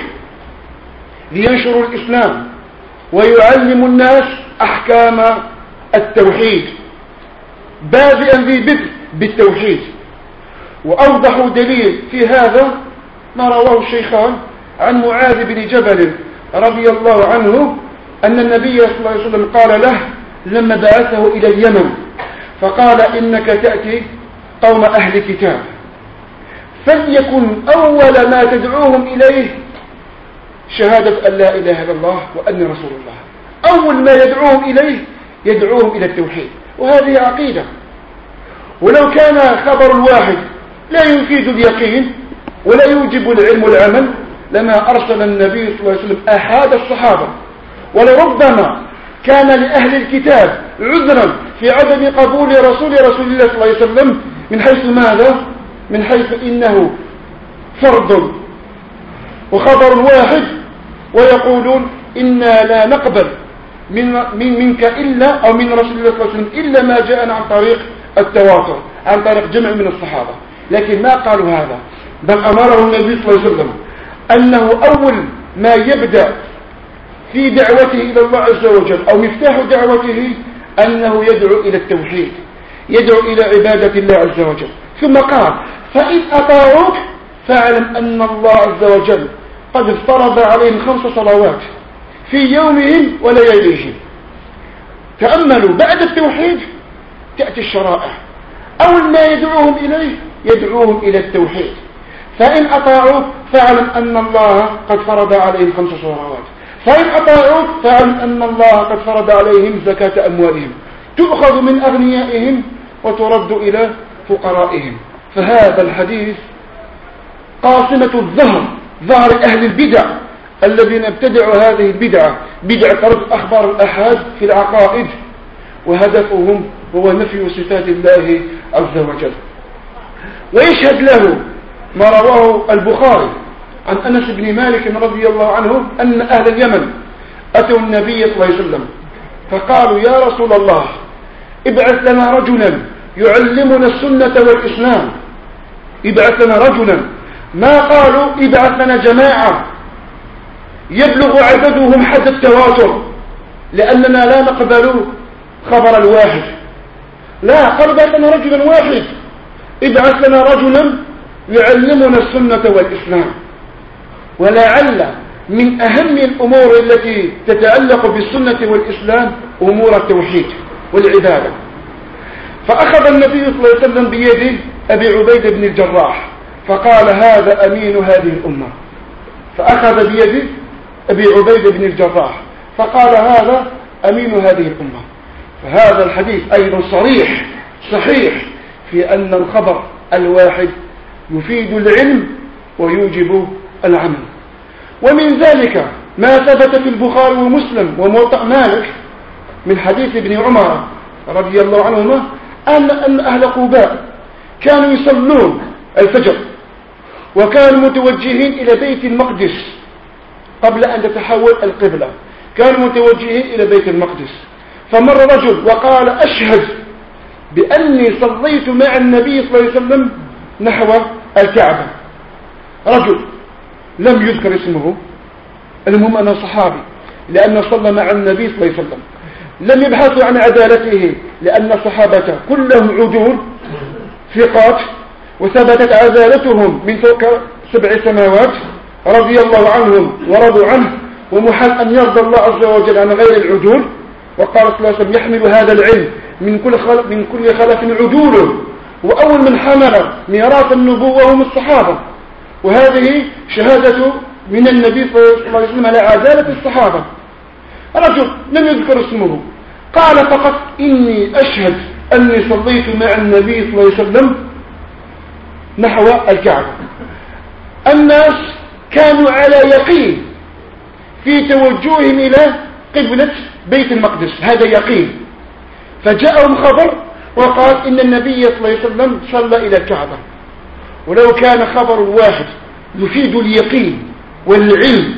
لينشروا الإسلام ويعلموا الناس أحكام التوحيد، بادئا ذي بدء بالتوحيد. وأوضح دليل في هذا ما رواه الشيخان عن معاذ بن جبل رضي الله عنه أن النبي صلى الله عليه وسلم قال له لما بعثه إلى اليمن فقال إنك تأتي قوم أهل كتاب فليكن أول ما تدعوهم إليه شهادة أن لا إله إلا الله وأن رسول الله. أول ما يدعوهم إليه يدعوهم إلى التوحيد، وهذه عقيدة. ولو كان خبر الواحد لا يفيد اليقين ولا يوجب العلم والعمل لما أرسل النبي صلى الله عليه وسلم أحد الصحابة. ولربما كان لأهل الكتاب عذرا في عدم قبول رسول الله صلى الله عليه وسلم من حيث ماذا؟ من حيث إنه فرض وخبر واحد، ويقولون إنا لا نقبل منك إلا أو من رسول الله صلى الله عليه وسلم إلا ما جاءنا عن طريق التواتر، عن طريق جمع من الصحابة. لكن ما قالوا هذا، بل أمره النبي صلى الله عليه وسلم أنه أول ما يبدأ في دعوته إلى الله عز وجل أو مفتاح دعوته أنه يدعو إلى التوحيد، يدعو إلى عبادة الله عز وجل. ثم قال فإن أطاعوك فاعلم أن الله عز وجل قد افترض عليهم 5 صلوات في يومهم ولياليهم. تأملوا، بعد التوحيد تأتي الشرائع. أول ما يدعوهم إليه يدعوهم إلى التوحيد. فإن أطاعوك فاعلم أن الله قد فرض عليهم 5 صلوات. فإن أطاعوك فاعلم أن الله قد فرض عليهم زكاة أموالهم تؤخذ من أغنيائهم وترد إلى فقرائهم. فهذا الحديث قاصمة ظهر أهل البدع الذين ابتدعوا هذه البدعة، بدعة رد أخبار الأحاد في العقائد، وهدفهم هو نفي صفات الله عز وجل. ويشهد له ما رواه البخاري عن أنس بن مالك رضي الله عنه أن أهل اليمن أتوا النبي صلى الله عليه وسلم فقالوا يا رسول الله ابعث لنا رجلا يعلمنا السنة والإسلام. ابعث لنا رجلا، ما قالوا ابعث لنا جماعة يبلغ عددهم حد التواتر، لأننا لا نقبل خبر الواحد. لا، قالوا ابعث لنا رجلا واحد، ابعث لنا رجلا يعلمنا السنة والإسلام. ولعل من أهم الأمور التي تتعلق بالسنة والإسلام أمور التوحيد والعبادة. فأخذ النبي صلى الله عليه وسلم بيد أبي عبيدة بن الجراح فقال هذا أمين هذه الأمة. فأخذ بيد أبي عبيدة بن الجراح فقال هذا أمين هذه الأمة. فهذا الحديث أيضا صريح صحيح في أن الخبر الواحد يفيد العلم ويوجب العمل. ومن ذلك ما ثبت في البخاري ومسلم وموطأ مالك من حديث ابن عمر رضي الله عنهما أن أهل قباء كانوا يصلون الفجر وكانوا متوجهين إلى بيت المقدس قبل أن تتحول القبلة، كانوا متوجهين إلى بيت المقدس. فمر رجل وقال أشهد بأني صليت مع النبي صلى الله عليه وسلم نحو الكعبة. رجل لم يذكر اسمه، المهم أنه صحابي لأنه صلى مع النبي صلى الله عليه وسلم. لم يبحثوا عن عدالته لأن الصحابة كلهم عدول ثقات وثبتت عدالتهم من فوق 7 سماوات رضي الله عنهم ورضوا عنه، ومحال أن يرضى الله عز وجل عن غير العدول. وقال صلى الله عليه وسلم يحمل هذا العلم من كل خلف عدوله، وأول من حمل ميراث النبوة هم الصحابة. وهذه شهادة من النبي صلى الله عليه وسلم على عدالة الصحابة. رجل لم يذكر اسمه قال فقط إني أشهد أني صليت مع النبي صلى الله عليه وسلم نحو الكعبة. الناس كانوا على يقين في توجههم إلى قبلة بيت المقدس، هذا يقين. فجاءهم خبر وقال إن النبي صلى الله عليه وسلم صلى إلى الكعبة. ولو كان خبر واحد يفيد اليقين والعلم،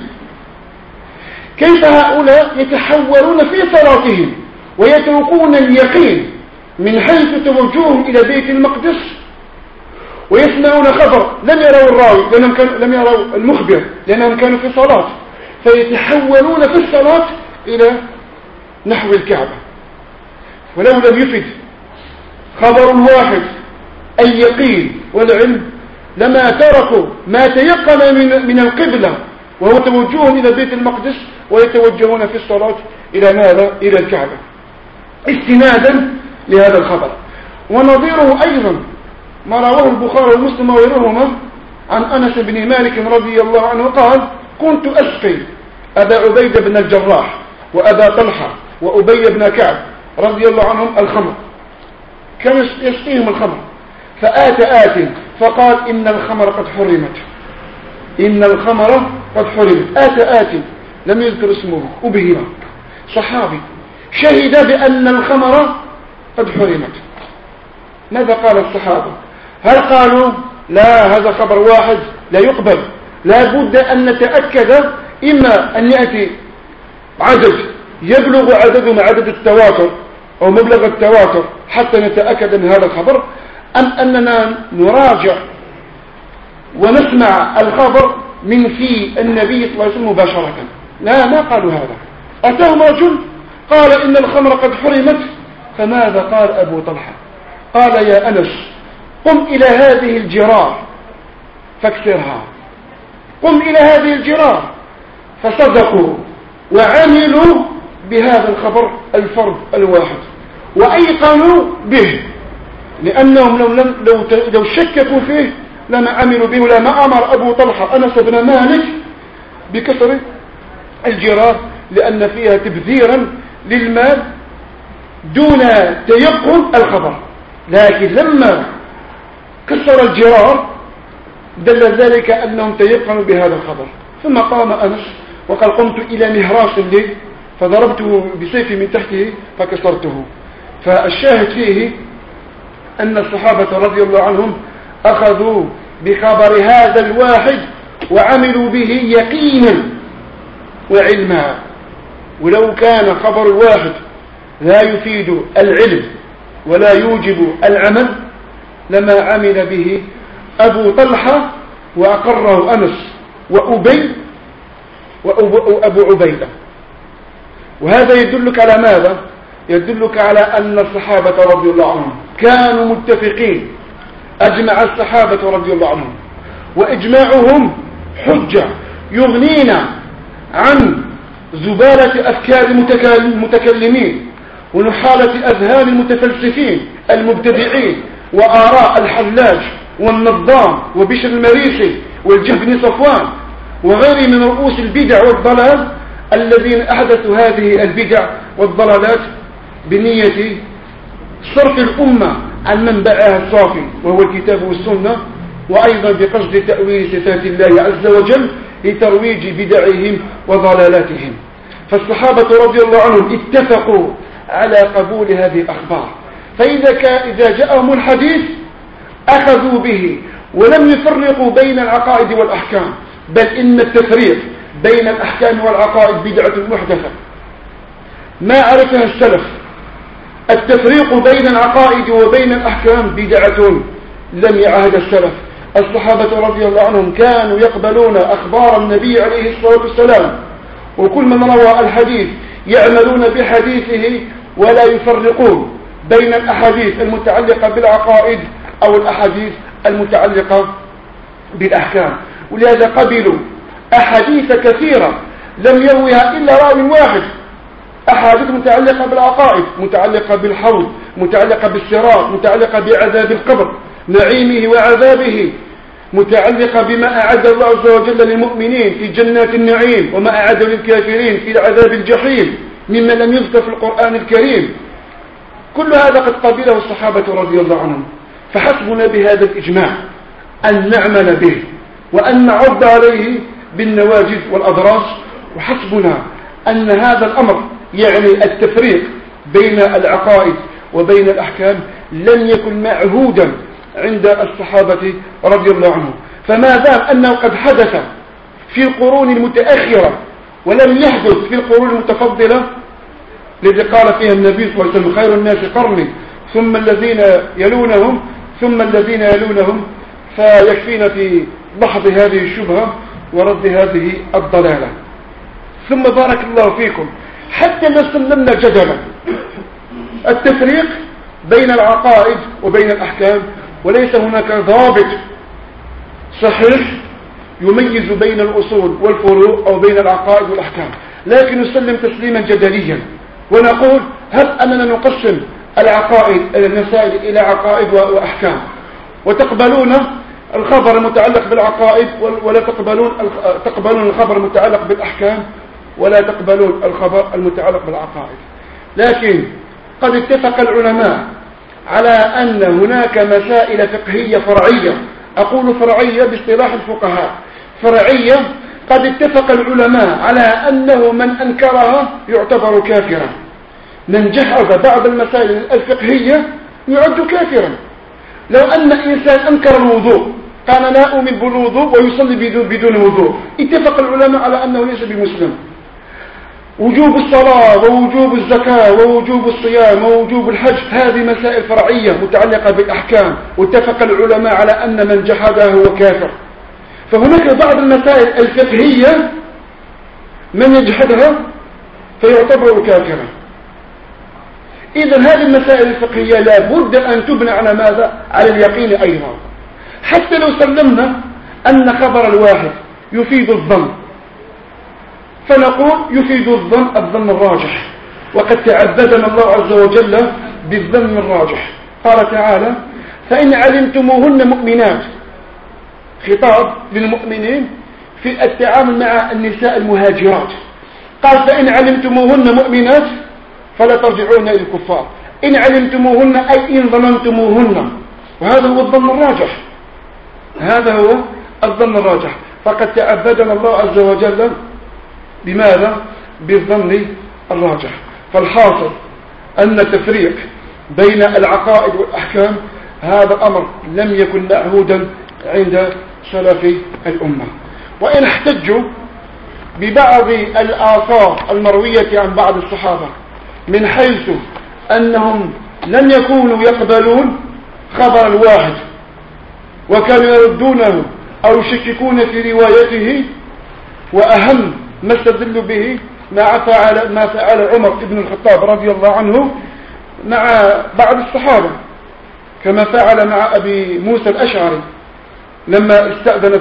كيف هؤلاء يتحولون في صلاتهم ويتركون اليقين من حيث توجههم إلى بيت المقدس ويسمعون خبر لم يروا الراوي لم يروا المخبر لأنهم كانوا في صلاة، فيتحولون في الصلاة إلى نحو الكعبة. ولو لم يفد خبر واحد اليقين والعلم لما تركوا ما تيقن من القبلة وهو توجههم إلى بيت المقدس ويتوجهون في الصلاة إلى ماذا؟ إلى الكعبة استنادا لهذا الخبر. ونظيره أيضا ما رواه البخاري ومسلم وغيرهما عن أنس بن مالك رضي الله عنه قال: كنت أسقي أبا عبيدة بن الجراح وأبا طلحة وأبي بن كعب رضي الله عنهم الخمر، كان يسقيهم الخمر، فآت فقال: إن الخمر قد حرمت، إن الخمر قد حرمت. آت لم يذكر اسمه، أبهر صحابي شهد بأن الخمر قد حرمت. ماذا قال الصحابة؟ هل قالوا لا هذا خبر واحد لا يقبل، لا بد أن نتأكد، إما أن يأتي عدد يبلغ عدد التواتر أو مبلغ التواتر حتى نتأكد من هذا الخبر، أم أننا نراجع ونسمع الخبر من في النبي صلى الله عليه وسلم مباشرة؟ لا، ما قالوا هذا. أتاهم رجل قال: إن الخمر قد حرمت. فماذا قال أبو طلحة؟ قال: يا أنس، قم إلى هذه الجرار فاكسرها. قم إلى هذه الجرار. فصدقوا وعملوا بهذا الخبر الفرد الواحد وأيقنوا به، لأنهم لو شككوا فيه لما عملوا به، لما أمر أبو طلحة أنس بن مالك بكسر الجرار، لأن فيها تبذيرا للمال دون تيقن الخبر. لكن لما كسر الجرار دل ذلك أنهم تيقنوا بهذا الخبر. ثم قام أنس وقال: قمت إلى مهراس لي فضربته بسيفي من تحته فكسرته. فالشاهد فيه أن الصحابة رضي الله عنهم أخذوا بخبر هذا الواحد وعملوا به يقينا وعلما. ولو كان خبر الواحد لا يفيد العلم ولا يوجب العمل لما عمل به أبو طلحة وأقره أنس وأبو عبيدة. وهذا يدلك على ماذا؟ يدلك على أن الصحابة رضي الله عنهم كانوا متفقين. أجمع الصحابة رضي الله عنهم، وإجماعهم حجة يغنينا عن زبالة أفكار المتكلمين ونحالة أذهان المتفلسفين المبتدعين وآراء الحلاج والنظام وبشر المريسي والجهبن صفوان وغير من رؤوس البدع والضلال الذين أحدثوا هذه البدع والضلالات بنية صرف الأمة عن منبعها الصافي وهو الكتاب والسنة، وأيضا بقصد تأويل صفات الله عز وجل لترويج بدعهم وضلالاتهم. فالصحابة رضي الله عنهم اتفقوا على قبول هذه الأخبار، فإذا جاءهم الحديث أخذوا به ولم يفرقوا بين العقائد والأحكام، بل إن التفريق بين الأحكام والعقائد بدعة محدثة ما عرفها السلف. التفريق بين العقائد وبين الأحكام بدعة لم يعهد السلف. الصحابة رضي الله عنهم كانوا يقبلون أخبار النبي عليه الصلاة والسلام، وكل من روى الحديث يعملون بحديثه ولا يفرقون بين الأحاديث المتعلقة بالعقائد أو الأحاديث المتعلقة بالأحكام. ولهذا قبلوا أحاديث كثيرة لم يرويها إلا راوي واحد، أحاديث متعلقة بالعقائد، متعلقة بالحوض، متعلقة بالصراط، متعلقة بعذاب القبر نعيمه وعذابه، متعلقة بما أعد الله عز وجل للمؤمنين في جنات النعيم وما أعد للكافرين في عذاب الجحيم مما لم يذكر في القرآن الكريم. كل هذا قد قبله الصحابة رضي الله عنهم. فحسبنا بهذا الإجماع أن نعمل به وأن نعض عليه بالنواجذ والأضراس. وحسبنا أن هذا الأمر يعني التفريق بين العقائد وبين الأحكام لم يكن معهودا عند الصحابة رضي الله عنهم. فما دام أنه قد حدث في القرون المتأخرة ولم يحدث في القرون المتفضلة الذي قال فيها النبي صلى الله عليه وسلم خير الناس قرني ثم الذين يلونهم ثم الذين يلونهم، فيكفينا في دحض هذه الشبهة ورد هذه الضلالة. ثم بارك الله فيكم حتى لو سلمنا جدلا التفريق بين العقائد وبين الأحكام وليس هناك ضابط صحيح يميز بين الأصول والفروع أو بين العقائد والأحكام، لكن نسلم تسليما جدليا ونقول هل أننا نقسم العقائد المسائل إلى عقائد وأحكام وتقبلون الخبر المتعلق بالعقائد ولا تقبلون الخبر المتعلق بالأحكام ولا تقبلون الخبر المتعلق بالعقائد. لكن قد اتفق العلماء على أن هناك مسائل فقهية فرعية، أقول فرعية باصطلاح الفقهاء فرعية، قد اتفق العلماء على أنه من أنكرها يعتبر كافرا. من جحد بعض المسائل الفقهية يعد كافرا. لو أن إنسان أنكر الوضوء قال لا أؤمن بالوضوء ويصلي بدون وضوء، اتفق العلماء على أنه ليس بمسلم. وجوب الصلاة ووجوب الزكاة ووجوب الصيام ووجوب الحج هذه مسائل فرعية متعلقة بالأحكام، واتفق العلماء على أن من جحدها هو كافر. فهناك بعض المسائل الفقهية من يجحدها فيعتبر كافرا. إذن هذه المسائل الفقهية لا بد أن تبنى على ماذا؟ على اليقين أيضا. حتى لو سلمنا أن خبر الواحد يفيد الظن فنقول يفيد الظن الراجح، وقد تعبدنا الله عز وجل بالظن الراجح. قال تعالى فإن علمتموهن مؤمنات، خطاب للمؤمنين في التعامل مع النساء المهاجرات. قال فإن علمتموهن مؤمنات فلا ترجعون إلى الكفار، إن علمتموهن أي إن ظننتموهن، وهذا هو الظن الراجح، هذا هو الظن الراجح. فقد تعبدنا الله عز وجل بماذا؟ بالظن الراجح. فالحاصل أن التفريق بين العقائد والأحكام هذا أمر لم يكن معهودا عند سلف الأمة. وإن احتجوا ببعض الآثار المروية عن بعض الصحابة من حيث أنهم لم يكونوا يقبلون خبر الواحد وكانوا يردونه أو يشككون في روايته، وأهم ما استدل به ما فعل عمر بن الخطاب رضي الله عنه مع بعض الصحابة، كما فعل مع أبي موسى الأشعري لما استأذن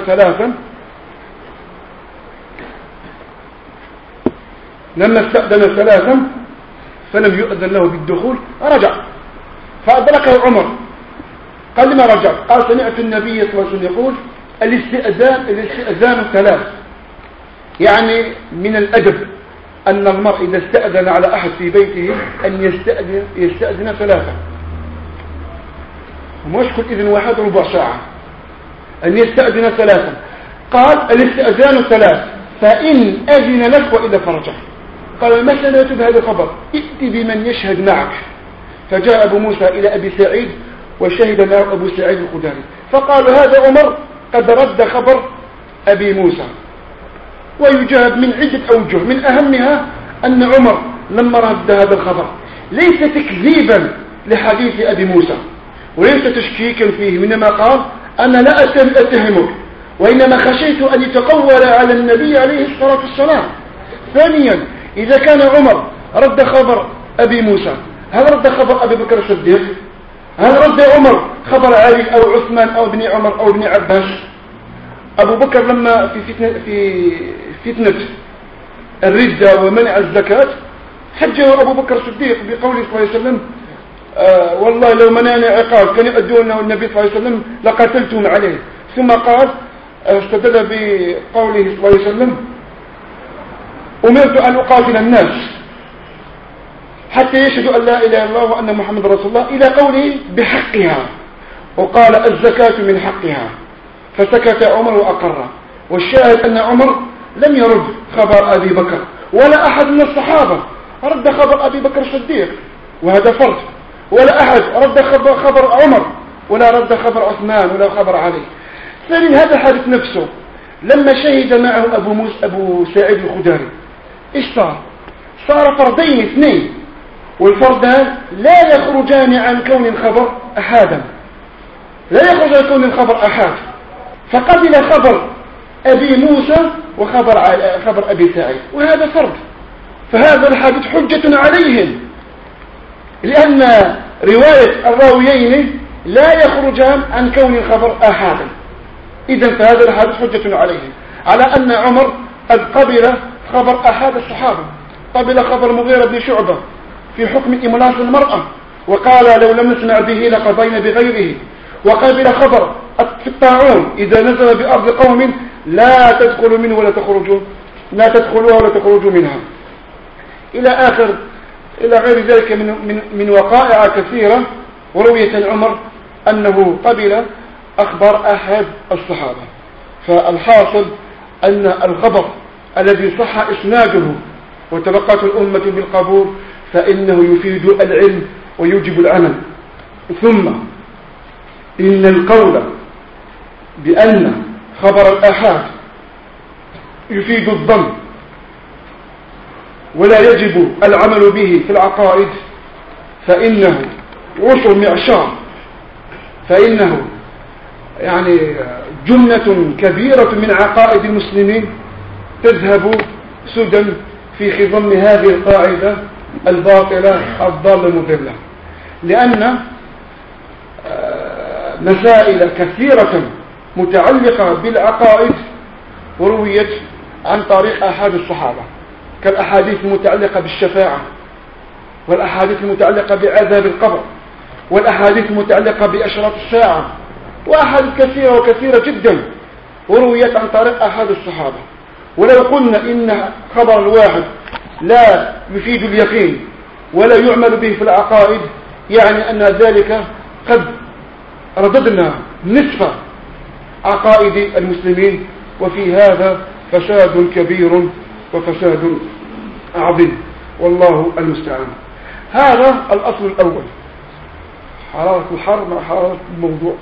ثلاثا فلم يؤذن له بالدخول رجع، فأدركه عمر قال لما رجع؟ قال سمعت النبي صلى الله عليه وسلم يقول الاستئذان ثلاث، يعني من الأدب أن المرء إذا استأذن على أحد في بيته أن يستأذن ثلاثة، ومش كل إذن واحد ربع ساعة، أن يستأذن ثلاثة. قال الاستئذان ثلاث، فإن أذن لك وإذا فرجع. قال ما سمعت بهذا الخبر؟ ائت بمن يشهد معك. فجاء أبو موسى إلى أبي سعيد وشهد معه أبو سعيد الخدري، فقالوا هذا عمر قد رد خبر أبي موسى. ويجاب من عدة أوجه، من أهمها أن عمر لما رد هذا الخبر ليس تكذيبا لحديث أبي موسى وليس تشكيكا فيه، منما قال أنا لا أتهمك، وإنما خشيت أن يتقول على النبي عليه الصلاة والسلام. ثانيا إذا كان عمر رد خبر أبي موسى، هل رد خبر أبي بكر الصديق؟ هل رد عمر خبر علي أو عثمان أو ابن عمر أو ابن عباس؟ أبو بكر لما في فتنة الردة ومنع الزكاة حجه أبو بكر الصديق بقوله صلى الله عليه وسلم والله لو منعني عقاب كان يؤدونه النبي صلى الله عليه وسلم لقاتلتهم عليه. ثم قال استدل بقوله صلى الله عليه وسلم أمرت أن أقاتل الناس حتى يشهدوا أن لا إله إلا الله وأن محمد رسول الله، إلى قوله بحقها، وقال الزكاة من حقها. فسكت عمر وأقر. والشاهد أن عمر لم يرد خبر أبي بكر، ولا أحد من الصحابة رد خبر أبي بكر الصديق، وهذا فرض، ولا أحد رد خبر عمر، ولا رد خبر عثمان، ولا خبر علي. ثانيا هذا الحادث نفسه لما شهد معه أبو سعيد الخدري إيش صار فردين اثنين، والفردان لا يخرجان عن كون الخبر أحادا، لا يخرج عن كون الخبر أحاد، فقبل خبر أبي موسى وخبر أبي سعيد، وهذا فرد. فهذا الحادث حجة عليهم، لأن رواية الراويين لا يخرجان عن كون الخبر أحادا. إذن فهذا الحادث حجة عليهم، على أن عمر قبل خبر أحد الصحابة، قبل خبر مغيرة بن شعبة في حكم إملاق المرأة، وقال لو لم نسمع به لقضينا بغيره. وقبل خبر في الطاعون إذا نزل بأرض قوم لا تدخلوا منه ولا تخرجوا، لا تدخلوها ولا تخرجوا منها، إلى غير ذلك من وقائع كثيرة وروية عن عمر أنه قبل أخبار أحد الصحابة. فالحاصل أن الخبر الذي صح إسناده وتلقته الأمة بالقبول فإنه يفيد العلم ويوجب العمل. ثم إن القول بأن خبر الآحاد يفيد الظن ولا يجب العمل به في العقائد فإنه عشر معشار، فإنه يعني جملة كبيرة من عقائد المسلمين تذهب سدى في خضم هذه القاعدة الباطلة الضالة المضلة، لأن مسائل كثيرة متعلقة بالعقائد ورويت عن طريق أحد الصحابة، كالأحاديث المتعلقة بالشفاعة، والأحاديث المتعلقة بعذاب القبر، والأحاديث المتعلقة بأشراط الساعة، وأحاديث كثيرة وكثيرة جدا ورويت عن طريق أحد الصحابة. ولو قلنا إن خبر الواحد لا يفيد اليقين ولا يعمل به في العقائد يعني أن ذلك قد رددنا نصف عقائد المسلمين، وفي هذا فساد كبير وفساد عظيم، والله المستعان. هذا الأصل الأول، حرارة الحر مع حرارة الموضوع.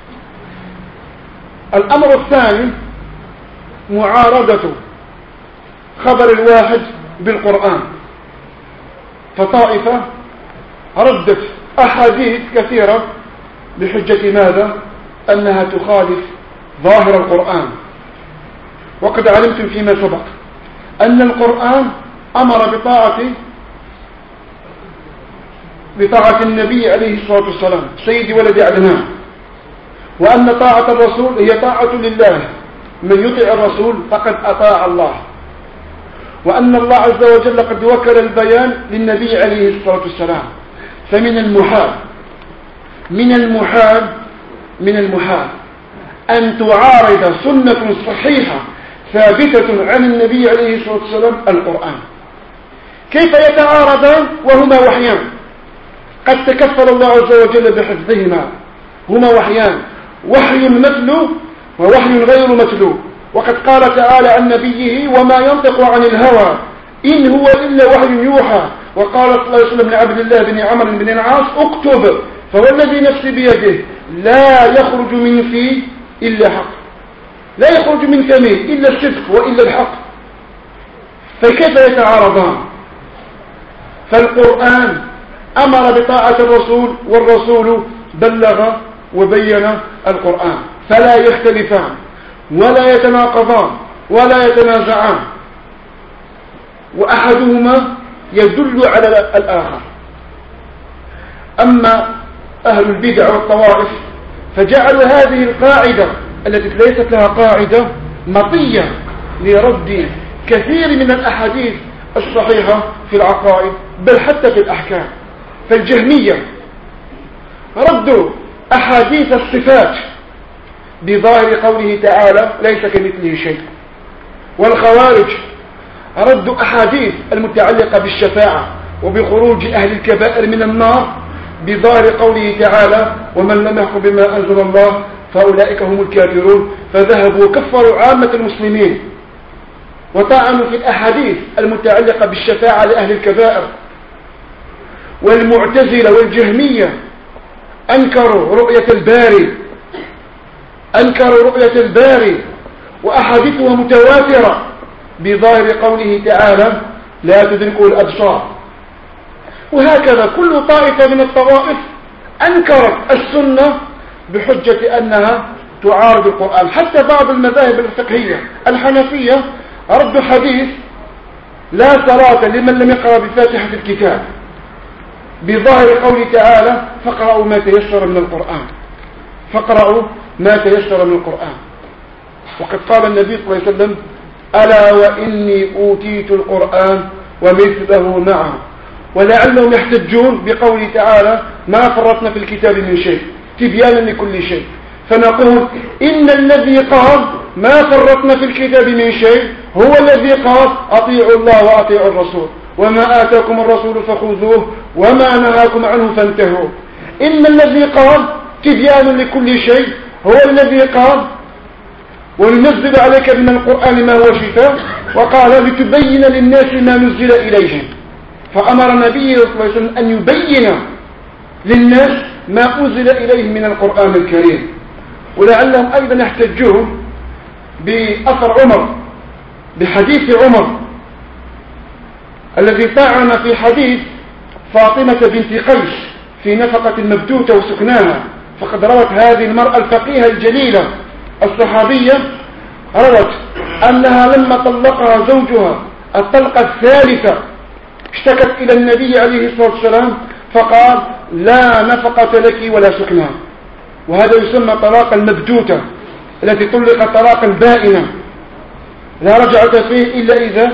الأمر الثاني معارضة خبر الواحد بالقرآن، فطائفة ردت أحاديث كثيرة بحجة ماذا؟ أنها تخالف ظاهر القرآن. وقد علمتم فيما سبق أن القرآن أمر بطاعة النبي عليه الصلاة والسلام سيد ولد عدنان، وأن طاعة الرسول هي طاعة لله، من يطع الرسول فقد أطاع الله، وأن الله عز وجل قد وكل البيان للنبي عليه الصلاة والسلام. فمن المحال أن تعارض سنة صحيحة ثابتة عن النبي عليه الصلاة والسلام القرآن. كيف يتعارضان وهما وحيان قد تكفل الله عز وجل بحفظهما؟ هما وحيان، وحي متلو ووحي غير متلو. وقد قال تعالى عن نبيه وما ينطق عن الهوى إن هو إلا وحي يوحى. وقال صلى الله عليه وسلم لعبد الله بن عمرو بن العاص اكتب فوالذي نفسي بيده لا يخرج من فيه إلا حق، لا يخرج من فمه إلا الصدق وإلا الحق. فكيف يتعارضان؟ فالقرآن أمر بطاعة الرسول والرسول بلغ وبين القرآن، فلا يختلفان ولا يتناقضان ولا يتنازعان، وأحدهما يدل على الآخر. أما أهل البدع والطوائف فجعلوا هذه القاعدة التي ليست لها قاعدة مطية لرد كثير من الأحاديث الصحيحة في العقائد بل حتى في الأحكام. فالجهمية ردوا أحاديث الصفات بظاهر قوله تعالى ليس كمثله شيء، والخوارج ردوا أحاديث المتعلقة بالشفاعة وبخروج أهل الكبائر من النار بظاهر قوله تعالى ومن لم يحكم بما أنزل الله فأولئك هم الكافرون فذهبوا وكفروا عامة المسلمين وطعنوا في الأحاديث المتعلقة بالشفاعة لأهل الكبائر. والمعتزلة والجهمية أنكروا رؤية الباري وأحاديثها متواترة بظاهر قوله تعالى لا تدركه الأبصار. وهكذا كل طائفة من الطوائف أنكرت السنة بحجة أنها تعارض القرآن. حتى بعض المذاهب الفقهية الحنفية ردوا حديث لا صلاة لمن لم يقرأ بفاتحة الكتاب بظاهر قوله تعالى فاقرأوا ما تيسر من القرآن. وقد قال النبي صلى الله عليه وسلم ألا وإني أوتيت القرآن ومثله معه. ولعلهم يحتجون بقوله تعالى ما فرطنا في الكتاب من شيء تبيانا لكل شيء. فنقول إن الذي قال ما فرطنا في الكتاب من شيء هو الذي قال أطيعوا الله وأطيعوا الرسول وما آتاكم الرسول فخذوه وما نهاكم عنه فانتهوا. إن الذي قال تبيان لكل شيء هو الذي قال وننزل عليك من القرآن ما هو شفاء وقال لتبين للناس ما نزل إليهم. فأمر النبي صلى الله عليه وسلم أن يبين للناس ما أنزل إليهم من القرآن الكريم. ولعلهم أيضا يحتجون بأثر عمر بحديث عمر الذي طعن في حديث فاطمة بنت قيس في نفقة المبتوتة وسكناها. فقد روت هذه المرأة الفقيهة الجليلة الصحابية روت أنها لما طلقها زوجها الطلقة الثالثة اشتكت إلى النبي عليه الصلاة والسلام فقال لا نفقة لك ولا سكنها. وهذا يسمى طلاق المبتوتة التي طلق طلاقا بائنا لا رجعة فيه إلا إذا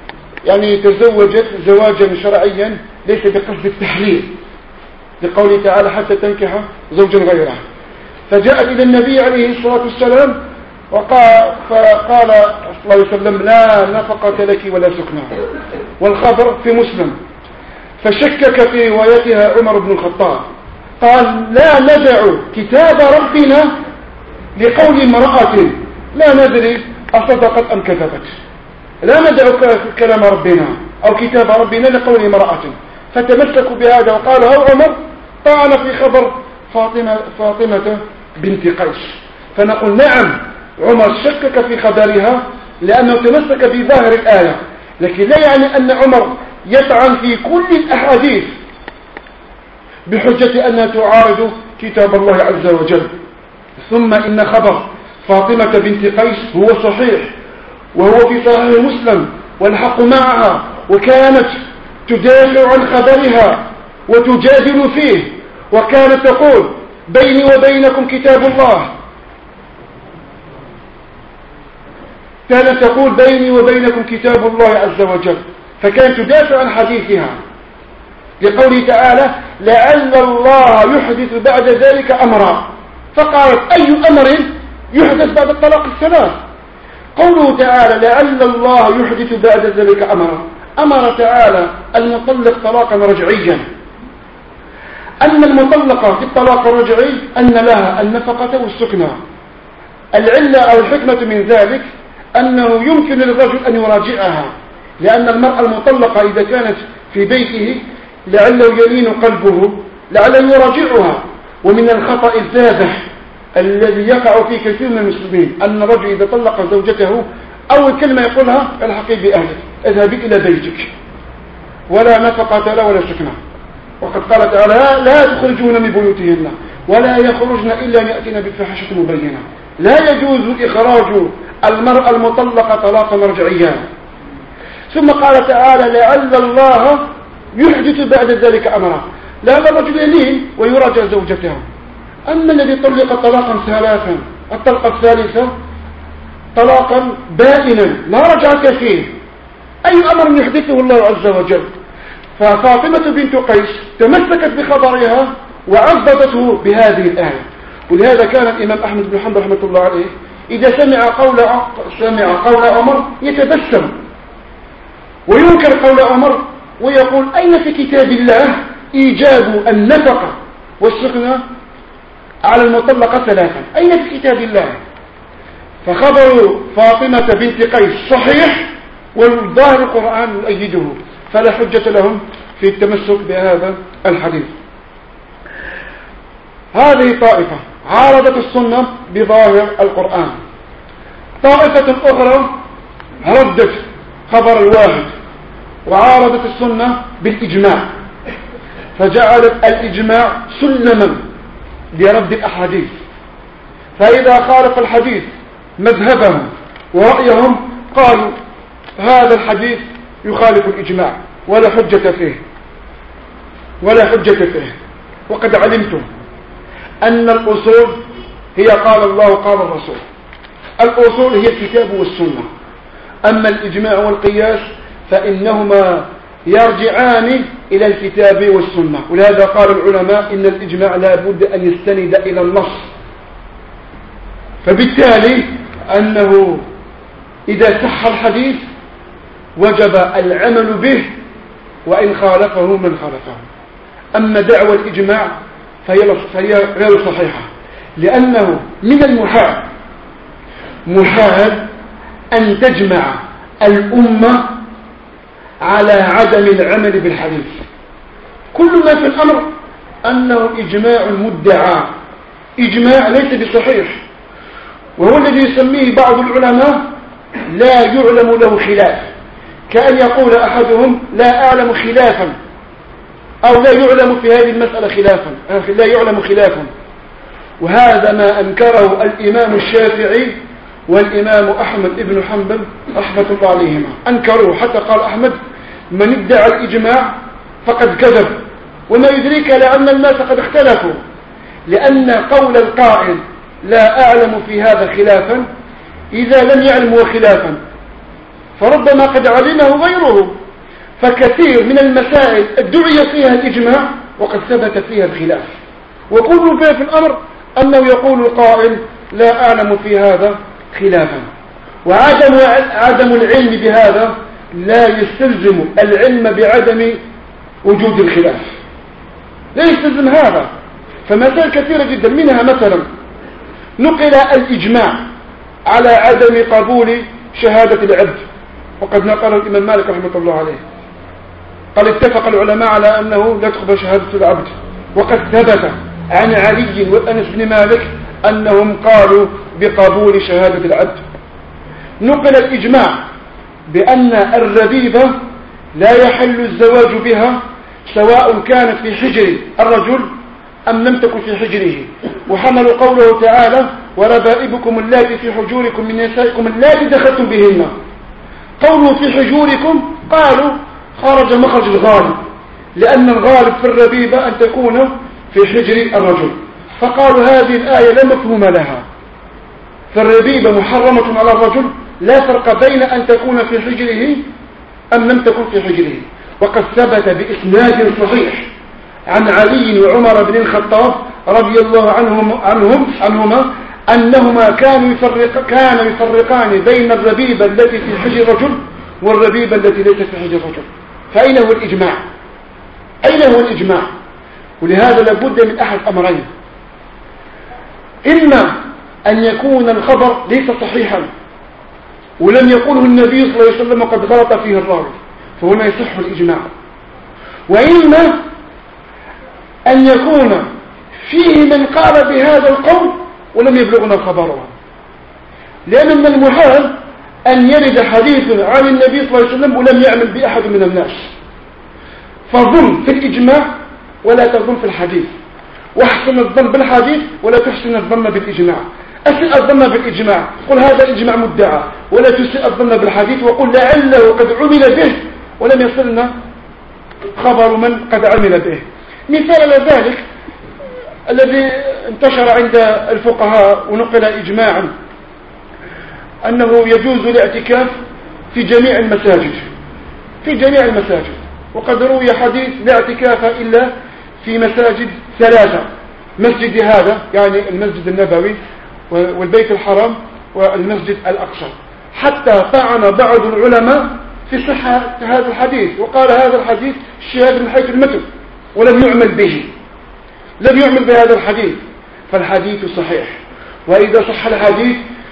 تزوجت زواجا شرعيا ليس بقصد التحليل لقوله تعالى حتى تنكح زوجا غيره. فجاءت إلى النبي عليه الصلاة والسلام فقال صلى الله عليه وسلم لا نفقة لك ولا سكنها. والخبر في مسلم. فشكك في روايتها عمر بن الخطاب قال لا ندع كتاب ربنا لقول امرأة لا ندري أصدقت أم كذبت. لا ندع كلام ربنا أو كتاب ربنا لقول امرأة. فتمسكوا بهذا وقالوا هو عمر طعن في خبر فاطمة بنت قيس. فنقول نعم عمر شكك في خبرها لأنه تمسك بظاهر الآية لكن لا يعني أن عمر يطعن في كل الأحاديث بحجة أنها تعارض كتاب الله عز وجل. ثم إن خبر فاطمة بنت قيس هو صحيح وهو في صحيح مسلم والحق معها وكانت تدافع عن خبرها وتجادل فيه وكانت تقول بيني وبينكم كتاب الله بيني وبينكم كتاب الله عز وجل. فكانت تدافع عن حديثها لقوله تعالى لعل الله يحدث بعد ذلك أمرا. فقالت أي أمر يحدث بعد الطلاق الثلاث؟ قوله تعالى لعل الله يحدث بعد ذلك أمرا أمر تعالى المطلق طلاقا رجعيا. أن المطلقة في الطلاق الرجعي أن لها النفقة والسكنى. العلة أو الحكمة من ذلك أنه يمكن للرجل أن يراجعها لأن المرأة المطلقة إذا كانت في بيته لعله يلين قلبه لعله يراجعها. ومن الخطأ الفادح الذي يقع في كثير من المسلمين أن الرجل إذا طلق زوجته أول كلمة يقولها الحقي بأهلك اذهبي إلى بيتك ولا نفقة لا ولا سكنى. وقد قال تعالى لا تخرجون من بيوتهن ولا يخرجن إلا أن يأتين بفاحشة مبينة. لا يجوز إخراج المرأة المطلقة طلاقا رجعيا. ثم قال تعالى لعل الله يحدث بعد ذلك أمرا. لعل الرجل يلين ويراجع زوجته. أما الذي طلق طلاقا ثلاثا الطلقة الثالثة طلاقا بائنا لا رجعة فيه أي أمر يحدثه الله عز وجل. ففاطمة بنت قيس تمسكت بخبرها وعضدته بهذه الآية. ولهذا كان الإمام أحمد بن حنبل رحمة الله عليه إذا سمع قول عمر يتبسم وينكر قول عمر ويقول أين في كتاب الله إيجاب النفقة والسكنى على المطلقة ثلاثا؟ أين في كتاب الله؟ فخبر فاطمة بنت قيس صحيح، والظاهر القرآن يؤيده، فلا حجة لهم في التمسك بهذا الحديث. هذه طائفة عارضت السنة بظاهر القرآن. طائفة أخرى ردت خبر الواحد وعارضت السنة بالإجماع، فجعلت الإجماع سلما لرد الأحاديث، فإذا خالف الحديث مذهبهم ورأيهم قالوا هذا الحديث يخالف الإجماع ولا حجة فيه. وقد علمتم أن الأصول هي قال الله قال الرسول، الأصول هي الكتاب والسنة، أما الإجماع والقياس فإنهما يرجعان إلى الكتاب والسنة. ولهذا قال العلماء إن الإجماع لا بد أن يستند إلى النص، فبالتالي أنه إذا صح الحديث وجب العمل به وإن خالفه من خالفه. أما دعوى الإجماع فهي غير صحيحة، لأنه من المحال أن تجمع الأمة على عدم العمل بالحديث. كل ما في الأمر أنه إجماع مدعى، إجماع ليس بصحيح، وهو الذي يسميه بعض العلماء لا يعلم له خلاف، كأن يقول أحدهم لا أعلم خلافا، أو لا يعلم في هذه المسألة خلافا، لا يعلم خلافا. وهذا ما أنكره الإمام الشافعي والإمام أحمد بن حنبل رحمة الله عليهما، أنكروه، حتى قال أحمد من ادعى الإجماع فقد كذب، وما يدريك لأن الناس قد اختلفوا، لأن قول القائل لا أعلم في هذا خلافا إذا لم يعلم خلافا فربما قد علمه غيره، فكثير من المسائل ادعي فيها الإجماع وقد ثبت فيها الخلاف، وكل فيها في الأمر أنه يقول القائل لا أعلم في هذا خلافا. وعدم العلم بهذا لا يستلزم العلم بعدم وجود الخلاف، لا يستلزم هذا. فمسائل كثيرة جدا، منها مثلا نقل الإجماع على عدم قبول شهادة العبد، وقد نقل الإمام مالك رحمة الله عليه قال اتفق العلماء على أنه لا تقبل شهادة العبد، وقد ثبت عن علي وأنس بن مالك أنهم قالوا بقبول شهادة العبد. نقل الإجماع بأن الربيبة لا يحل الزواج بها سواء كانت في حجر الرجل أم لم تكن في حجره، وحملوا قوله تعالى وربائبكم اللاتي في حجوركم من نسائكم اللاتي دخلتم بهن. قوله في حجوركم قالوا خرج مخرج الغالب، لأن الغالب في الربيبة أن تكون في حجر الرجل، فقالوا هذه الآية لا مفهوم لها، فالربيبة محرمة على الرجل، لا فرق بين أن تكون في حجره أم لم تكن في حجره. وقد ثبت بإسناد صحيح عن علي وعمر بن الخطاب رضي الله عنهما أنهما كانوا يفرقان بين الربيبة التي في حجر الرجل والربيبة التي ليست في حجر الرجل. فأين هو الإجماع؟ أين هو الإجماع؟ ولهذا لابد من أحد أمرين، إما أن يكون الخبر ليس صحيحا ولم يقوله النبي صلى الله عليه وسلم وقد غلط فيه الراوي، فهنا يصح الإجماع، وإما أن يكون فيه من قال بهذا القول ولم يبلغنا خبره، لأن من المحال أن يرد حديث عن النبي صلى الله عليه وسلم ولم يعمل بأحد من الناس، فظن في الإجماع ولا تظن في الحديث، واحسن الظن بالحديث ولا تحسن الظن بالإجماع. أسئ الظن بالإجماع، قل هذا الإجماع مدعى، ولا تسئ الظن بالحديث وقل لعله قد عمل به ولم يصلنا خبر من قد عمل به. مثال ذلك الذي انتشر عند الفقهاء ونقل إجماعا أنه يجوز الاعتكاف في جميع المساجد، وقد روي حديث لا اعتكاف إلا في مساجد ثلاثة، مسجد هذا يعني المسجد النبوي والبيت الحرام والمسجد الأقصى، حتى طعن بعض العلماء في صحة هذا الحديث وقال هذا الحديث شاذ من حيث المتن ولم يعمل به، لم يعمل بهذا الحديث، فالحديث صحيح. وإذا صح الحديث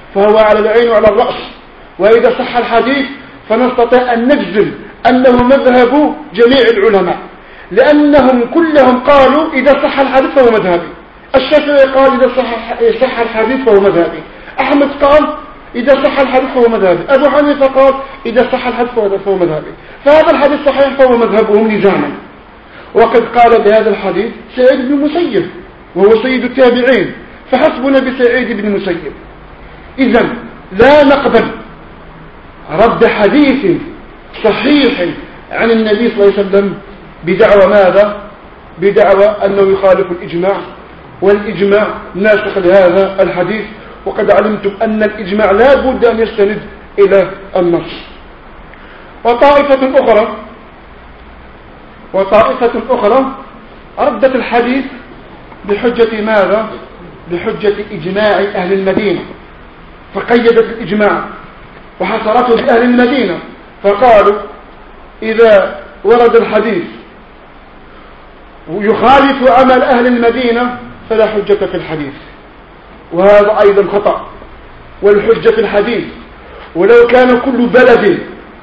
فهو على العين وعلى الرأس. وإذا صح الحديث فنستطيع أن نجزم أنه مذهب جميع العلماء، لأنهم كلهم قالوا إذا صح الحديث فهو مذهبي. الشافعي قال إذا صح الحديث فهو مذهبي، أحمد قال إذا صح الحديث فهو مذهبي، أبو حنيفة قال إذا صح الحديث فهو مذهبي. فهذا الحديث صحيح فهو مذهبهم نزاما. وقد قال بهذا الحديث سعيد بن المسيب وهو سيد التابعين، فحسبنا بسعيد بن المسيب. إذن لا نقبل رد حديث صحيح عن النبي صلى الله عليه وسلم بدعوى ماذا؟ بدعوى أنه يخالف الإجماع، والإجماع ناسخ لهذا الحديث، وقد علمتم أن الإجماع لا بد أن يستند إلى النص. وطائفة أخرى ردت الحديث بحجة ماذا؟ بحجة إجماع أهل المدينة، فقيدت الإجماع وحصرته بأهل المدينة، فقالوا إذا ورد الحديث ويخالف عمل أهل المدينة فلا حجة في الحديث، وهذا أيضا خطأ. والحجة في الحديث ولو كان كل بلد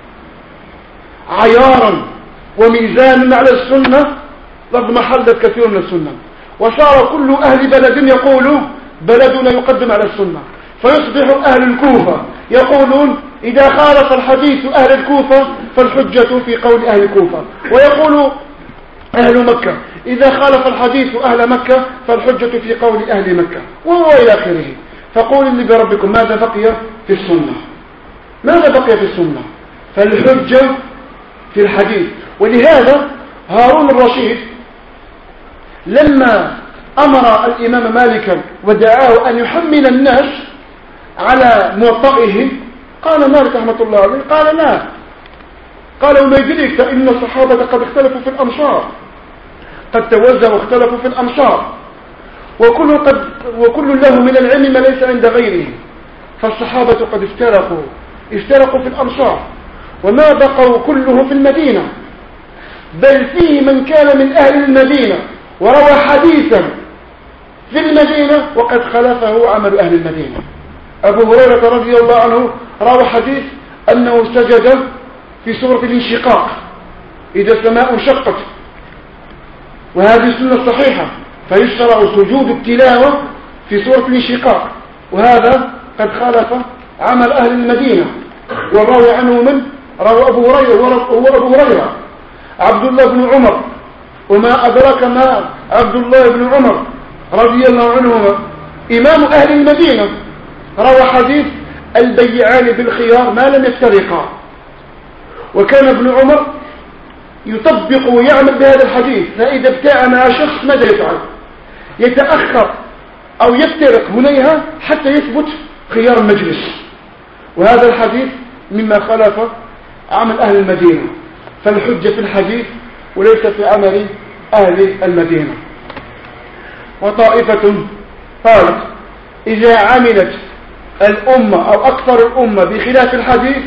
عيارا وميزانا على السنة لاضمحلت كثير من السنة، وصار كل أهل بلد يقول بلدنا يقدم على السنة، فيصبح أهل الكوفة يقولون إذا خالف الحديث أهل الكوفة فالحجة في قول أهل الكوفة، ويقول أهل مكة إذا خالف الحديث أهل مكة فالحجة في قول أهل مكة، وهو إلى آخره. فقول لي بربكم ماذا بقي في السنة؟ ماذا بقي في السنة؟ فالحجة في الحديث. ولهذا هارون الرشيد لما أمر الإمام مالكا ودعاه أن يحمل الناس على موطئه قال مالك رحمة الله عليه قال لا، قال وما يدريك فإن الصحابة قد اختلفوا في الأمصار، قد توزعوا واختلفوا في الأمصار، وكل له من العلم ما ليس عند غيره، فالصحابة قد افترقوا في الأمصار وما بقوا كله في المدينة، بل فيه من كان من أهل المدينة وروى حديثا في المدينة وقد خلفه عمل أهل المدينة. أبو هريرة رضي الله عنه روى حديث أنه سجد في سورة الانشقاق إذا السماء انشقت، وهذه سنة صحيحة، فيشرع سجود التلاوة في سورة الانشقاق، وهذا قد خالف عمل أهل المدينة. وروى عنه من؟ روى أبو هريرة عبد الله بن عمر، وما أدرك ما عبد الله بن عمر رضي الله عنهما إمام أهل المدينة، روى حديث البيعان بالخيار ما لم يفترقا، وكان ابن عمر يطبق ويعمل بهذا الحديث، فإذا ابتاع مع شخص ماذا يفعل؟ يتأخر أو يفترق هنيها حتى يثبت خيار المجلس، وهذا الحديث مما خالف عمل أهل المدينة، فالحجة في الحديث وليس في عمل أهل المدينة. وطائفة قالت إذا عملت الأمة أو أكثر الأمة بخلاف الحديث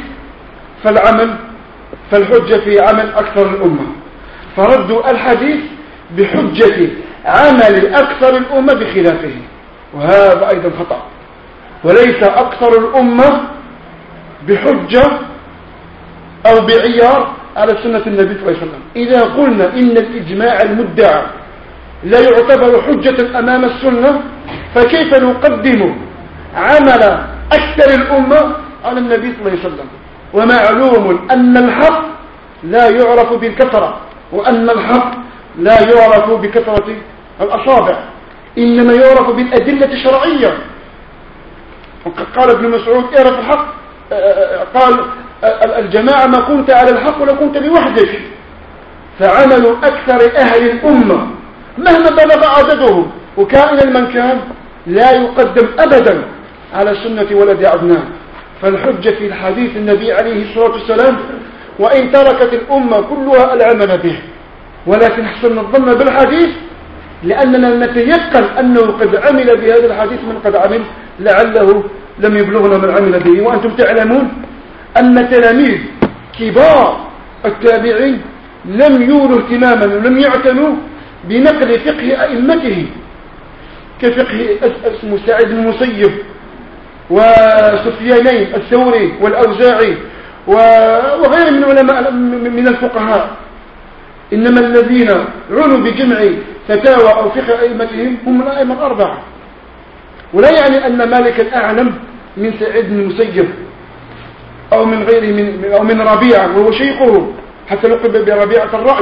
فالحجة في عمل أكثر الأمة، فردوا الحديث بحجة عمل أكثر الأمة بخلافه، وهذا أيضا خطأ، وليس أكثر الأمة بحجة أو بعيار على سنة النبي صلى الله عليه وسلم. إذا قلنا إن الإجماع المدعى لا يعتبر حجة أمام السنة، فكيف نقدم عمل أكثر الأمة على النبي صلى الله عليه وسلم؟ ومعلوم أن الحق لا يعرف بالكثرة، وأن الحق لا يعرف بكثرة الأصابع، إنما يعرف بالأدلة الشرعية. قال ابن مسعود اعرف الحق، قال الجماعة ما كنت على الحق ولا كنت لوحدك. فعمل أكثر أهل الأمة مهما بلغ عددهم وكائنا من كان لا يقدم أبدا على سنة ولد عدنان. فالحجة في الحديث النبي عليه الصلاة والسلام، وإن تركت الأمة كلها العمل به، ولكن حسن الظن بالحديث لأننا نتيقن أنه قد عمل بهذا الحديث من قد عمل، لعله لم يبلغنا من عمل به. وأنتم تعلمون أن تلاميذ كبار التابعين لم يولوا اهتماما ولم يعتنوا بنقل فقه أئمته كفقه اسمه سعيد بن المسيب وسفيانين الثوري والأوزاعي وغير من علماء من الفقهاء، إنما الذين عنوا بجمع فتاوى أو فقه أئمتهم هم الأئمة الأربعة. ولا يعني أن مالكا أعلم من سعيد بن المسيب أو من غيره أو من ربيعة وهو شيخه حتى لقب بربيعة الرأي.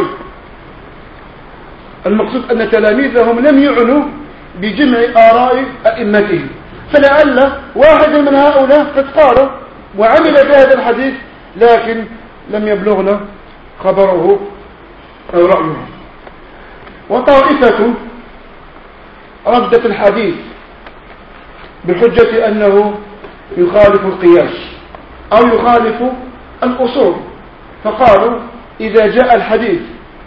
المقصود أن تلاميذهم لم يعنوا بجمع آراء أئمتهم، فلعل واحد من هؤلاء قد قال وعمل بهذا الحديث لكن لم يبلغنا خبره أو رأيه. وطائفة ردت الحديث بحجة أنه يخالف القياس أو يخالف الأصول، فقالوا إذا جاء الحديث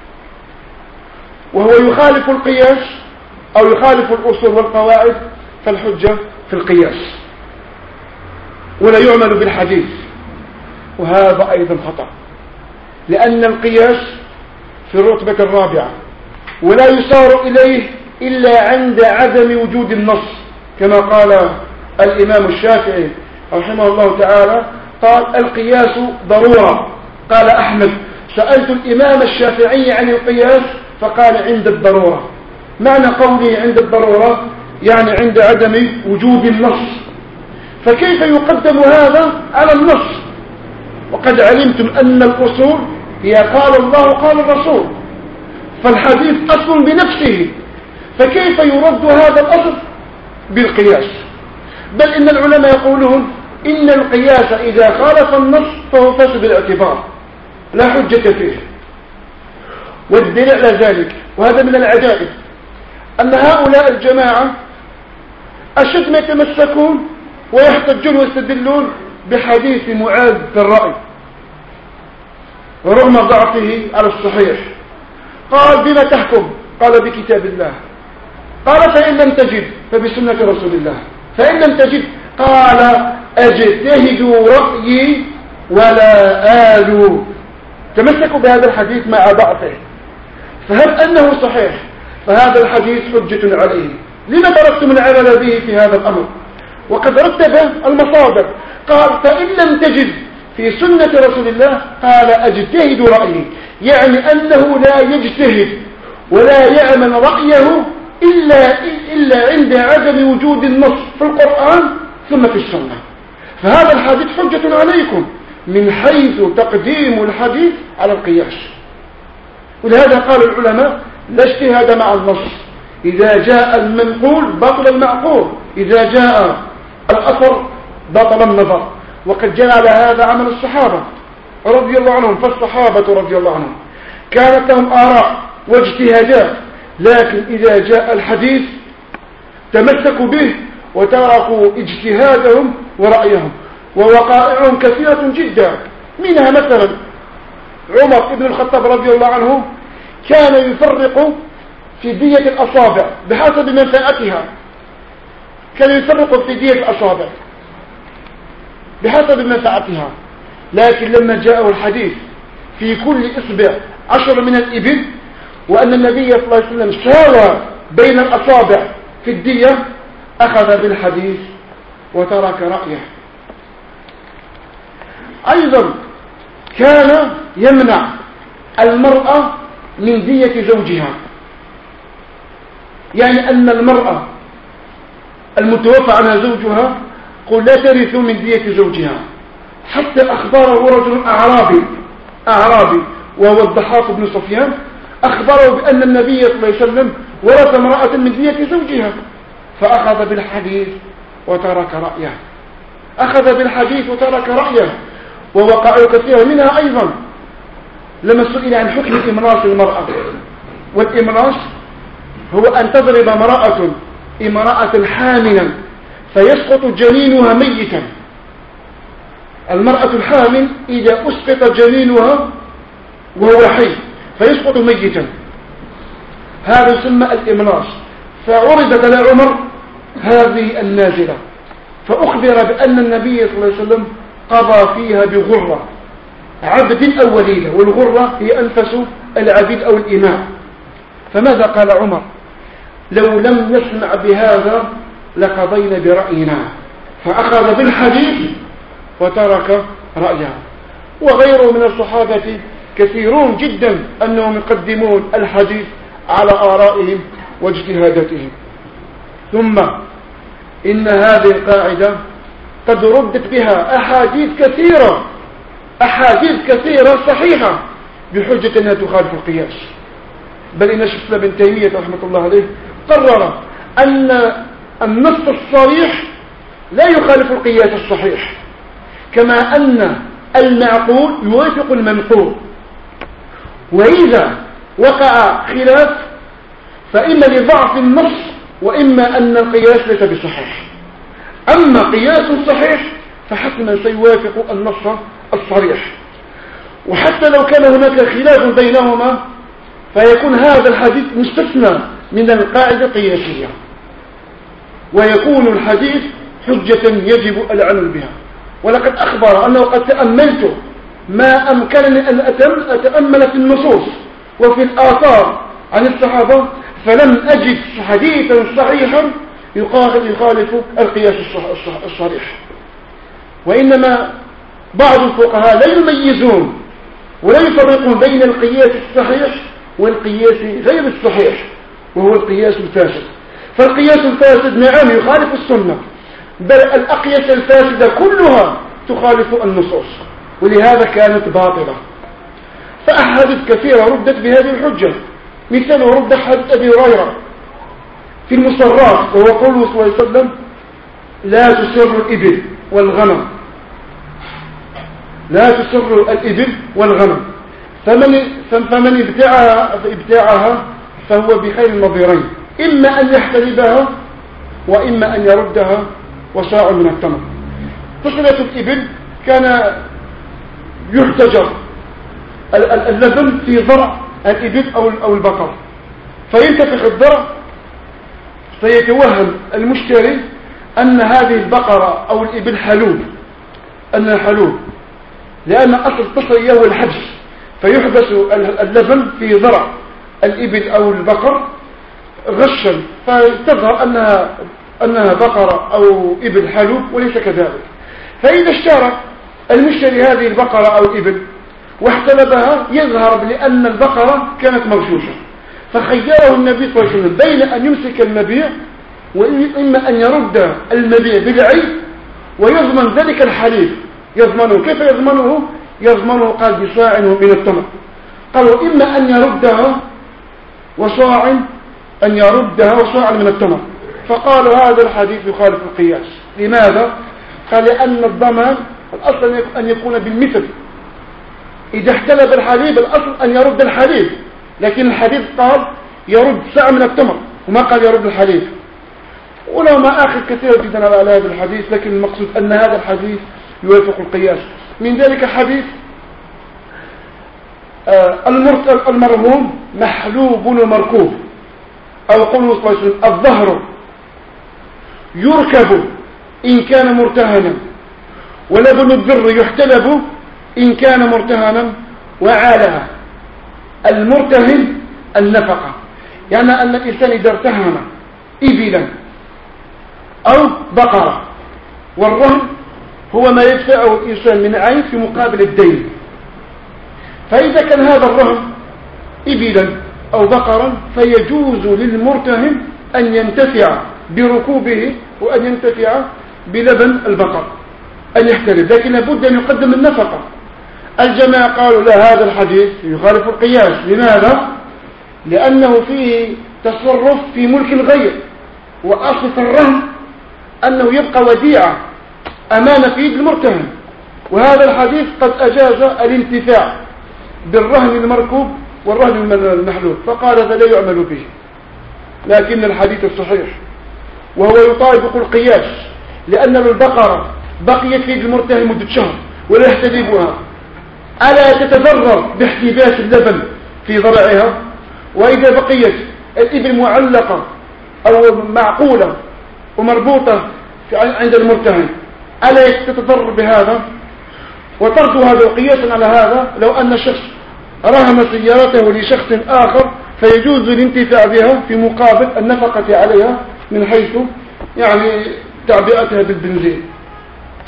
وهو يخالف القياس أو يخالف الأصول والقواعد فالحجة في القياس ولا يعمل بالحديث. وهذا أيضا خطأ، لأن القياس في الرتبة الرابعة ولا يسار إليه إلا عند عدم وجود النص، كما قال الإمام الشافعي رحمه الله تعالى قال القياس ضرورة. قال أحمد سألت الإمام الشافعي عن القياس فقال عند الضرورة. معنى قوله عند الضرورة يعني عند عدم وجود النص، فكيف يقدم هذا على النص وقد علمتم أن الأصول هي قال الله قال الرسول، فالحديث أصل بنفسه، فكيف يرد هذا الأصل بالقياس؟ بل إن العلماء يقولون إن القياس إذا خالف النص فهو فاسد الاعتبار لا حجة فيه. والدليل على ذلك وهذا من العجائب أن هؤلاء الجماعة أشد ما يتمسكون ويحتجون ويستدلون بحديث معاذ في الرأي رغم ضعفه على الصحيح. قال بما تحكم؟ قال بكتاب الله. قال فإن لم تجد فبسنة رسول الله. فإن لم تجد قال أجتهد رأيي ولا آل. تمسكوا بهذا الحديث مع ضعفه، فهل أنه صحيح فهذا الحديث حجة عليه. لما تركتم العمل به في هذا الأمر؟ وقد رتب المصادر قال فإن لم تجد في سنة رسول الله قال أجتهد رأيي، يعني أنه لا يجتهد ولا يعمل رأيه إلا عند عدم وجود النص في القرآن ثم في السنة. فهذا الحديث حجة عليكم من حيث تقديم الحديث على القياس. ولهذا قال العلماء لا اجتهاد مع النص، إذا جاء المنقول بطل المعقول، إذا جاء الأثر بطل النظر. وقد جعل هذا عمل الصحابة رضي الله عنهم، فالصحابة رضي الله عنهم كانت لهم آراء واجتهادات، لكن إذا جاء الحديث تمسكوا به وتركوا اجتهادهم ورأيهم. ووقائعهم كثيرة جدا، منها مثلا عمر بن الخطاب رضي الله عنه كان يفرق في دية الأصابع بحسب منفعتها، كان يفرق في دية الأصابع بحسب منفعتها، لكن لما جاءه الحديث في كل إصبع 10 من الإبل وأن النبي صلى الله عليه وسلم ساوى بين الأصابع في الدية أخذ بالحديث وترك رأيه. أيضا كان يمنع المرأة من دية زوجها، يعني أن المرأة المتوفى عنها زوجها قل لا ترث من دية زوجها، حتى أخبره رجل أعرابي وهو الضحاك بن سفيان، أخبره بأن النبي صلى الله عليه وسلم ورث امرأة من دية زوجها، فأخذ بالحديث وترك رأيه، أخذ بالحديث وترك رأيه. ووقع كثيرا منها أيضا لما سئل عن حكم إمراس المرأة، والإمراس هو أن تضرب امرأة حاملا فيسقط جنينها ميتا. المرأة الحامل إذا أسقط جنينها وهو حي فيسقط ميتا، هذا يسمى الإمراس. فعرضت على عمر هذه النازلة فأخبر بأن النبي صلى الله عليه وسلم قضى فيها بغرة عبد أو وليدة، والغرة هي أنفس العبيد أو الإماء. فماذا قال عمر؟ لو لم نسمع بهذا لقضينا برأينا، فأخذ بالحديث وترك رأيها. وغيره من الصحابة كثيرون جدا أنهم يقدمون الحديث على آرائهم واجتهاداتهم. ثم إن هذه القاعدة قد ردت بها أحاديث كثيرة صحيحة بحجة أنها تخالف القياس. بل إن شيخ ابن تيمية رحمة الله عليه قرر أن النص الصريح لا يخالف القياس الصحيح، كما أن المعقول يوافق المنقول، وإذا وقع خلاف فإما لضعف النص وإما أن القياس ليس بصحيح. أما قياس صحيح فحتما سيوافق النص الصريح، وحتى لو كان هناك خلاف بينهما فيكون هذا الحديث مستثنى من القاعدة القياسية، ويكون الحديث حجة يجب العمل بها. ولقد أخبر أنه قد تأملت ما أمكنني أن أتأمل في النصوص وفي الآثار عن الصحابة فلم أجد حديثا صحيحا يخالف القياس الصريح. وإنما بعض الفقهاء لا يميزون ولا يفرقون بين القياس الصحيح والقياس غير الصحيح، وهو القياس الفاسد. فالقياس الفاسد نعم يخالف السنة، بل الأقياس الفاسدة كلها تخالف النصوص، ولهذا كانت باطلة. فأحاديث كثيرة ردت بهذه الحجة. مثال رد حديث أبي هريرة في المصرات، وهو قوله صلى الله عليه وسلم: لا تسر الإبل والغنم، لا تسر الإبل والغنم، فمن ابتاعها فهو بخير النظيرين، إما أن يحتلبها وإما أن يردها وصاع من التمر. تصلية الإبل كان يحتجر اللبن في ضرع الإبل أو البقر، فينتفخ الضرع فيتوهم المشتري أن هذه البقرة أو الإبل حلوب، أنها حلوب، لأن أصل التصلية هو الحبس، فيحبس اللبن في ضرع الإبل أو البقر غشا، فتظهر أنها بقرة أو إبل حلوب وليس كذلك. فإذا اشترى المشتري هذه البقرة أو الإبل واحتلبها يظهر لأن البقرة كانت مغشوشة، فخيره النبي صلى الله عليه وسلم بين أن يمسك المبيع وإما أن يرد المبيع بالعيب ويضمن ذلك الحليب. يضمنه كيف يضمنه؟ يضمنه قال بصاع من التمر. قالوا إما أن يردها وصاع من التمر. فقالوا هذا الحديث يخالف القياس. لماذا؟ قال لأن الضمان الأصل أن يكون بالمثل. إذا احتلب الحليب الأصل أن يرد الحليب، لكن الحديث قال يرد ساعة من التمر وما قال يرد الحليب. ولو ما آخر كثير جدا على هذا الحديث، لكن المقصود أن هذا الحديث يوافق القياس. من ذلك حديث المرهون محلوب ومركوب، أو قوله صلى الله عليه وسلم: الظهر يركب إن كان مرتهنا، ولبن الذر يحتلب إن كان مرتهنا وعالها. المرتهن النفقة، يعني أن الإنسان إذا ارتهن إبلا أو بقرة، والرهن هو ما يدفعه الإنسان من عين في مقابل الدين. فإذا كان هذا الرهن إبلا أو بقرا فيجوز للمرتهن أن ينتفع بركوبه وأن ينتفع بلبن البقر، أن يحتلب، لكن لابد أن يقدم النفقة. الجماعة قالوا لا، هذا الحديث يخالف القياس. لماذا؟ لأنه فيه تصرف في ملك الغير، وأصل الرهن أنه يبقى وديعة أمانة في يد المرتهن، وهذا الحديث قد أجاز الانتفاع بالرهن المركوب والرهن المحلوب، فقال فلا يعمل به. لكن الحديث الصحيح وهو يطابق القياس، لأن البقرة بقيت في يد المرتهن مدة شهر ولا يحتلبها، ألا تتضرر باحتباس اللبن في ضرعها؟ وإذا بقيت الإبل معلقة أو معقولة ومربوطة عند المرتهن ألا تتضرر بهذا؟ وطرد هذا قياسا على هذا، لو أن شخص رهن سيارته لشخص آخر فيجوز الانتفاع بها في مقابل النفقة عليها من حيث يعني تعبئتها بالبنزين.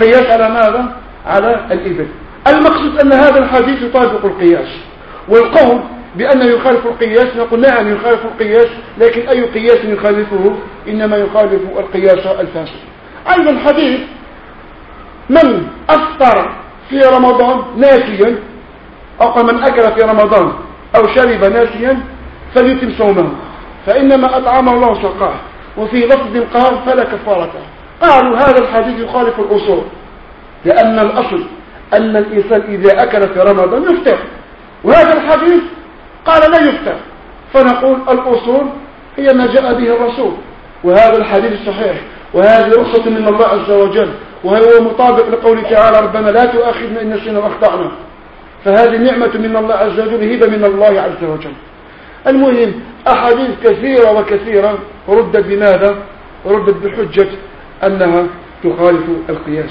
قياس على ماذا؟ على الإبل. المقصود أن هذا الحديث يطابق القياس. والقول بأنه يخالف القياس نقول نعم يخالف القياس، لكن أي قياس يخالفه؟ إنما يخالف القياس الفاسد. أيضا الحديث من أفطر في رمضان ناسيا، أو من أكل في رمضان أو شرب ناسيا فليتم صومه، فإنما أطعمه الله وسقاه. وفي لفظ قال فلا كفارة. قالوا هذا الحديث يخالف الأصول، لأن الأصل أن الإنسان إذا أكل في رمضان يفطر، وهذا الحديث قال لا يفطر. فنقول الأصول هي ما جاء به الرسول، وهذا الحديث صحيح، وهذه رخصة من الله عز وجل، وهو مطابق لقوله تعالى ربنا لا تؤاخذنا إن نسينا وأخطأنا. فهذه نعمة من الله عز وجل، هبة من الله عز وجل. المهم أحاديث كثيرة وكثيرة ردت بماذا؟ ردت بحجة أنها تخالف القياس.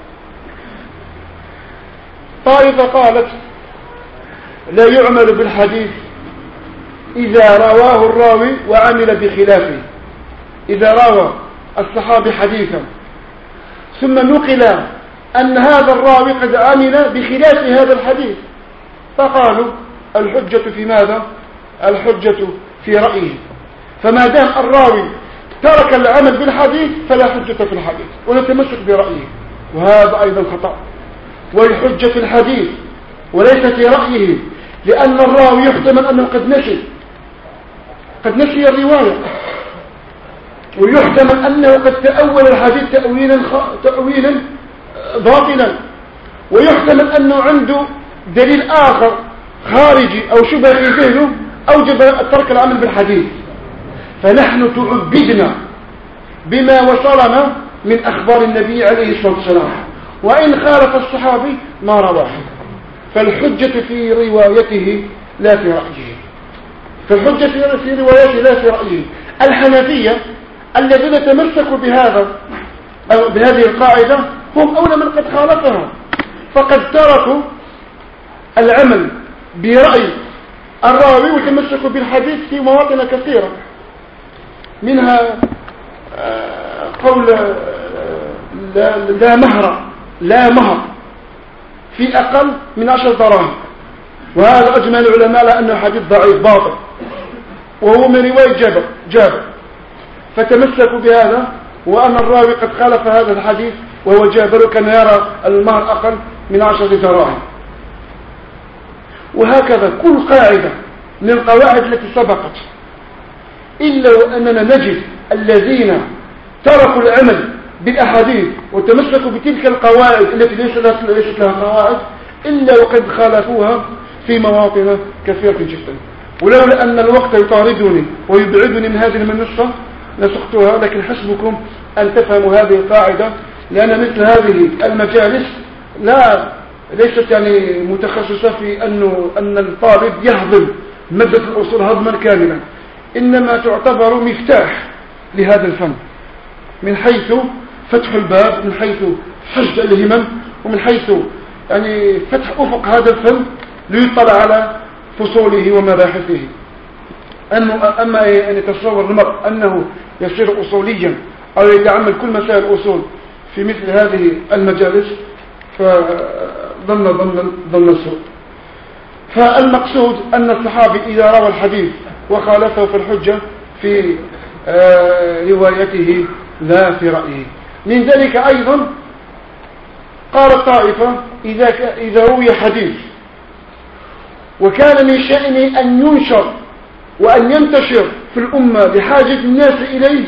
طائفة قالت لا يعمل بالحديث إذا رواه الراوي وعمل بخلافه. إذا روى الصحابي حديثا ثم نقل أن هذا الراوي قد عمل بخلاف هذا الحديث، فقالوا الحجة في ماذا؟ الحجة في رأيه. فما دام الراوي ترك العمل بالحديث فلا حجة في الحديث، ونتمسك برأيه، وهذا أيضا خطأ. والحجة في الحديث وليس في رأيه، لأن الراوي يحتمل أنه قد نسي الرواية، ويحتمل أنه قد تأول الحديث تأويلا باطلا، ويحتمل أنه عنده دليل آخر خارجي أو شبه في ذهنه أوجب ترك العمل بالحديث. فنحن تعبدنا بما وصلنا من أخبار النبي عليه الصلاة والسلام، وإن خالف الصحابي ما رواه، فالحجة في روايته لا في رأيه. فالحجة في روايته لا في رأيه. الحنفية الذين تمسكوا بهذا أو بهذه القاعدة هم أولى من قد خالفها، فقد تركوا العمل برأي الراوي وتمسكوا بالحديث في مواطن كثيرة، منها قول لا مهر في أقل من 10 دراهم، وهذا أجمع العلماء على أنه حديث ضعيف باطل، وهو من رواية جابر، فتمسكوا بهذا، وأن الراوي قد خالف هذا الحديث وهو جابر، كان يرى المهر أقل من 10 دراهم. وهكذا كل قاعدة من القواعد التي سبقت، إلا وأننا نجد الذين تركوا العمل بالأحاديث وتمسكوا بتلك القواعد التي ليست لها قواعد، إلا وقد خالفوها في مواطن كثيرة جدا. ولولا أن الوقت يطاردني ويبعدني من هذه المنصة لسقتها، لكن حسبكم أن تفهموا هذه القاعدة، لأن مثل هذه المجالس ليست يعني متخصصة في أن الطالب يهضم مادة الأصول هضما كاملا، إنما تعتبر مفتاح لهذا الفن، من حيث فتح الباب، من حيث حشد الهمم، ومن حيث يعني فتح أفق هذا الفن ليطلع على فصوله ومباحثه. أما أن يتصور المرء أنه يصير أصوليا أو يتعمل كل مسائل الأصول في مثل هذه المجالس فظن السوء. فالمقصود أن الصحابي إذا روى الحديث وخالفه في الحجة في روايته لا في رأيه. من ذلك أيضا قال الطائفة إذا روي حديث وكان من شأنه أن ينشر وأن ينتشر في الأمة لحاجة الناس إليه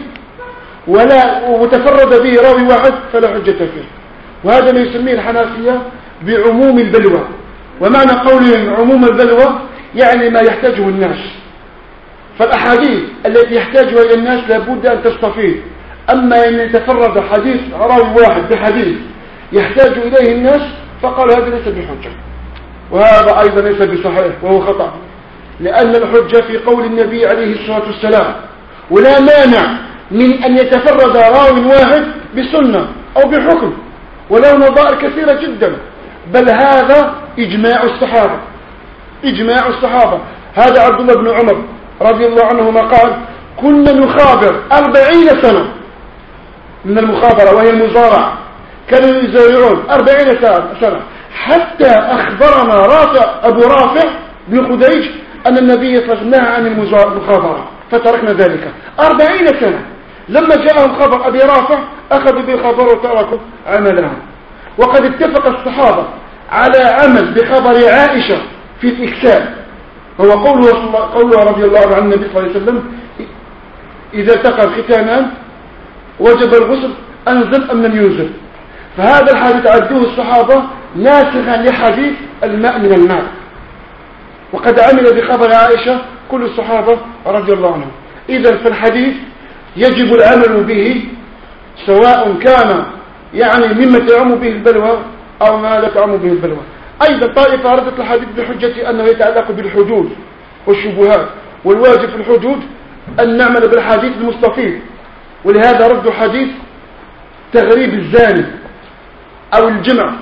وتفرد به راوي واحد فلا حجة فيه. وهذا ما يسميه الحنفية بعموم البلوى. ومعنى قولهم عموم البلوى يعني ما يحتاجه الناس. فالأحاديث التي يحتاجها إلى الناس لابد أن تستفيد. أما أن يتفرد حديث راوي واحد بحديث يحتاج إليه الناس فقال هذا ليس بحجة، وهذا أيضا ليس بصحيح وهو خطأ، لأن الحجة في قول النبي عليه الصلاة والسلام. ولا مانع من أن يتفرد راوي واحد بسنة أو بحكم وله نظائر كثيرة جدا، بل هذا إجماع الصحابة. هذا عبد الله بن عمر رضي الله عنهما قال كنا نخابر 40 سنة من المخابرة وهي المزارعة، كانوا يزايعون 40 سنة حتى أخبرنا أبو رافع بن خديج أن النبي صلى الله عليه وسلم نهى عن المخابرة فتركنا ذلك 40 سنة. لما جاءهم خبر أبي رافع أخذوا بالخبر وتركوا عملهم. وقد اتفق الصحابة على عمل بخبر عائشة في الإكساب، هو قوله رضي الله عنه النبي صلى الله عليه وسلم إذا التقى الختانان وجب الغسل أنزل أم لم ينزل. فهذا الحديث عدوه الصحابة ناسخا لحديث الماء من الماء، وقد عمل بخبر عائشة كل الصحابة رضي الله عنهم. إذن فالحديث يجب العمل به سواء كان يعني مما تعم به البلوى أو ما لا تعم به البلوى. أيضا طائفة أردت الحديث بحجة أنه يتعلق بالحدود والشبهات، والواجب في الحدود أن نعمل بالحديث المستفيض، ولهذا ردوا حديث تغريب الزاني أو الجمع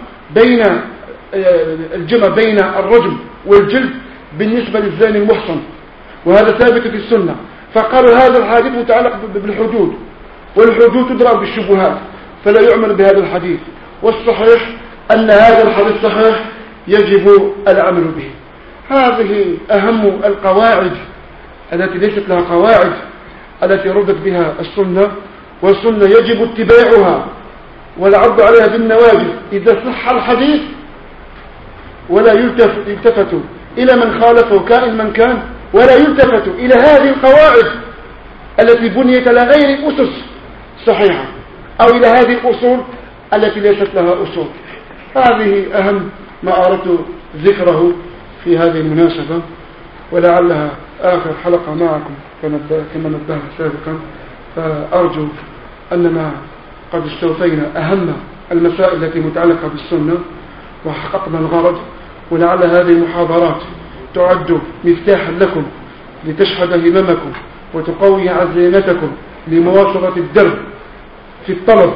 بين الرجم والجلد بالنسبة للزاني المحصن، وهذا ثابت في السنة. فقالوا هذا الحديث متعلق بالحدود، والحدود تدرى بالشبهات فلا يعمل بهذا الحديث. والصحيح أن هذا الحديث صحيح يجب العمل به. هذه أهم القواعد التي ليست لها قواعد التي ردت بها السنة، والسنة يجب اتباعها والعض عليها بالنواجذ إذا صح الحديث، ولا يلتفت إلى من خالفه كائن من كان، ولا يلتفت إلى هذه القواعد التي بنيت على غير أسس صحيحة أو إلى هذه الأصول التي ليست لها أصول. هذه أهم ما أردت ذكره في هذه المناسبة، ولعلها آخر حلقة معكم كما نبهنا سابقا. فأرجو أننا قد استوفينا أهم المسائل التي متعلقة بالسنة وحققنا الغرض، ولعل هذه المحاضرات تعد مفتاحا لكم لتشحذ هممكم وتقوي عزيمتكم لمواصلة الدرب في الطلب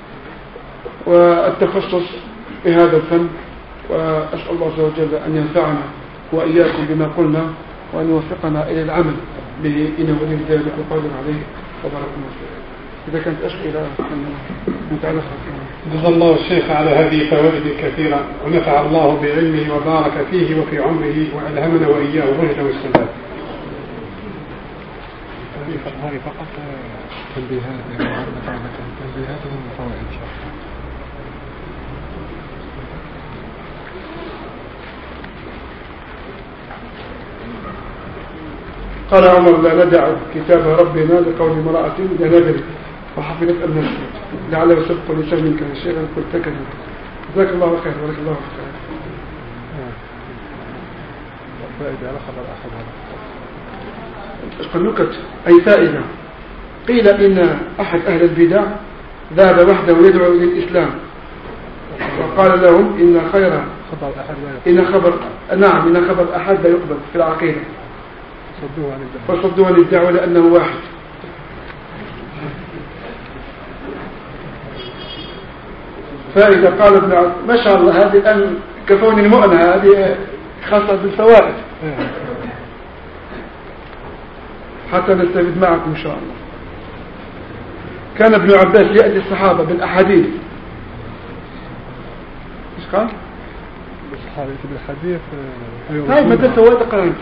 والتخصص بهذا الفن. وأسأل الله عز وجل أن ينفعنا وإياكم بما قلنا، وأن يوفقنا إلى العمل به إنه ولي ذلك القادر عليه. وبارك الله فيك. إذا كانت أسئلة متعلقة جزا الله الشيخ على هذه فوائد كثيرة، ونفع الله بعلمه وبارك فيه وفي عمره، وألهمنا وإياه الرشد والسداد. هذه فقط تنبيهات وفوائد. قال عمر لا ندع كتاب ربنا لقول امرأة لا ندري وحفظت النفس لعله سبق لسان منك يا شيخ قلت كذا. جزاك الله خير. بارك الله فيك. فائدة على خبر أحد هذا نكت أي فائدة. قيل إن أحد أهل البدع ذهب وحده يدعو للإسلام، وقال لهم إن خير خبر أحد لا يقبل في العقيدة، فصدوه عن الدعوة لأنه واحد. فإذا قال ابن عبد ما شاء الله هذه الآن كفوني المؤنة، هذه خاصة بالفوائد حتى نستفيد معكم إن شاء الله. كان ابن عباس يأتي الصحابة بالأحاديث. إيش قال؟ بالحديث هاي مدى فوائد قرأت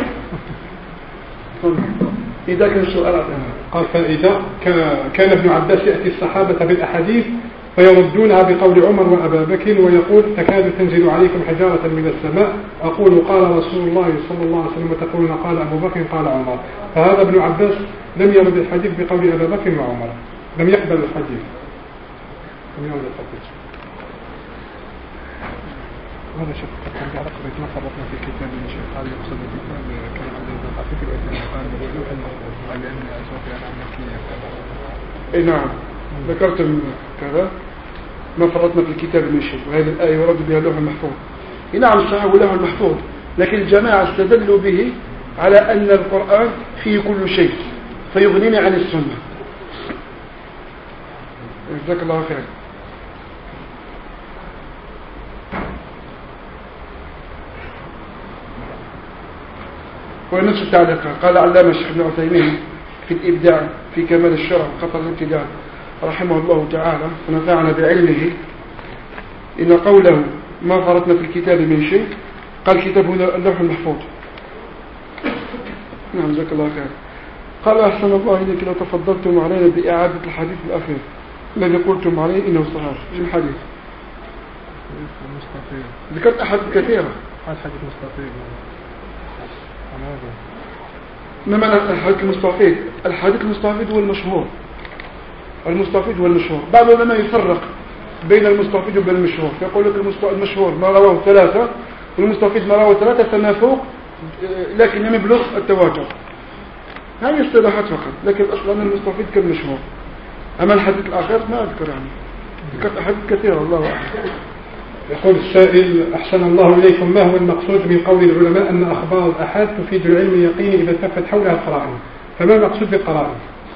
إذا كان السؤال قال فإذا كان ابن عباس يأتي الصحابة بالأحاديث فيردونها بقول عمر وأبا بكر ويقول تكاد تنزل عليكم حجارة من السماء، أقول قال رسول الله صلى الله عليه وسلم وتقولون قال أبو بكر قال عمر. فهذا ابن عباس لم يرد الحديث بقول أبا بكر وعمر، لم يقبل الحديث. هذا شيء كان يعلق بيت ما فرطنا في كتاب الشيخ هذا يقصد الكتاب كان عندنا الحقيقة الوثنية قال بوضوح لأن أسوأ على المكية. اي نعم ذكرت كذا ما فرطنا في الكتاب من شيء، وهذه الآية يرد بها اللوح المحفوظ. نعم صحيح اللوح المحفوظ، لكن الجماعة استدلوا به على أن القرآن فيه كل شيء فيغنينا عن السنة. جزاك الله خير. ونفس التعليق قال علامة الشيخ ابن عثيمين في الإبداع في كمال الشرع وخطر الابتداع رحمه الله تعالى ونفعنا بعلمه إن قوله ما فرطنا في الكتاب من شيء، قال الكتاب هنا اللوح المحفوظ. نعم جزاك الله خير. قال أحسن الله إليك لو تفضلتم علينا بإعادة الحديث الأخير الذي قلتم عليه إنه صحيح. إيش الحديث؟ ذكرت أحاديث كثيرة. الحديث مستفيد. ما معنى الحديث المستفيد؟ الحديث المستفيد هو المشهور. المستفيد هو المشهور. بعض العلماء يفرق بين المستفيد وبين المشهور، يقول لك المشهور ما رواه 3 والمستفيد ما رواه 3 فما فوق لكن لم يبلغ التواتر. هذه اصطلاحات فقط، لكن اصلا المستفيد كالمشهور. اما الحديث الاخر ما اذكر عنه، ذكرت احاديث كثيره الله اعلم. يقول السائل أحسن الله إليكم، ما هو المقصود من قول العلماء أن أخبار الأحاد تفيد العلم اليقيني إذا التفت حولها القرائن؟ فما المقصود بالقرائن؟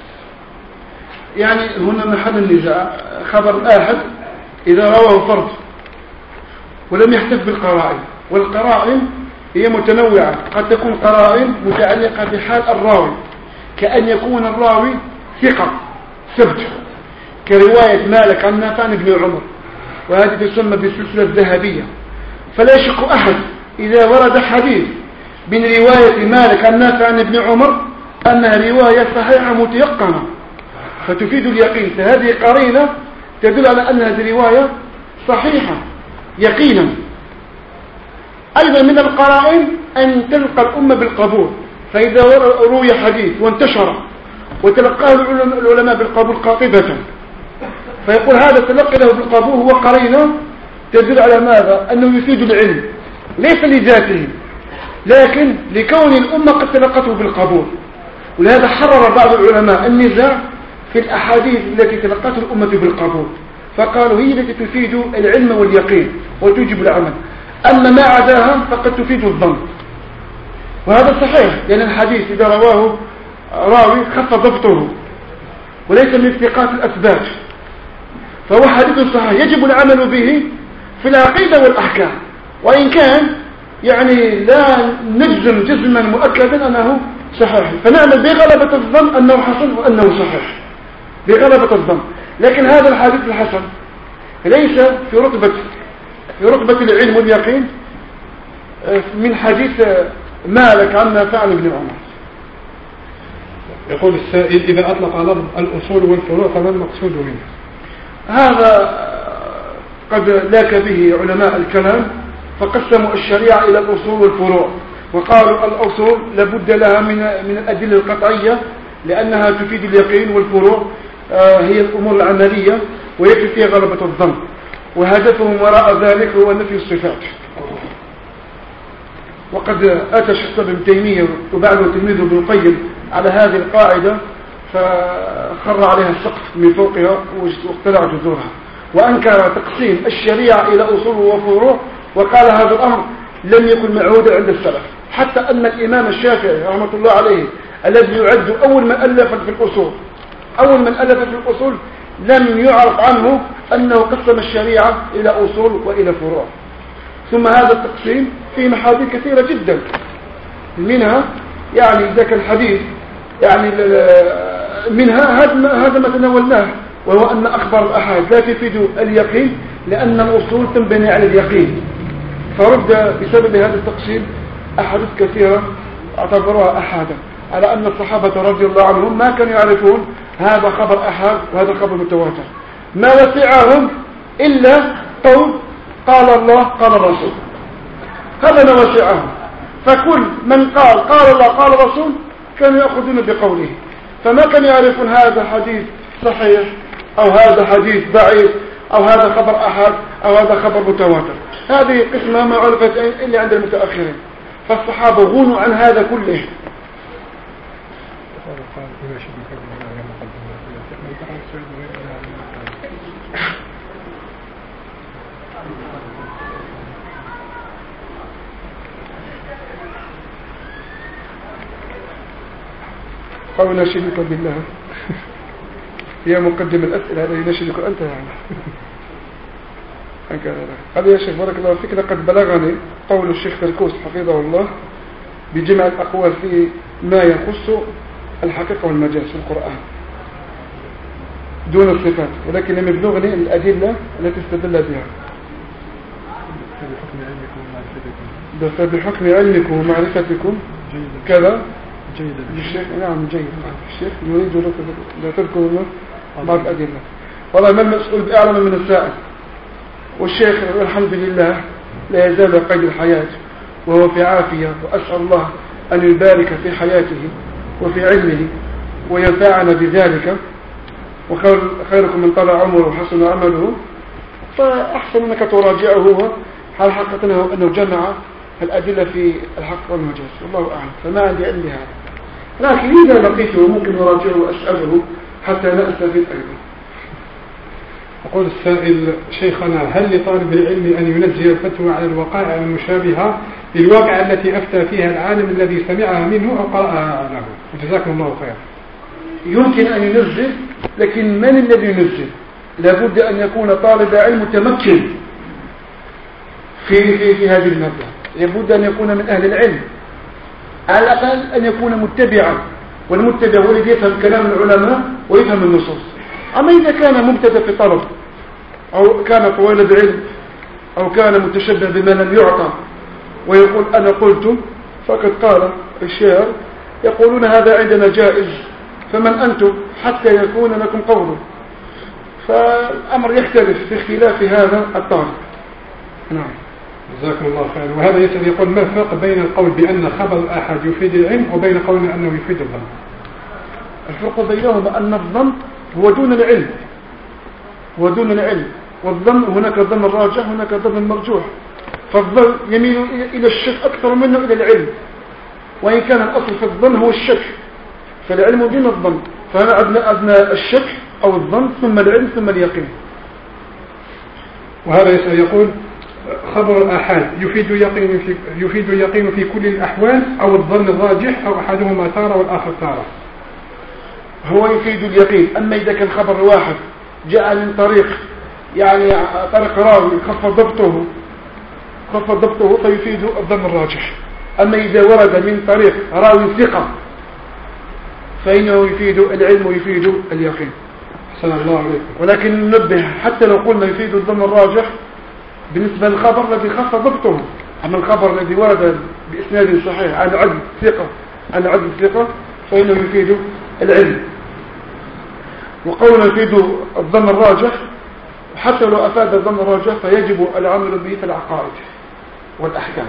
يعني هنا محل النزاع. خبر الآحد إذا رواه فرد ولم يحتف بالقرائن، والقرائن هي متنوعة، قد تكون قرائن متعلقة بحال الراوي، كأن يكون الراوي ثقة ثبت، كرواية مالك عن نافع بن عمر، وهذه تسمى بالسلسلة الذهبية. فلا يشك أحد إذا ورد حديث من رواية مالك عن نافع بن عمر أنها رواية صحيحة متيقنة فتفيد اليقين، فهذه قرينة تدل على أن هذه رواية صحيحة يقينا. أيضا من القرائن أن تلقى الأمة بالقبول، فإذا روي حديث وانتشر وتلقاه العلماء بالقبول قاطبة، فيقول هذا تلقي له بالقبول هو قرينة تدل على ماذا؟ أنه يفيد العلم ليس لذاته لكن لكون الأمة قد تلقته بالقبول. ولهذا حرر بعض العلماء النزاع في الأحاديث التي تلقته الأمة بالقبول، فقالوا هي التي تفيد العلم واليقين وتوجب العمل، أما ما عداها فقد تفيد الظن. وهذا صحيح، لأن الحديث إذا رواه راوي خف ضبطه وليس من الثقات الأثبات فهو حديث صحيح يجب العمل به في العقيدة والأحكام، وإن كان يعني لا نجزم جزما مؤكدا أنه صحيح، فنعمل بغلبة الظن أنه حسن وأنه صحيح بغلبة الظن. لكن هذا الحديث الحسن ليس في رتبة العلم واليقين من حديث مالك عن نافع بن عمر. يقول السائل إذا أطلق لفظ الأصول والفروع فما المقصود منه؟ هذا قد لاك به علماء الكلام، فقسموا الشريعة إلى الأصول والفروع، وقالوا الأصول لابد لها من الأدلة القطعية لأنها تفيد اليقين، والفروع هي الأمور العملية ويكفي فيها غلبة الظن، وهدفهم وراء ذلك هو نفي الصفات. وقد أتى شيخ ابن تيمية وبعده تلميذه ابن القيم على هذه القاعدة فخر عليها السقف من فوقها واقتلع جذورها، وأنكر تقسيم الشريعة إلى أصول وفروع، وقال هذا الأمر لم يكن معهودا عند السلف، حتى أن الإمام الشافعي رحمة الله عليه الذي يعد أول من ألف في الأصول لم يعرف عنه أنه قسم الشريعة إلى أصول وإلى فروع. ثم هذا التقسيم فيه محاذير كثيرة جدا، منها يعني إذا كان الحديث يعني منها هذا ما تناولناه، وهو أن أخبار الأحاد لا تفيد اليقين لأن الأصول تنبني على اليقين، فرد بسبب هذا التقسيم أحاديث كثيرة اعتبروها أحادا، على أن الصحابة رضي الله عنهم ما كانوا يعرفون هذا خبر أحاد وهذا خبر متواتر، ما وسعهم إلا قول قال الله قال الرسول، هذا ما وسعهم، فكل من قال الله قال الرسول كانوا يأخذون بقوله، فما كانوا يعرفون هذا حديث صحيح أو هذا حديث ضعيف أو هذا خبر أحد أو هذا خبر متواتر. هذه قسمة ما عرفت إلا عند المتأخرين، فالصحابة غنوا عن هذا كله. أو نشرك بالله هي مقدم الأسئلة، هذه نشرك أنت يعني هذا يا شيخ بارك الله فيك. لقد بلغني قول الشيخ تركوس حفظه الله بجمع الأقوال في ما يخص الحقيقة والمجاز في القرآن دون الصفات، ولكن لم يبلغني الأدلة التي استدل بها. فبحكم علمكم ومعرفتكم كذا جيد. الشيخ نعم جيد. الشيخ يريد لا تذكرون بعض الأدلة. والله ما المسؤول بأعلم من السائل، والشيخ الحمد لله لا يزال قيد الحياة وهو في عافية، وأسأل الله أن يبارك في حياته وفي علمه وينفعنا بذلك، وخيركم من طلع عمره وحسن عمله. فأحسن أنك تراجعه هو هل حققناه أنه جمع الأدلة في الحق والمجاز، والله أعلم. فما عندي علم بهذا، لكن إذا لقيته ممكن أراجعه وأسأله حتى لا أستفيد أيضا. يقول السائل: شيخنا، هل لطالب العلم أن ينزل الفتوى على الوقائع المشابهة للواقع التي أفتى فيها العالم الذي سمعها منه أو قرأها له؟ وجزاكم الله خير. يمكن أن ينزل، لكن من الذي ينزل؟ لابد أن يكون طالب علم متمكن في هذه المادة، لابد أن يكون من أهل العلم، على الأقل أن يكون متبعا، والمتبع هو الذي يفهم كلام العلماء ويفهم النصوص. أما إذا كان مبتدأ في طلب، أو كان طويل بعلم، أو كان متشبه بما لم يعطى ويقول أنا قلت، فقد قال الشاعر: يقولون هذا عندنا جائز، فمن أنتم حتى يكون لكم قوله. فالأمر يختلف في اختلاف هذا الطالب. نعم، جزاكم الله خير. وهذا يسأل يقول: ما الفرق بين القول بأن خبر الآحاد يفيد العلم وبين قولنا أنه يفيد الظن؟ الفرق بينهما أن الظن هو دون العلم، ودون العلم، والظن هناك الظن الراجح، هناك الظن المرجوح. فالظن يميل إلى الشك أكثر منه إلى العلم، وإن كان الأصل في الظن هو الشك، فالعلم دون الظن. فأنا أدنى الشك أو الظن، ثم العلم، ثم اليقين. وهذا يسأل يقول: خبر الآحاد يفيد اليقين في كل الأحوال، أو الظن الراجح، أو أحدهما تارة والآخر تارة؟ هو يفيد اليقين. أما إذا كان خبر واحد جاء من طريق، يعني طريق راوي خف ضبطه فيفيد الظن الراجح. أما إذا ورد من طريق راوي ثقة فإنه يفيد العلم ويفيد اليقين. حسن الله عليكم. ولكن ننبه، حتى لو قلنا يفيد الظن الراجح بالنسبة للخبر الذي خف ضبطه، أما الخبر الذي ورد بإسناد صحيح عن عدل ثقة فإنه يفيد العلم. وقولنا يفيد الظن الراجح، حتى لو أفاد الظن الراجح فيجب العمل به في العقائد والأحكام،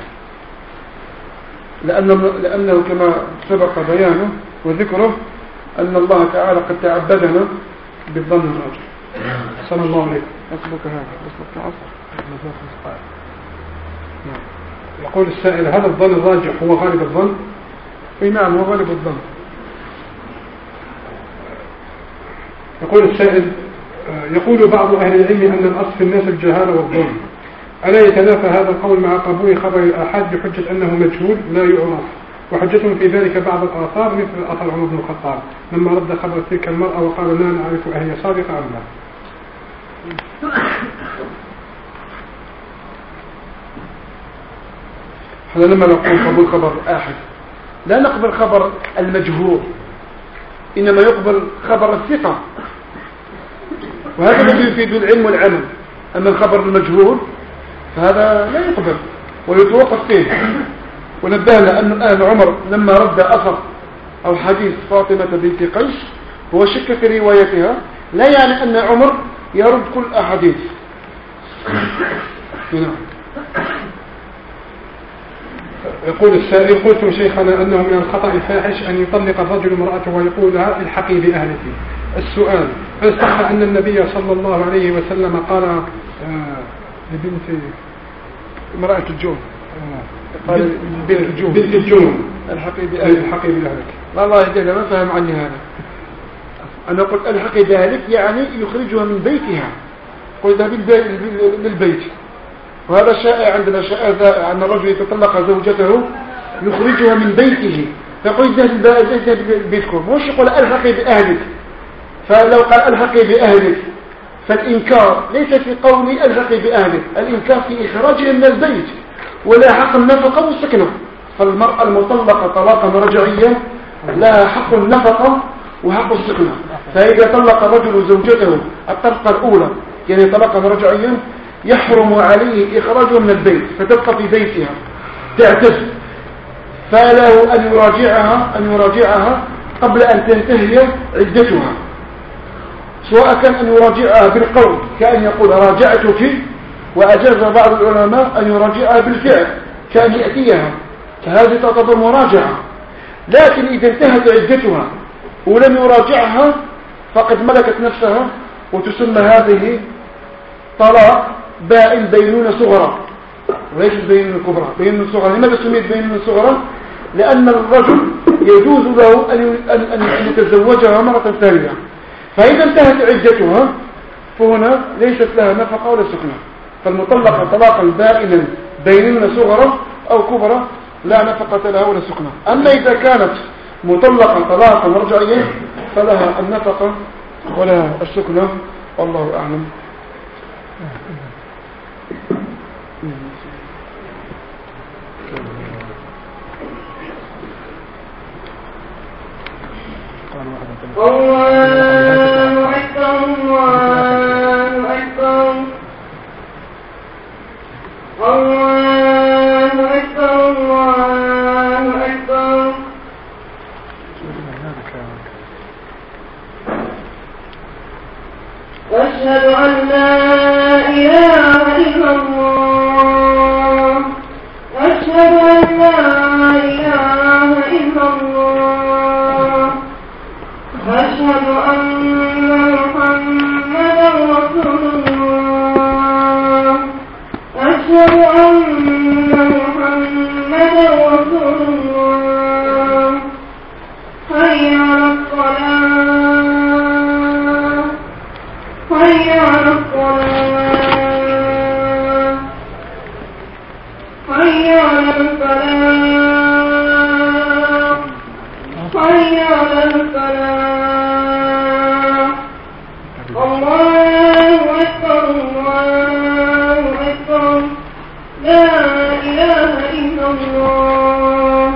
لأنه كما سبق بيانه وذكره أن الله تعالى قد تعبدنا بالظن الراجح. صلى الله عليكم. أسبق هذا أسبق العصر. يقول السائل: هل الظن الراجح هو غالب الظن؟ نعم، هو غالب الظن. يقول السائل: يقول بعض أهل العلم أن الأصل في الناس الجهالة والظلم، ألا يتنافى هذا القول مع قبول خبر الآحاد بحجة أنه مجهول لا يعرف؟ وحجتهم في ذلك بعض الآثار، مثل أثر عمر بن الخطاب لما رد خبر تلك المرأة وقال: لا نعرف أهي صادقة أم لا. احنا لما نقول قبول خبر الآحاد لا نقبل خبر المجهول، إنما يقبل خبر الثقة، وهذا الذي يفيد العلم والعمل. أما الخبر المجهول فهذا لا يقبل ويتوقف فيه. ونبهنا أن عمر لما رد أثر أو حديث فاطمة بنت قيس هو شك في روايتها، لا يعني أن عمر يرد كل أحاديث. يقول السائل: قلتم شيخنا أنه من الخطأ الفاحش أن يطلق الرجل امرأته ويقول لها: الحقي بأهلك. السؤال: هل صح أن النبي صلى الله عليه وسلم قال لبنت امرأة الجون، بنت الجون: الحقي بأهلك؟ والله يهدينا، ما فهم عني هذا. أنا قلت الحقي بأهلك يعني يخرجها من بيتها، قلت للبيت. وهذا شائع عندنا، شائع أن الرجل يتطلق زوجته يخرجها من بيته، فيقول اذهب بيتكم، مش يقول الحقي بأهلك. فلو قال الحقي بأهلك فالإنكار ليس في قولي الحقي بأهلك، الإنكار في إخراجها من البيت، ولا حق النفقة والسكنة. فالمرأة المطلقة طلاقا رجعيا لها حق النفقة وحق السكنة. فإذا طلق الرجل زوجته الطلقة الأولى يعني طلاقا رجعيا يحرم عليه إخراجها من البيت فتبقى في بيتها تعتد، فله أن يراجعها قبل أن تنتهي عدتها، سواء كان أن يراجعها بالقول كأن يقول راجعتك، وأجاز بعض العلماء أن يراجعها بالفعل كأن يأتيها، فهذه تعتبر مراجعة. لكن إذا انتهت عدتها ولم يراجعها فقد ملكت نفسها، وتسمى هذه طلاق بائن بينونة صغرى وليس بينونة كبرى. بينونة صغرى لماذا سميت بينونة صغرى؟ لأن الرجل يجوز له أن يتزوجها مرة ثانية، فإذا انتهت عدتها فهنا ليست لها نفقة ولا سكنة. فالمطلقة طلاقا بائنا بينونة صغرى أو كبرى لا نفقة لها ولا سكنة. أما إذا كانت مطلقة طلاقا رجعيا فلها النفقة ولا السكنة، والله أعلم. الله أكبر الله أكبر الله أكبر الله أكبر. أشهد أن لا إله إلا الله أشهد أن لا إله إلا الله أشهد أن محمدا رسول الله أشهد أن محمدا رسول الله. حي على الصلاة حي على الصلاة حي على الفلاح حي على الفلاح. الله أكبر الله أكبر لا إله إلا الله.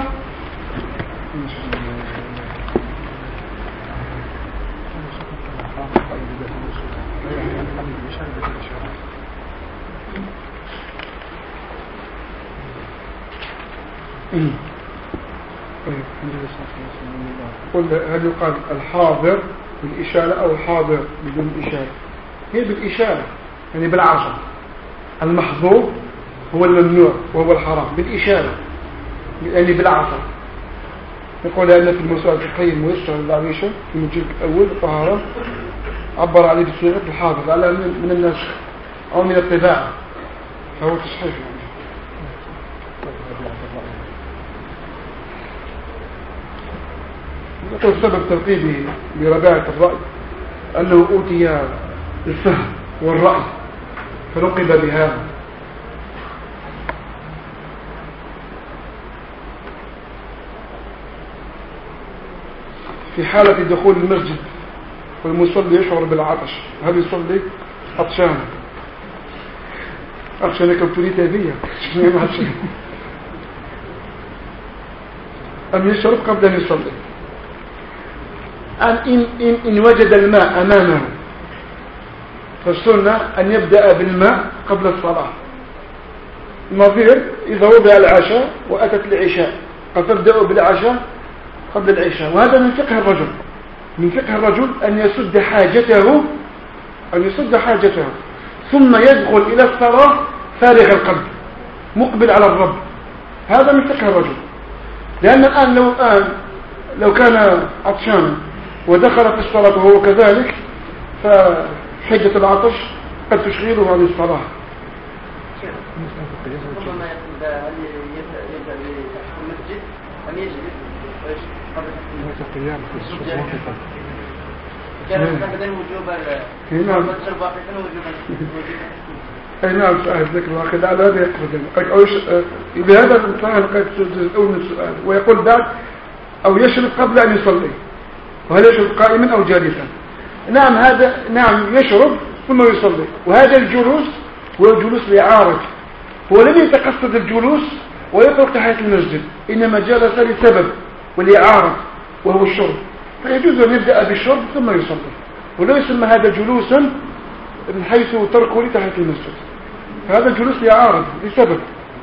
هل يقال الحاضر بالإشارة أو الحاضر بدون إشارة؟ هي بالإشارة يعني بالعصا. المحظور هو الممنوع وهو الحرام بالإشارة يعني بالعصا. يقول أن في المسائل الفقهية الميسر للعريشة في المجلد الأول الطهارة عبر عليه بصيغة الحاضر على من النسخ أو من الطباعة، فهو تصحيح يعني. يقول سبب ترقيبه برباعة الرأي أنه أوتي الفهم والرأي فلقب بهذا. في حالة دخول المسجد والمصلي يشعر بالعطش، هل يصلي عطشان؟ عطشان كم تريد هذه أم يشرب قبل أن يصلي؟ إن وجد الماء أمامه فالسنة أن يبدأ بالماء قبل الصلاة. النظير إذا وضع العشاء وأتت العشاء فتبدأ بالعشاء قبل العشاء، وهذا من فقه الرجل. من فقه الرجل أن يسد حاجته ثم يدخل إلى الصلاة فارغ القلب مقبل على الرب. هذا من فقه الرجل. لأن الآن لو كان عطشانا ودخل في الصلاة وهو كذلك فحجة العطش قد تشغله عن الصلاة. ربما هل يذهب في المسجد أم يجلس قبل القيام كان مثلا وجوبا أي نعم سؤال ذكر واحد على هذا يقصد بهذا الإنسان قد تجزئون السؤال ويقول بعد أو يشرب قبل أن يصلي، وهل يشرب قائما أو جالسا؟ نعم هذا نعم يشرب ثم يصلي، وهذا الجلوس هو جلوس لعارض، هو لم يتقصد الجلوس ويترك تحية المسجد، إنما جلس لسبب ولإعارض وهو الشرب، فيجوز أن يبدأ بالشرب ثم يصلي، ولا يسمى هذا جلوسا من حيث تركه لتحية المسجد. هذا الجلوس يعارض لسبب.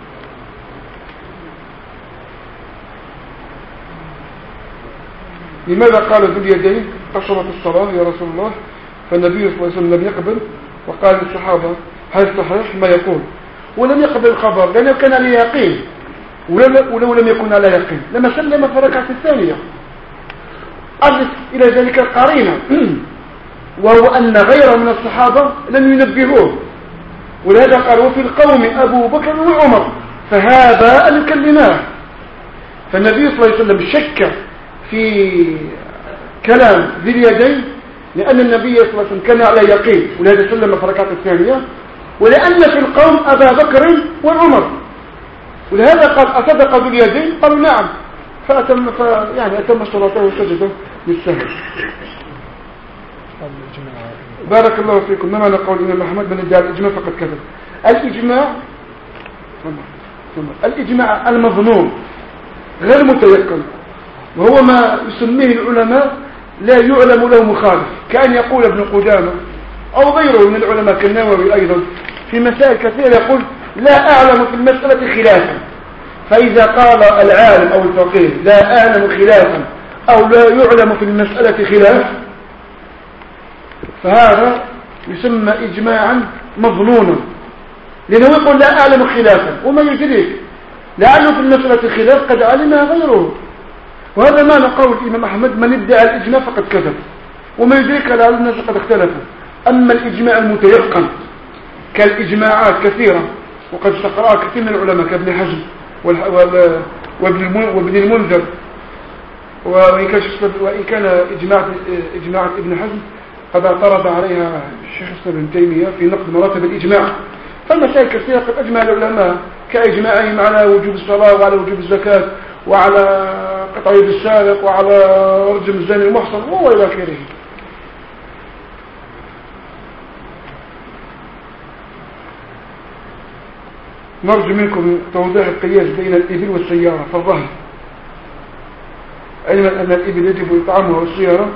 لماذا قال ذو اليدين قصرت الصلاة يا رسول الله؟ فالنبي صلى الله عليه وسلم لم يقبل، وقال للصحابة هل صحيح ما يقول؟ ولم يقبل الخبر لأنه كان على يقين، ولو لم يكن على يقين لما سلم في الركعة الثانية. أضف إلى ذلك القرينة وهو أن غيره من الصحابة لم ينبهوه، ولهذا قال وفي القوم أبو بكر وعمر فهذا أن يكلماه. فالنبي صلى الله عليه وسلم شك في كلام ذي اليدين لأن النبي صلى الله عليه وسلم كان على يقين، ولهذا سلم في الركعة الثانية، ولأن في القوم أبا بكر وعمر، ولهذا قال أصدق ذو اليدين؟ قالوا نعم، أتم صلاته وسجده بالسهل. بارك الله فيكم. ما معنى قول الإمام أحمد من ادعى الإجماع فقد كذب؟ الإجماع المظنون غير متيقن، وهو ما يسميه العلماء لا يعلم له مخالف، كأن يقول ابن قدامة أو غيره من العلماء كالنووي أيضا في مسائل كثيرة يقول لا أعلم في المسألة خلافا. فإذا قال العالم أو الفقيه لا أعلم خلافا أو لا يعلم في المسألة خلاف، فهذا يسمى إجماعا مظنونا، لأنه يقول لا أعلم خلافا وما يدريك لعله في المسألة خلاف قد علمها غيره. وهذا معنى قول الإمام أحمد من ادعى الإجماع فقد كذب، وما يدريك لعل الناس قد اختلفوا. أما الإجماع المتيقن كالإجماعات كثيرة وقد استقرأها كثير من العلماء كابن حزم وابن المنذر، وإن كان إجماع ابن حزم قد اعترض عليها الشيخ ابن تيمية في نقد مراتب الإجماع. فالمسائل كثيرة قد أجمع العلماء كإجماعهم على وجوب الصلاة وعلى وجوب الزكاة وعلى قطع يد السارق وعلى رجم الزاني المحصن وإلى آخره. نرجو منكم توضيح القياس بين الإبل والسيارة في الرهن، علما أن الإبل يجب إطعامها والسيارة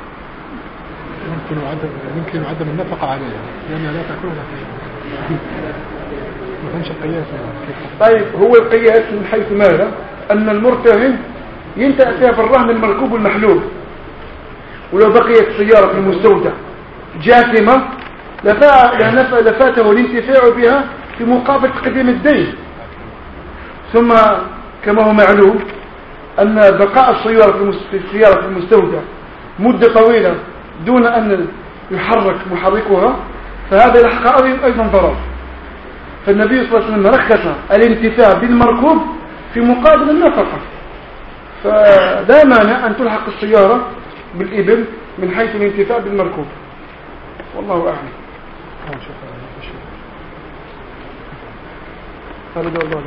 يمكن عدم النفقة عليها لأنها لا تأكلها ما كانش القياس. طيب هو القياس من حيث ماذا؟ أن المرتهن ينتهي فيها في الرهن المركوب والمحلول، ولو بقيت السيارة في المستودع جاثمة لفاته الانتفاع بها في مقابل تقديم الدين. ثم كما هو معلوم أن بقاء السيارة في المستودع مدة طويلة دون أن يحرك محركها فهذا يلحق أيضا ضرر. فالنبي صلى الله عليه وسلم رخص الانتفاع بالمركوب في مقابل النفقة، فلا مانع أن تلحق السيارة بالإبل من حيث الانتفاع بالمركوب، والله أعلم. هذا دور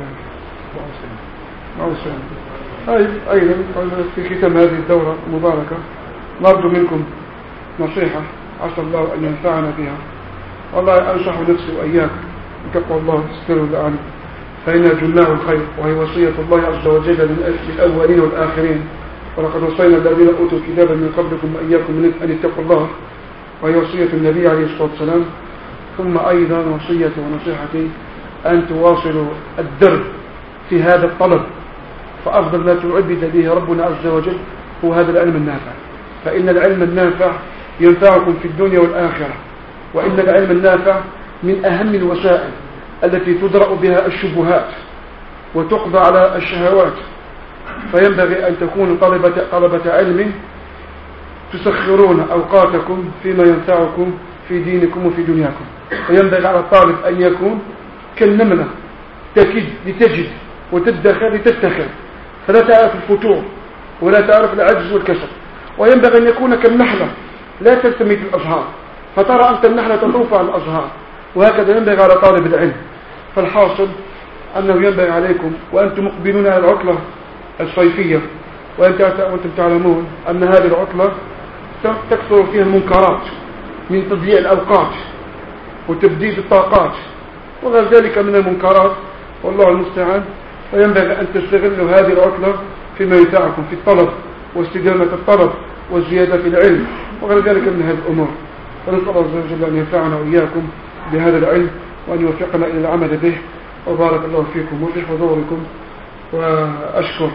الله. أيضا في ختام هذه الدورة المباركة نرجو منكم نصيحة عسى الله أن ينفعنا بها. والله أنصح نفسي وإياكم بتقوى الله استروا لأعلم، فإنها جماع الخير، وهي وصية الله عز وجل للأولين والآخرين. ولقد وصينا الذين أوتوا كتابا من قبلكم وإياكم أن اتقوا الله، وهي وصية النبي عليه الصلاة والسلام. ثم أيضا وصية ونصيحتي أن تواصلوا الدرب في هذا الطلب، فأفضل ما تعبد به ربنا عز وجل هو هذا العلم النافع، فإن العلم النافع ينفعكم في الدنيا والآخرة، وإن العلم النافع من أهم الوسائل التي تدرأ بها الشبهات وتقضى على الشهوات. فينبغي أن تكونوا طلبة علم تسخرون أوقاتكم فيما ينفعكم في دينكم وفي دنياكم. وينبغي على الطالب أن يكون كالنملة تكد لتجد وتدخر لتستخر، فلا تعرف الفتور ولا تعرف العجز والكسل. وينبغي أن يكون كالنحلة لا تلتمس الأزهار فترى أنت النحلة تطوف على الأزهار، وهكذا ينبغي على طالب العلم. فالحاصل أنه ينبغي عليكم وأنتم مقبلون على العطلة الصيفية، وأنتم تعلمون أن هذه العطلة تكثر فيها المنكرات من تضييع الأوقات وتبديد الطاقات وغير ذلك من المنكرات، والله المستعان. فينبغي أن تستغلوا هذه العطلة فيما ينفعكم في الطلب واستدامة الطلب والزيادة في العلم وغير ذلك من هذه الأمور. ونسأل الله عز وجل أن ينفعنا وإياكم بهذا العلم وأن يوفقنا إلى العمل به، وبارك الله فيكم وفي حضوركم. وأشكر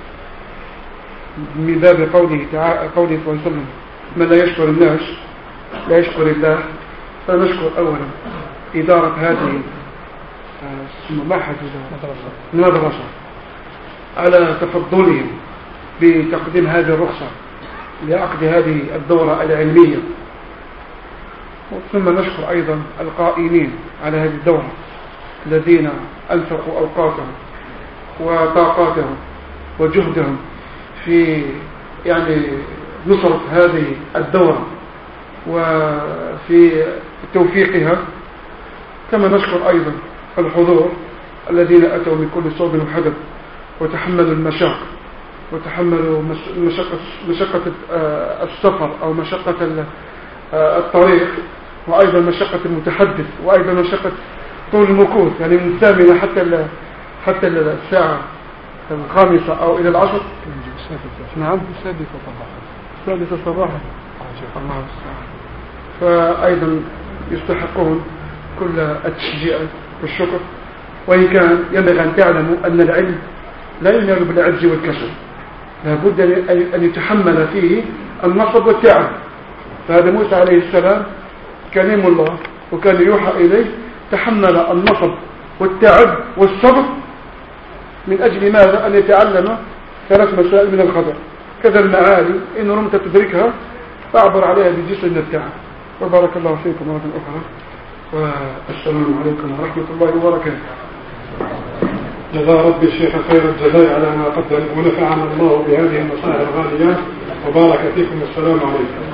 من باب قوله صلى الله عليه وسلم: من لا يشكر الناس لا يشكر الله. فنشكر أولا إدارة هذه المدرسة على تفضلهم بتقديم هذه الرخصة لعقد هذه الدورة العلمية. ثم نشكر أيضا القائمين على هذه الدورة الذين أنفقوا أوقاتهم وطاقاتهم وجهدهم في نصرة هذه الدورة وفي توفيقها. كما نشكر أيضا الحضور الذين أتوا من كل صوب وحدب وتحملوا المشاق وتحملوا مشقة السفر أو مشقة الطريق، وأيضا مشقة المتحدث، وأيضا مشقة طول المكوث، يعني من الثامنة حتى الساعة 5 أو إلى 10. نعم، السادسة صباحا. الله الساعة. فأيضا يستحقون كل التشجيع والشكر. وإن كان ينبغي أن تعلموا أن العلم لا ينال بالعجز والكسل، لابد أن يتحمل فيه النصب والتعب. فهذا موسى عليه السلام كلم الله وكان يوحى إليه، تحمل النصب والتعب والصبر من أجل ماذا؟ أن يتعلم 3 مسائل من الخبر. كذا المعالي إن رمت تدركها فأعبر عليها بجسر من التعب. وبارك الله فيكم مرة أخرى، والسلام عليكم ورحمة الله وبركاته. جزا ربي الشيخ خير الجزاء على ما قدم، ونفعنا الله بهذه النصائح الغالية، وبارك فيكم. السلام عليكم.